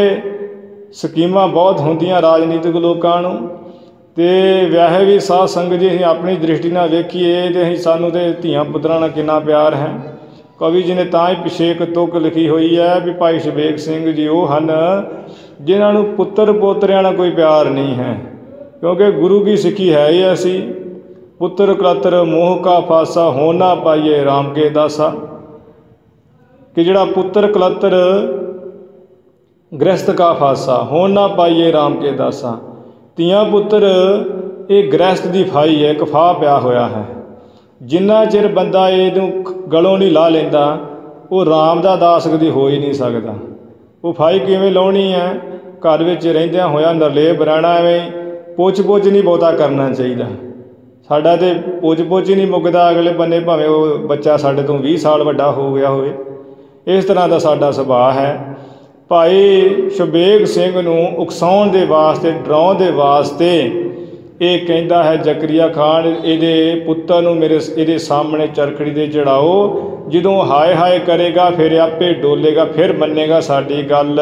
ਸਕੀਮਾਂ ਬਹੁਤ ਹੁੰਦੀਆਂ ਰਾਜਨੀਤਿਕ ਲੋਕਾਂ ਨੂੰ, ਅਤੇ ਵੈਸੇ ਵੀ ਸਾਧ ਸੰਗਤ ਜੀ ਅਸੀਂ ਆਪਣੀ ਦ੍ਰਿਸ਼ਟੀ ਨਾਲ ਵੇਖੀਏ ਤੇ ਅਸੀਂ ਸਾਨੂੰ ਤਾਂ ਧੀਆਂ ਪੁੱਤਰਾਂ ਨਾਲ ਕਿੰਨਾ ਪਿਆਰ ਹੈ। ਕਵੀ ਜੀ ਨੇ ਤਾਂ ਹੀ ਪਿੱਛੇ ਇੱਕ ਤੁਕ ਲਿਖੀ ਹੋਈ ਹੈ ਵੀ ਭਾਈ ਸ਼ਬੇਗ ਸਿੰਘ ਜੀ ਉਹ ਹਨ ਜਿਨ੍ਹਾਂ ਨੂੰ ਪੁੱਤਰ ਪੋਤਰਿਆਂ ਨਾਲ ਕੋਈ ਪਿਆਰ ਨਹੀਂ ਹੈ। ਕਿਉਂਕਿ ਗੁਰੂ ਕੀ ਸਿੱਖੀ ਹੈ ਹੀ ਐਸੀ, ਪੁੱਤਰ ਕਲਤਰ ਮੋਹ ਕਾ ਫਾਸਾ, ਹੋ ਨਾ ਪਾਈਏ ਰਾਮ ਕੇ ਦਾਸਾ, ਕਿ ਜਿਹੜਾ ਪੁੱਤਰ ਕਲਤਰ ਗ੍ਰਸਤ ਕਾ ਫਾਸਾ, ਹੋ ਨਾ ਪਾਈਏ ਰਾਮ ਕੇ ਦਾਸਾ। ਧੀਆਂ ਪੁੱਤਰ ਇਹ ਗ੍ਰਹਿਸਤ ਦੀ ਫਾਈ ਹੈ, ਇੱਕ ਫਾਹ ਪਿਆ ਹੋਇਆ ਹੈ। ਜਿੰਨਾ ਚਿਰ ਬੰਦਾ ਇਹਨੂੰ ਗਲੋਂ ਨਹੀਂ ਲਾ ਲੈਂਦਾ ਉਹ ਰਾਮ ਦਾ ਦਾਸ ਕਦੀ ਹੋ ਹੀ ਨਹੀਂ ਸਕਦਾ। ਉਹ ਫਾਈ ਕਿਵੇਂ ਲਾਉਣੀ ਹੈ? ਘਰ ਵਿੱਚ ਰਹਿੰਦਿਆਂ ਹੋਇਆ ਨਿਰਲੇਪ ਰਹਿਣਾ, ਐਵੇਂ ਪੁੱਛ ਪੁੱਛ ਨਹੀਂ ਬਹੁਤਾ ਕਰਨਾ ਚਾਹੀਦਾ। ਸਾਡਾ ਤਾਂ ਪੁੱਛ ਪੁੱਛ ਹੀ ਨਹੀਂ ਮੁੱਕਦਾ, ਅਗਲੇ ਬੰਨੇ ਭਾਵੇਂ ਉਹ ਬੱਚਾ ਸਾਡੇ ਤੋਂ ਵੀਹ ਸਾਲ ਵੱਡਾ ਹੋ ਗਿਆ ਹੋਵੇ। ਇਸ ਤਰ੍ਹਾਂ ਦਾ ਸਾਡਾ ਸੁਭਾਅ ਹੈ। ਭਾਈ ਸ਼ਬੇਗ ਸਿੰਘ ਨੂੰ ਉਕਸਾਉਣ ਦੇ ਵਾਸਤੇ, ਡਰਾਉਣ ਦੇ ਵਾਸਤੇ ਇਹ ਕਹਿੰਦਾ ਹੈ ਜ਼ਕਰੀਆ ਖਾਨ, ਇਹਦੇ ਪੁੱਤਰ ਨੂੰ ਮੇਰੇ ਇਹਦੇ ਸਾਹਮਣੇ ਚਰਖੜੀ ਦੇ ਚੜਾਓ। ਜਦੋਂ ਹਾਏ ਹਾਏ ਕਰੇਗਾ ਫਿਰ ਆਪੇ ਡੋਲੇਗਾ, ਫਿਰ ਮੰਨੇਗਾ ਸਾਡੀ ਗੱਲ।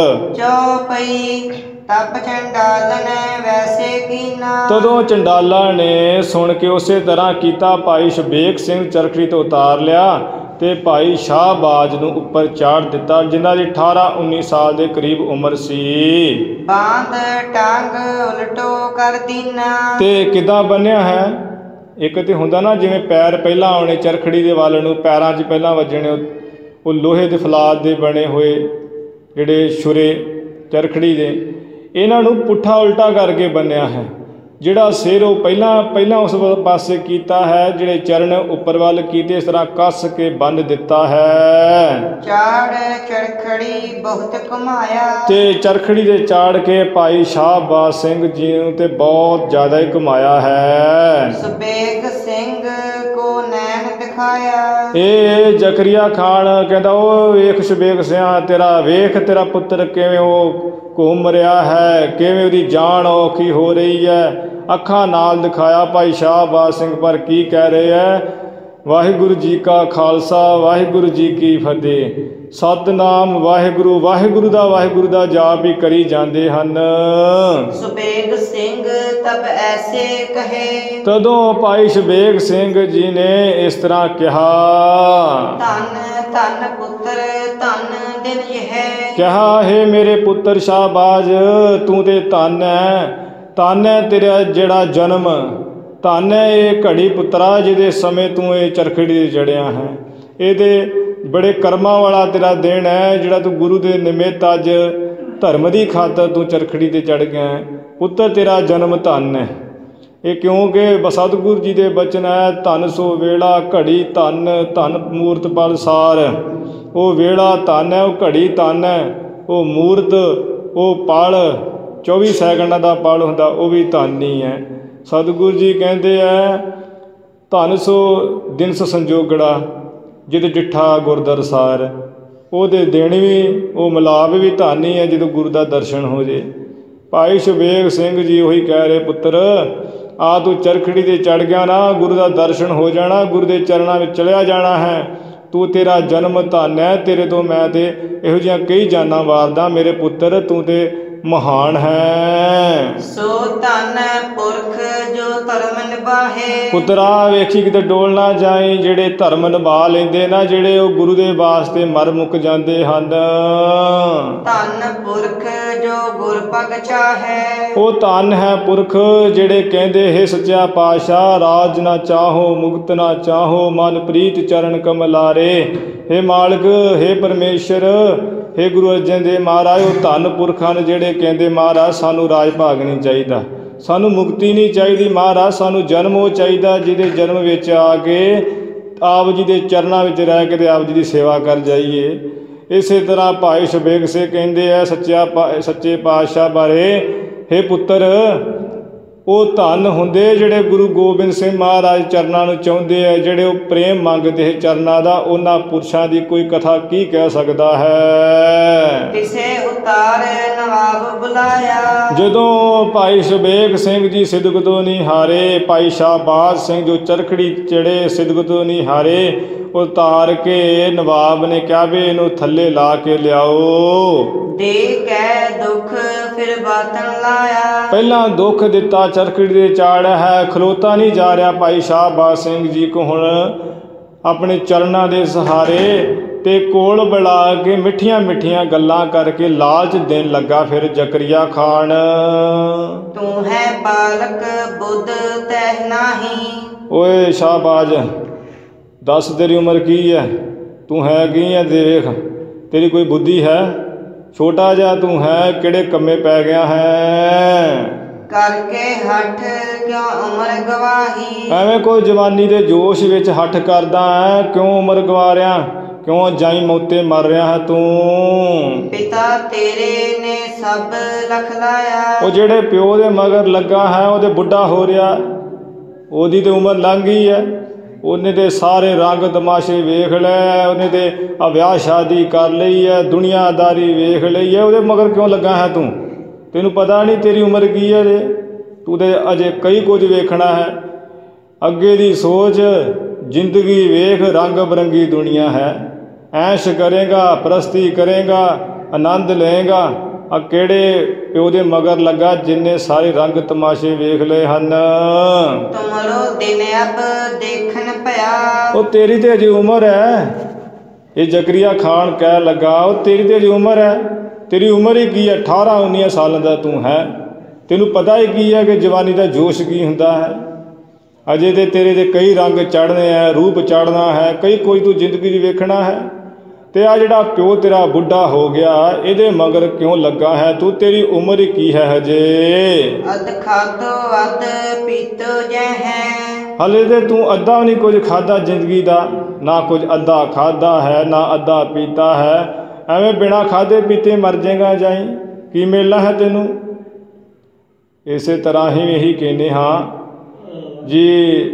ਚੌਪਈ ਤਬ ਚੰਡਾਲਨ ਵੈਸੇ ਕੀਨਾ। ਤਦੋਂ ਚੰਡਾਲਾਂ ਨੇ ਸੁਣ ਕੇ ਉਸੇ ਤਰ੍ਹਾਂ ਕੀਤਾ। ਭਾਈ ਸ਼ਬੇਗ ਸਿੰਘ ਚਰਖੜੀ ਤੋਂ ਉਤਾਰ ਲਿਆ ਤੇ ਭਾਈ ਸ਼ਾਹਬਾਜ਼ ਨੂੰ ਉੱਪਰ ਚਾੜ ਦਿੱਤਾ, ਜਿਨ੍ਹਾਂ ਦੀ ਅਠਾਰਾਂ ਉੱਨੀ ਸਾਲ ਦੇ ਕਰੀਬ ਉਮਰ ਸੀ। ਬਾਂਧ ਟੰਗ ਉਲਟੋ ਕਰ ਦੀਨਾ। ਤੇ ਕਿੱਦਾਂ ਬੰਨਿਆ ਹੈ? ਇੱਕ ਤੇ ਹੁੰਦਾ ਨਾ ਜਿਵੇਂ ਪੈਰ ਪਹਿਲਾਂ ਆਉਣੇ ਚਰਖੜੀ ਦੇ ਵੱਲ ਨੂੰ, ਪੈਰਾਂ 'ਚ ਪਹਿਲਾਂ ਵੱਜਣੇ, ਉਹ ਲੋਹੇ ਦੇ ਫਲਾਦ ਦੇ ਬਣੇ ਹੋਏ ਜਿਹੜੇ ਛੁਰੇ ਚਰਖੜੀ ਦੇ, ਇਹਨਾਂ ਨੂੰ ਪੁੱਠਾ ਉਲਟਾ ਕਰਕੇ ਬੰਨਿਆ ਹੈ। ਜਿਹੜਾ ਸਿਰ ਉਹ ਪਹਿਲਾਂ ਪਹਿਲਾਂ ਉਸ ਪਾਸੇ ਕੀਤਾ ਹੈ, ਜਿਹੜੇ ਚਰਨ ਉੱਪਰ ਵੱਲ ਕੀਤੇ, ਇਸ ਤਰ੍ਹਾਂ ਕੱਸ ਕੇ ਬੰਨ੍ਹ ਦਿੱਤਾ ਹੈ। ਚਾੜ ਚਰਖੜੀ ਬਹੁਤ ਘੁਮਾਇਆ। ਤੇ ਚਰਖੜੀ ਦੇ ਚਾੜ ਕੇ ਭਾਈ ਸ਼ਾਹਬਾਜ਼ ਸਿੰਘ ਜੀ ਨੂੰ ਤੇ ਬਹੁਤ ਜ਼ਿਆਦਾ ਹੀ ਘੁਮਾਇਆ ਹੈ। ਸ਼ਬੇਗ ਸਿੰਘ ਕੋ ਨੈਣ ਦਿਖਾਇਆ। ਇਹ ਜ਼ਕਰੀਆ ਖਾਨ ਕਹਿੰਦਾ, ਉਹ ਵੇਖ ਸ਼ਬੇਗ ਸਿਆਂ, ਤੇਰਾ ਵੇਖ ਤੇਰਾ ਪੁੱਤਰ ਕਿਵੇਂ ਉਹ ਘੁੰਮ ਰਿਹਾ ਹੈ, ਕਿਵੇਂ ਉਹਦੀ ਜਾਨ ਔਖੀ ਹੋ ਰਹੀ ਹੈ, ਅੱਖਾਂ ਨਾਲ ਦਿਖਾਇਆ। ਭਾਈ ਸ਼ਾਹਬਾਜ਼ ਸਿੰਘ ਪਰ ਕੀ ਕਹਿ ਰਹੇ ਹੈ? ਵਾਹਿਗੁਰੂ ਜੀ ਕਾ ਖਾਲਸਾ, ਵਾਹਿਗੁਰੂ ਜੀ ਕੀ ਫਤਿਹ। ਸਤਿਨਾਮ ਵਾਹਿਗੁਰੂ, ਵਾਹਿਗੁਰੂ ਦਾ ਵਾਹਿਗੁਰੂ ਦਾ ਜਾਪ ਹੀ ਕਰੀ ਜਾਂਦੇ ਹਨ। ਸ਼ਬੇਗ ਸਿੰਘ ਤਬ ਐਸੇ ਕਹੇ। ਤਦੋਂ ਭਾਈ ਸ਼ਬੇਗ ਸਿੰਘ ਜੀ ਨੇ ਇਸ ਤਰ੍ਹਾਂ ਕਿਹਾ, ਧੰਨ ਧੰਨ ਪੁੱਤਰ ਧੰਨ ਦਿਨ ਇਹ। ਕਿਹਾ, ਹੇ ਮੇਰੇ ਪੁੱਤਰ ਸ਼ਾਹਬਾਜ਼, ਤੂੰ ਤੇ ਧੰਨ ਹੈ, ਧੰਨ ਹੈ ਤੇਰਾ ਜਿਹੜਾ ਜਨਮ, ਧੰਨ ਹੈ ਇਹ ਘੜੀ ਪੁੱਤਰਾ ਜਿਹਦੇ ਸਮੇਂ ਤੂੰ ਇਹ ਚਰਖੜੀ 'ਤੇ ਚੜ੍ਹਿਆ ਹੈ। ਇਹਦੇ ਬੜੇ ਕਰਮਾਂ ਵਾਲਾ ਤੇਰਾ ਦਿਨ ਹੈ, ਜਿਹੜਾ ਤੂੰ ਗੁਰੂ ਦੇ ਨਿਮਿਤ ਅੱਜ ਧਰਮ ਦੀ ਖਾਤਰ ਤੂੰ ਚਰਖੜੀ 'ਤੇ ਚੜ੍ਹ ਗਿਆ ਹੈ। ਪੁੱਤਰ ਤੇਰਾ ਜਨਮ ਧੰਨ ਹੈ। ਇਹ ਕਿਉਂਕਿ ਸਤਿਗੁਰੂ ਜੀ ਦੇ ਬਚਨ ਹੈ, ਧੰਨ ਸੋ ਵੇਲਾ ਘੜੀ ਧੰਨ, ਧੰਨ ਮੂਰਤ ਪਲ ਸਾਰ। ਉਹ ਵੇਲਾ ਧੰਨ ਹੈ, ਉਹ ਘੜੀ ਧੰਨ ਹੈ, ਉਹ ਮੂਰਤ, ਉਹ ਪਲ ਚੌਵੀ ਸੈਕਿੰਡਾਂ ਦਾ ਪਲ ਹੁੰਦਾ, ਉਹ ਵੀ ਧੰਨ ਹੀ ਹੈ। ਸਤਿਗੁਰੂ ਜੀ ਕਹਿੰਦੇ ਹੈ, ਧੰਨ ਸੋ ਦਿਨਸ ਸੰਜੋਗੜਾ ਜਿਦ ਡਿੱਠਾ ਗੁਰਦਰਸਾਰ। ਉਹਦੇ ਦਿਨ ਵੀ, ਉਹ ਮਿਲਾਪ ਵੀ ਧੰਨ ਹੀ ਹੈ ਜਦੋਂ ਗੁਰੂ ਦਾ ਦਰਸ਼ਨ ਹੋ ਜੇ। ਭਾਈ ਸ਼ਬੇਗ ਸਿੰਘ ਜੀ ਉਹੀ ਕਹਿ ਰਹੇ, ਪੁੱਤਰ ਆ ਤੂੰ ਚਰਖੜੀ 'ਤੇ ਚੜ੍ਹ ਗਿਆ ਨਾ, ਗੁਰੂ ਦਾ ਦਰਸ਼ਨ ਹੋ ਜਾਣਾ, ਗੁਰੂ ਦੇ ਚਰਨਾਂ ਵਿੱਚ ਚਲਿਆ ਜਾਣਾ ਹੈ। ਤੂੰ ਤੇਰਾ ਜਨਮ ਧੰਨ ਹੈ, ਤੇਰੇ ਤੋਂ ਮੈਂ ਤੇ ਇਹੋ ਜਿਹੀਆਂ ਕਈ ਜਾਨਾਂ ਵਾਰਦਾ। ਮੇਰੇ ਪੁੱਤਰ ਤੂੰ ਤੇ ਮਹਾਨ ਹੈ। ਸੋ ਧੰਨ ਪੁਰਖ ਜੋ ਧਰਮ ਨਿਭਾਹੇ। ਪੁੱਤਰਾ ਵੇਖੀ ਕਿਤੇ ਡੋਲ ਨਾ ਜਾਈ, ਜਿਹੜੇ ਧਰਮ ਨਿਭਾ ਲੈਂਦੇ ਨਾ, ਜਿਹੜੇ ਉਹ ਗੁਰੂ ਦੇ ਵਾਸਤੇ ਮਰ ਮੁੱਕ ਜਾਂਦੇ ਹਨ। ਧੰਨ ਪੁਰਖ ਜੋ ਗੁਰ ਭਗ ਚਾਹੈ। ਉਹ ਧੰਨ ਹੈ ਪੁਰਖ ਜਿਹੜੇ ਕਹਿੰਦੇ, ਹੇ ਸੱਚਾ ਪਾਤਸ਼ਾਹ, ਰਾਜ ਨਾ ਚਾਹੋ ਮੁਕਤ ਨਾ ਚਾਹੋ, ਮਨ ਪ੍ਰੀਤ ਚਰਨ ਕਮਲਾਰੇ। ਹੇ ਮਾਲਕ, ਹੇ ਪਰਮੇਸ਼ਰ, ਹੇ ਗੁਰੂ ਅਰਜਨ ਦੇਵ ਮਹਾਰਾਜ, ਉਹ ਧੰਨ ਪੁਰਖ ਹਨ ਜਿਹੜੇ ਕਹਿੰਦੇ, ਮਹਾਰਾਜ ਸਾਨੂੰ ਰਾਜ ਭਾਗ ਨਹੀਂ ਚਾਹੀਦਾ, ਸਾਨੂੰ ਮੁਕਤੀ ਨਹੀਂ ਚਾਹੀਦੀ, ਮਹਾਰਾਜ ਸਾਨੂੰ ਜਨਮ ਉਹ ਚਾਹੀਦਾ ਜਿਹਦੇ ਜਨਮ ਵਿੱਚ ਆ ਕੇ ਆਪ ਜੀ ਦੇ ਚਰਨਾਂ ਵਿੱਚ ਰਹਿ ਕੇ ਤੇ ਆਪ ਜੀ ਦੀ ਸੇਵਾ ਕਰ ਜਾਈਏ। ਇਸੇ ਤਰ੍ਹਾਂ ਭਾਈ ਸ਼ਬੇਗ ਸਿੰਘ ਕਹਿੰਦੇ ਆ ਸੱਚਾ ਪਾ ਸੱਚੇ ਪਾਤਸ਼ਾਹ ਬਾਰੇ, ਹੇ ਪੁੱਤਰ ਉਹ ਧੰਨ ਹੁੰਦੇ ਜਿਹੜੇ ਗੁਰੂ ਗੋਬਿੰਦ ਸਿੰਘ ਮਹਾਰਾਜ ਚਰਨਾਂ ਨੂੰ ਚਾਹੁੰਦੇ ਆ, ਜਿਹੜੇ ਉਹ ਪ੍ਰੇਮ ਮੰਗਦੇ ਚਰਨਾਂ ਦਾ। ਉਹਨਾਂ ਪੁਰਸ਼ਾਂ ਦੀ ਕੋਈ ਕਥਾ ਕੀ ਕਹਿ ਸਕਦਾ ਹੈ। ਕਿਸੇ ਉਤਾਰ ਨਵਾਬ ਬੁਲਾਇਆ। ਜਦੋਂ ਭਾਈ ਸ਼ਬੇਗ ਸਿੰਘ ਜੀ ਸਿਦਕ ਤੋਂ ਨਹੀਂ ਹਾਰੇ, ਭਾਈ ਸ਼ਾਹਬਾਜ਼ ਸਿੰਘ ਜੋ ਚਰਖੜੀ ਚੜੇ ਸਿਦਕ ਤੋਂ ਨਹੀਂ ਹਾਰੇ, ਉਤਾਰ ਕੇ ਨਵਾਬ ਨੇ ਕਿਹਾ ਵੀ ਇਹਨੂੰ ਥੱਲੇ ਲਾ ਕੇ ਲਿਆਓ। ਦੇ ਕੈ ਦੁੱਖ ਫਿਰ ਬਾਤਨ ਲਾਇਆ। ਪਹਿਲਾਂ ਦੁੱਖ ਦਿੱਤਾ, ਚਰਖੜੀ ਦੇ ਚਾੜ ਹੈ, ਖਲੋਤਾ ਨਹੀਂ ਜਾ ਰਿਹਾ ਭਾਈ ਸ਼ਾਹਬਾਜ਼ ਸਿੰਘ ਜੀ ਕੋ। ਹੁਣ ਆਪਣੇ ਚਰਨਾਂ ਦੇ ਸਹਾਰੇ ਤੇ ਕੋਲ ਬੁਲਾ ਕੇ ਮਿੱਠੀਆਂ ਮਿੱਠੀਆਂ ਗੱਲਾਂ ਕਰਕੇ ਲਾਲਚ ਦੇਣ ਲੱਗਾ ਫਿਰ ਜ਼ਕਰੀਆ ਖਾਨ। ਤੂੰ ਹੈ ਬਾਲਕ ਬੁੱਧ ਤਹਿ ਨਾਹੀ। ਓਏ ਸ਼ਾਹਬਾਜ਼, ਦੱਸ ਤੇਰੀ ਉਮਰ ਕੀ ਹੈ, ਤੂੰ ਹੈ ਕੀ ਹੈ, ਦੇਖ ਤੇਰੀ ਕੋਈ ਬੁੱਧੀ ਹੈ, ਛੋਟਾ ਜਿਹਾ ਤੂੰ ਹੈ, ਕਿਹੜੇ ਕੰਮੇ ਪੈ ਗਿਆ ਹੈ। ਕਰਕੇ ਹੱਠ ਕਿਉਂ ਉਮਰ ਗਵਾਹੀ। ਐਵੇਂ ਕੋਈ ਜਵਾਨੀ ਦੇ ਜੋਸ਼ ਵਿੱਚ ਹੱਠ ਕਰਦਾ ਹੈ, ਕਿਉਂ ਉਮਰ ਗਵਾ ਰਿਹਾ, ਕਿਉਂ ਜਾਈ ਮੌਤੇ ਮਰ ਰਿਹਾ ਹੈ ਤੂੰ। ਪਿਤਾ ਤੇਰੇ ਨੇ ਸਭ ਲਖ ਲਾਇਆ। ਉਹ ਜਿਹੜੇ ਪਿਓ ਦੇ ਮਗਰ ਲੱਗਾ ਹੈ ਉਹਦੇ ਬੁੱਢਾ ਹੋ ਰਿਹਾ, ਉਹਦੀ ਤੇ ਉਮਰ ਲੰਘ ਗਈ ਹੈ, ਉਹਨੇ ਤੇ ਸਾਰੇ ਰੰਗ ਤਮਾਸ਼ੇ ਵੇਖ ਲਏ, ਉਹਨੇ ਤੇ ਆ ਵਿਆਹ ਸ਼ਾਦੀ ਕਰ ਲਈ ਹੈ, ਦੁਨੀਆਦਾਰੀ ਵੇਖ ਲਈ ਹੈ, ਉਹਦੇ ਮਗਰ ਕਿਉਂ ਲੱਗਾ ਹੈ ਤੂੰ। ਤੈਨੂੰ ਪਤਾ ਨਹੀਂ ਤੇਰੀ ਉਮਰ ਕੀ ਹੈ ਜੇ, ਤੂੰ ਤੇ ਅਜੇ ਕਈ ਕੁਝ ਵੇਖਣਾ ਹੈ। ਅੱਗੇ ਦੀ ਸੋਚ, ਜ਼ਿੰਦਗੀ ਵੇਖ, ਰੰਗ ਬਰੰਗੀ ਦੁਨੀਆ ਹੈ। ਐਸ਼ ਕਰੇਗਾ, ਪ੍ਰਸਤੀ ਕਰੇਗਾ, ਆਨੰਦ ਲਏਗਾ। ਆ ਕਿਹੜੇ ਪਿਓ ਦੇ ਮਗਰ ਲੱਗਾ ਜਿੰਨੇ ਸਾਰੇ ਰੰਗ ਤਮਾਸ਼ੇ ਵੇਖ ਲਏ ਹਨ। ਤੁਮਰੋ ਦਿਨ ਅਬ ਦੇਖਣ ਪਿਆ। ਉਹ ਤੇਰੀ ਤੇ ਅਜੇ ਉਮਰ ਹੈ, ਇਹ ਜ਼ਕਰੀਆ ਖਾਨ ਕਹਿ ਲੱਗਾ, ਉਹ ਤੇਰੀ ਤੇ ਅਜੇ ਉਮਰ ਹੈ। ਤੇਰੀ ਉਮਰ ਹੀ ਕੀ ਹੈ, ਅਠਾਰਾਂ ਉੱਨੀਆਂ ਸਾਲਾਂ ਦਾ ਤੂੰ ਹੈ। ਤੈਨੂੰ ਪਤਾ ਹੀ ਕੀ ਹੈ ਕਿ ਜਵਾਨੀ ਦਾ ਜੋਸ਼ ਕੀ ਹੁੰਦਾ ਹੈ। ਅਜੇ ਤੇ ਤੇਰੇ ਦੇ ਕਈ ਰੰਗ ਚੜ੍ਹਨੇ ਹੈ, ਰੂਪ ਚੜ੍ਹਨਾ ਹੈ, ਕਈ ਕੁਝ ਤੂੰ ਜ਼ਿੰਦਗੀ 'ਚ ਵੇਖਣਾ ਹੈ। ਤੇ ਆ ਜਿਹੜਾ ਪਿਓ ਤੇਰਾ ਬੁੱਢਾ ਹੋ ਗਿਆ, ਇਹਦੇ ਮਗਰ ਕਿਉਂ ਲੱਗਾ ਹੈ ਤੂੰ। ਤੇਰੀ ਉਮਰ ਹੀ ਕੀ ਹੈ ਹਜੇ। ਅਧ ਖਾਧੋ ਅਧ ਪੀਤੋ ਜੈ ਹੈ। ਹਲੇ ਤੇ ਤੂੰ ਅੱਧਾ ਵੀ ਨਹੀਂ ਕੁਝ ਖਾਧਾ ਜ਼ਿੰਦਗੀ ਦਾ, ਨਾ ਕੁਝ ਅੱਧਾ ਖਾਧਾ ਹੈ, ਨਾ ਅੱਧਾ ਪੀਤਾ ਹੈ। ਐਵੇਂ ਬਿਨਾਂ ਖਾਧੇ ਪੀਤੇ ਮਰ ਜਾਏਗਾ ਜਾਈ, ਕੀ ਮਿਲਣਾ ਹੈ ਤੈਨੂੰ। ਇਸੇ ਤਰ੍ਹਾਂ ਹੀ ਇਹੀ ਕਹਿੰਦੇ ਹਾਂ ਜੀ,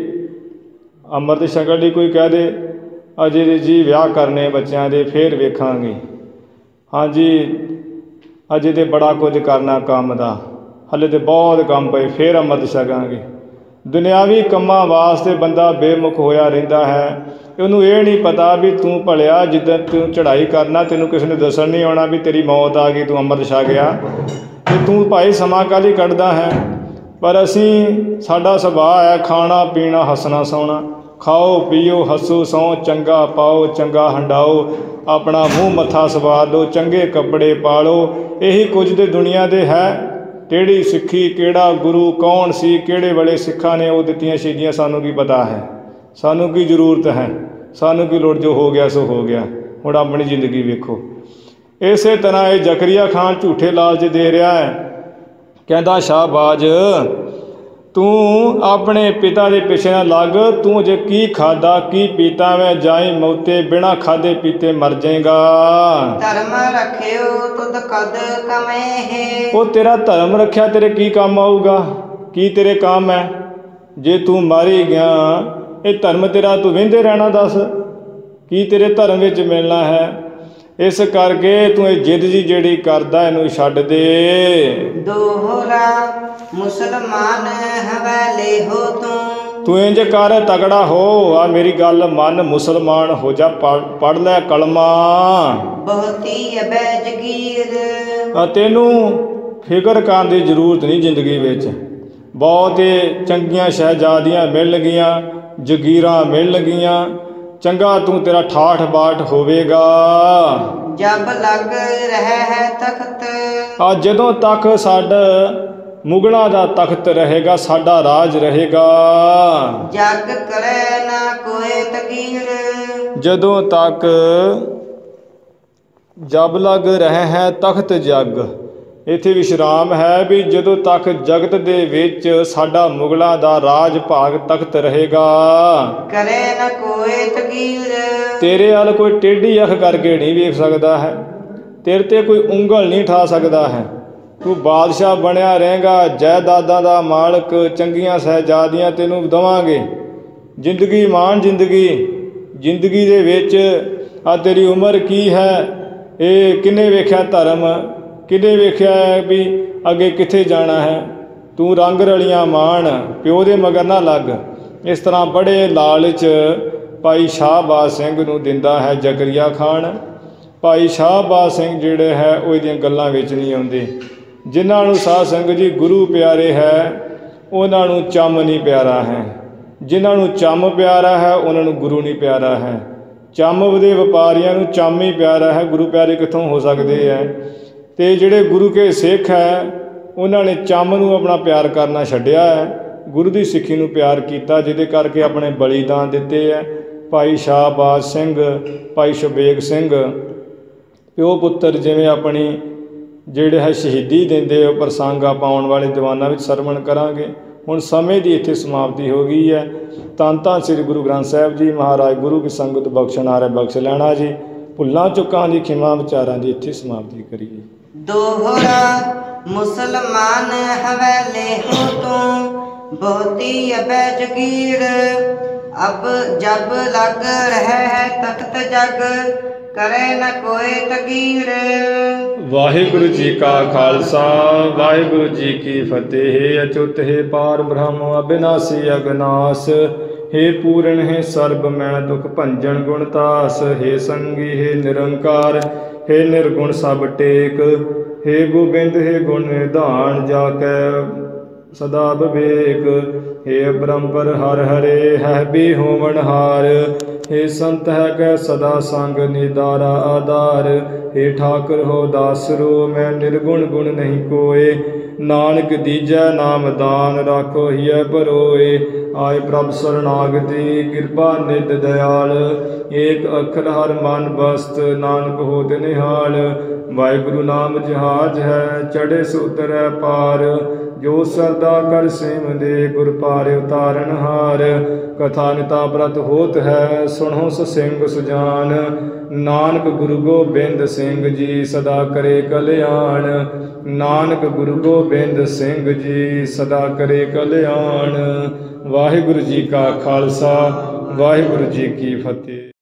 ਅੰਮ੍ਰਿਤ ਛਕਣ ਲਈ ਕੋਈ ਕਹਿ ਦੇ ਅਜੇ ਜੀ ਵਿਆਹ ਕਰਨੇ ਬੱਚਿਆਂ ਦੇ, ਫੇਰ ਵੇਖਾਂਗੇ। ਹਾਂਜੀ ਅਜੇ ਤੇ ਬੜਾ ਕੁਝ ਕਰਨਾ ਕੰਮ ਦਾ, ਹਲੇ ਤੇ ਬਹੁਤ ਕੰਮ ਪਏ, ਫੇਰ ਅੰਮ੍ਰਿਤ ਛਕਾਂਗੇ। ਦੁਨਿਆਵੀ ਕੰਮਾਂ ਵਾਸਤੇ ਬੰਦਾ ਬੇਮੁਖ ਹੋਇਆ ਰਹਿੰਦਾ ਹੈ। ਉਹਨੂੰ ਇਹ ਨਹੀਂ ਪਤਾ ਵੀ ਤੂੰ ਭਲਿਆ ਜਿੱਦਣ ਤੂੰ ਚੜ੍ਹਾਈ ਕਰਨਾ, ਤੈਨੂੰ ਕਿਸੇ ਨੇ ਦੱਸਣ ਨਹੀਂ ਆਉਣਾ ਵੀ ਤੇਰੀ ਮੌਤ ਆ ਗਈ, ਤੂੰ ਅੰਮ੍ਰਿਤ ਛਕ ਗਿਆ। ਅਤੇ ਤੂੰ ਭਾਈ ਸਮਾਂ ਕਾਹਲੀ ਹੀ ਕੱਢਦਾ ਹੈ। ਪਰ ਅਸੀਂ, ਸਾਡਾ ਸੁਭਾਅ ਹੈ ਖਾਣਾ ਪੀਣਾ ਹੱਸਣਾ ਸੌਣਾ। ਖਾਓ ਪੀਓ ਹੱਸੋ ਸੌ, ਚੰਗਾ ਪਾਓ ਚੰਗਾ ਹੰਡਾਓ, ਆਪਣਾ ਮੂੰਹ ਮੱਥਾ ਸਵਾਰ ਲਓ, ਚੰਗੇ ਕੱਪੜੇ ਪਾ ਲਓ। ਇਹੀ ਕੁਝ ਤੇ ਦੁਨੀਆ ਦੇ ਹੈ। ਕਿਹੜੀ ਸਿੱਖੀ, ਕਿਹੜਾ ਗੁਰੂ ਕੌਣ ਸੀ, ਕਿਹੜੇ ਵੇਲੇ ਸਿੱਖਾਂ ਨੇ ਉਹ ਦਿੱਤੀਆਂ ਸ਼ਹੀਦੀਆਂ, ਸਾਨੂੰ ਕੀ ਪਤਾ ਹੈ। ਸਾਨੂੰ ਕੀ ਜ਼ਰੂਰਤ ਹੈ, ਸਾਨੂੰ ਕੀ ਲੋੜ, ਜੋ ਹੋ ਗਿਆ ਸੋ ਹੋ ਗਿਆ। ਹੁਣ ਆਪਣੀ ਜ਼ਿੰਦਗੀ ਵੇਖੋ। ਇਸੇ ਤਰ੍ਹਾਂ ਇਹ ਜ਼ਕਰੀਆ ਖਾਨ ਝੂਠੇ ਲਾਲਚ ਦੇ ਰਿਹਾ ਹੈ। ਕਹਿੰਦਾ ਸ਼ਾਹਬਾਜ਼ ਤੂੰ ਆਪਣੇ ਪਿਤਾ ਦੇ ਪਿੱਛੇ ਨਾ ਲੱਗ, ਤੂੰ ਜੇ ਕੀ ਖਾਧਾ ਕੀ ਪੀਤਾ ਮੈਂ ਜਾਈ ਮੌਤੇ, ਬਿਨਾਂ ਖਾਧੇ ਪੀਤੇ ਮਰ ਜਾਏਗਾ। ਧਰਮ ਰੱਖਿਓ ਤੁਧ ਕਦ ਕਮੇ। ਉਹ ਤੇਰਾ ਧਰਮ ਰੱਖਿਆ ਤੇਰੇ ਕੀ ਕੰਮ ਆਊਗਾ, ਕੀ ਤੇਰੇ ਕੰਮ ਹੈ। ਜੇ ਤੂੰ ਮਾਰੀ ਗਿਆ, ਇਹ ਧਰਮ ਤੇਰਾ ਤੂੰ ਵਹਿੰਦੇ ਰਹਿਣਾ, ਦੱਸ ਕੀ ਤੇਰੇ ਧਰਮ ਵਿੱਚ ਮਿਲਣਾ ਹੈ। ਇਸ ਕਰਕੇ ਤੂੰ ਇਹ ਜਿੱਦ ਜੀ ਜਿਹੜੀ ਕਰਦਾ ਇਹਨੂੰ ਛੱਡ ਦੇ। ਦੋਹਰਾ ਮੁਸਲਮਾਨ ਹਵਾਲੇ ਹੋ ਤੂੰ। ਤੂੰ ਇੰਝ ਕਰ ਤਗੜਾ ਹੋ, ਆ ਮੇਰੀ ਗੱਲ ਮੰਨ, ਮੁਸਲਮਾਨ ਹੋ ਜਾ, ਪੜ੍ਹ ਲੈ ਕਲਮਾ। ਬਹੁਤੀ ਅਬੈ ਜਗੀਰ। ਤੈਨੂੰ ਫਿਕਰ ਕਰਨ ਦੀ ਜ਼ਰੂਰਤ ਨਹੀਂ ਜ਼ਿੰਦਗੀ ਵਿੱਚ। ਬਹੁਤ ਚੰਗੀਆਂ ਸ਼ਹਿਜ਼ਾਦੀਆਂ ਮਿਲ ਗਈਆਂ, ਜਗੀਰਾਂ ਮਿਲ ਗਈਆਂ, ਚੰਗਾ ਤੂੰ ਤੇਰਾ ਠਾਠ ਬਾਠ ਹੋਵੇਗਾ। ਜਬ ਲੱਗ ਰਹਿ ਹੈ ਤਖਤ। ਆ ਜਦੋਂ ਤੱਕ ਸਾਡਾ ਮੁਗਲਾਂ ਦਾ ਤਖਤ ਰਹੇਗਾ, ਸਾਡਾ ਰਾਜ ਰਹੇਗਾ। ਜਗ ਕਰੇ ਨਾ ਕੋਏ ਤਕੀਰ। ਜਦੋਂ ਤੱਕ ਜਬ ਲੱਗ ਰਹਿ ਹੈ ਤਖਤ ਜਗ, ਇੱਥੇ ਵਿਸ਼ਰਾਮ ਹੈ ਵੀ ਜਦੋਂ ਤੱਕ ਜਗਤ ਦੇ ਵਿੱਚ ਸਾਡਾ ਮੁਗਲਾਂ ਦਾ ਰਾਜ ਭਾਗ ਤਖਤ ਰਹੇਗਾ। ਕਰੇ ਨਾ ਕੋਏ ਤਕੀਰ। ਤੇਰੇ ਵੱਲ ਕੋਈ ਟੇਢੀ ਅੱਖ ਕਰਕੇ ਨਹੀਂ ਵੇਖ ਸਕਦਾ ਹੈ, ਤੇਰੇ ਤੇ ਕੋਈ ਉਂਗਲ ਨਹੀਂ ਠਾ ਸਕਦਾ ਹੈ। ਤੂੰ ਬਾਦਸ਼ਾਹ ਬਣਿਆ ਰਹੇਗਾ, ਜਾਇਦਾਦਾਂ ਦਾ ਮਾਲਕ, ਚੰਗੀਆਂ ਸ਼ਹਿਜ਼ਾਦੀਆਂ ਤੈਨੂੰ ਦੇਵਾਂਗੇ। ਜ਼ਿੰਦਗੀ ਮਾਣ, ਜ਼ਿੰਦਗੀ ਜ਼ਿੰਦਗੀ ਦੇ ਵਿੱਚ ਆ ਤੇਰੀ ਉਮਰ ਕੀ ਹੈ, ਇਹ ਕਿਹਨੇ ਵੇਖਿਆ ਧਰਮ, ਕਿਹਨੇ ਵੇਖਿਆ ਹੈ ਵੀ ਅੱਗੇ ਕਿੱਥੇ ਜਾਣਾ ਹੈ। ਤੂੰ ਰੰਗ ਰਲੀਆਂ ਮਾਣ, ਪਿਓ ਦੇ ਮਗਰ ਨਾ ਲੱਗ। ਇਸ ਤਰ੍ਹਾਂ ਬੜੇ ਲਾਲਚ ਭਾਈ ਸ਼ਾਹਬਾਜ਼ ਸਿੰਘ ਨੂੰ ਦਿੰਦਾ ਹੈ ਜ਼ਕਰੀਆ ਖਾਨ। ਭਾਈ ਸ਼ਾਹਬਾਜ਼ ਸਿੰਘ ਜਿਹੜੇ ਹੈ ਉਹ ਇਹਦੀਆਂ ਗੱਲਾਂ ਵਿੱਚ ਨਹੀਂ ਆਉਂਦੇ। ਜਿਨ੍ਹਾਂ ਨੂੰ ਸਾਧ ਸੰਗਤ ਜੀ ਗੁਰੂ ਪਿਆਰੇ ਹੈ, ਉਹਨਾਂ ਨੂੰ ਚੰਮ ਨਹੀਂ ਪਿਆਰਾ ਹੈ। ਜਿਨ੍ਹਾਂ ਨੂੰ ਚੰਮ ਪਿਆਰਾ ਹੈ, ਉਹਨਾਂ ਨੂੰ ਗੁਰੂ ਨਹੀਂ ਪਿਆਰਾ ਹੈ। ਚੰਮ ਦੇ ਵਪਾਰੀਆਂ ਨੂੰ ਚੰਮ ਹੀ ਪਿਆਰਾ ਹੈ, ਗੁਰੂ ਪਿਆਰੇ ਕਿੱਥੋਂ ਹੋ ਸਕਦੇ ਹੈ। ਅਤੇ ਜਿਹੜੇ ਗੁਰੂ ਕੇ ਸਿੱਖ ਹੈ, ਉਹਨਾਂ ਨੇ ਚੰਮ ਨੂੰ ਆਪਣਾ ਪਿਆਰ ਕਰਨਾ ਛੱਡਿਆ ਹੈ, ਗੁਰੂ ਦੀ ਸਿੱਖੀ ਨੂੰ ਪਿਆਰ ਕੀਤਾ, ਜਿਹਦੇ ਕਰਕੇ ਆਪਣੇ ਬਲੀਦਾਨ ਦਿੱਤੇ ਹੈ। ਭਾਈ ਸ਼ਾਹਬਾਜ਼ ਸਿੰਘ, ਭਾਈ ਸ਼ਬੇਗ ਸਿੰਘ, ਪਿਓ ਪੁੱਤਰ ਜਿਵੇਂ ਆਪਣੀ ਜਿਹੜੇ ਹੈ ਸ਼ਹੀਦੀ ਦਿੰਦੇ ਉਹ ਪ੍ਰਸੰਗ ਆਪਾਂ ਆਉਣ ਵਾਲੇ ਦੀਵਾਨਾਂ ਵਿੱਚ ਸਰਵਣ ਕਰਾਂਗੇ। ਹੁਣ ਸਮੇਂ ਦੀ ਇੱਥੇ ਸਮਾਪਤੀ ਹੋ ਗਈ ਹੈ। ਧੰਨ ਧੰਨ ਸ੍ਰੀ ਗੁਰੂ ਗ੍ਰੰਥ ਸਾਹਿਬ ਜੀ ਮਹਾਰਾਜ ਗੁਰੂ ਕੀ ਸੰਗਤ ਬਖਸ਼ਣ ਹਾਰੇ ਬਖਸ਼ ਲੈਣਾ ਜੀ। ਭੁੱਲਾਂ ਚੁੱਕਾਂ ਦੀ ਖਿਮਾ ਵਿਚਾਰਾਂ ਦੀ ਇੱਥੇ ਸਮਾਪਤੀ ਕਰੀਏ। ਦੋਹਰਾ ਮੁਸਲਮਾਨ ਹਵੈਲੇ ਹੋ ਤੂੰ ਬਹੁਤੀ ਅਬੈ ਜਗੀਰ ਅਬ ਜਬ ਲਗ ਰਹਿ ਹੈ ਤਖਤ ਜਗ ਕਰੇ ਨ ਕੋਏ ਤਗੀਰ। ਵਾਹਿਗੁਰੂ ਜੀ ਕਾ ਖਾਲਸਾ ਵਾਹਿਗੁਰੂ ਜੀ ਕੀ ਫਤਿਹ। ਅਚੁੱਤ ਹੈ ਪਾਰ ਬ੍ਰਹਮ ਅਬਿਨਾਸੀ ਅਗਨਾਸ हे पूर्ण है सर्ब मैं दुख भंजन गुणतास। हे संगी हे निरंकार हे निर्गुण सब टेक। हे गोबिंद हे गुण निधान जाकै सदा विवेक। हे परम्पर हर हरे है भी होवन हार। हे संत है कै सदा संग निदारा आधार। हे ठाकुर हो दासरो मैं निर्गुण गुण नहीं कोय। नानक दीजै नाम दान राखो हिय परोए। आए प्रभ शरणागति कृपा नित दयाल। एक अखर हर मन बस्त नानक होत निहाल। वाहिगुरु नाम जहाज है चढ़े सो उतरै पार। जो सरदा कर सेम दे गुर पार उतारन हार। कथा निता व्रत होत है सुनो ससिंग सुजान। नानक गुरु गोबिंद सिंह जी सदा करे कल्याण। नानक गुरु गोबिंद सिंह जी सदा करे कल्याण। वाहिगुरु जी का खालसा वाहिगुरु जी की फतेह।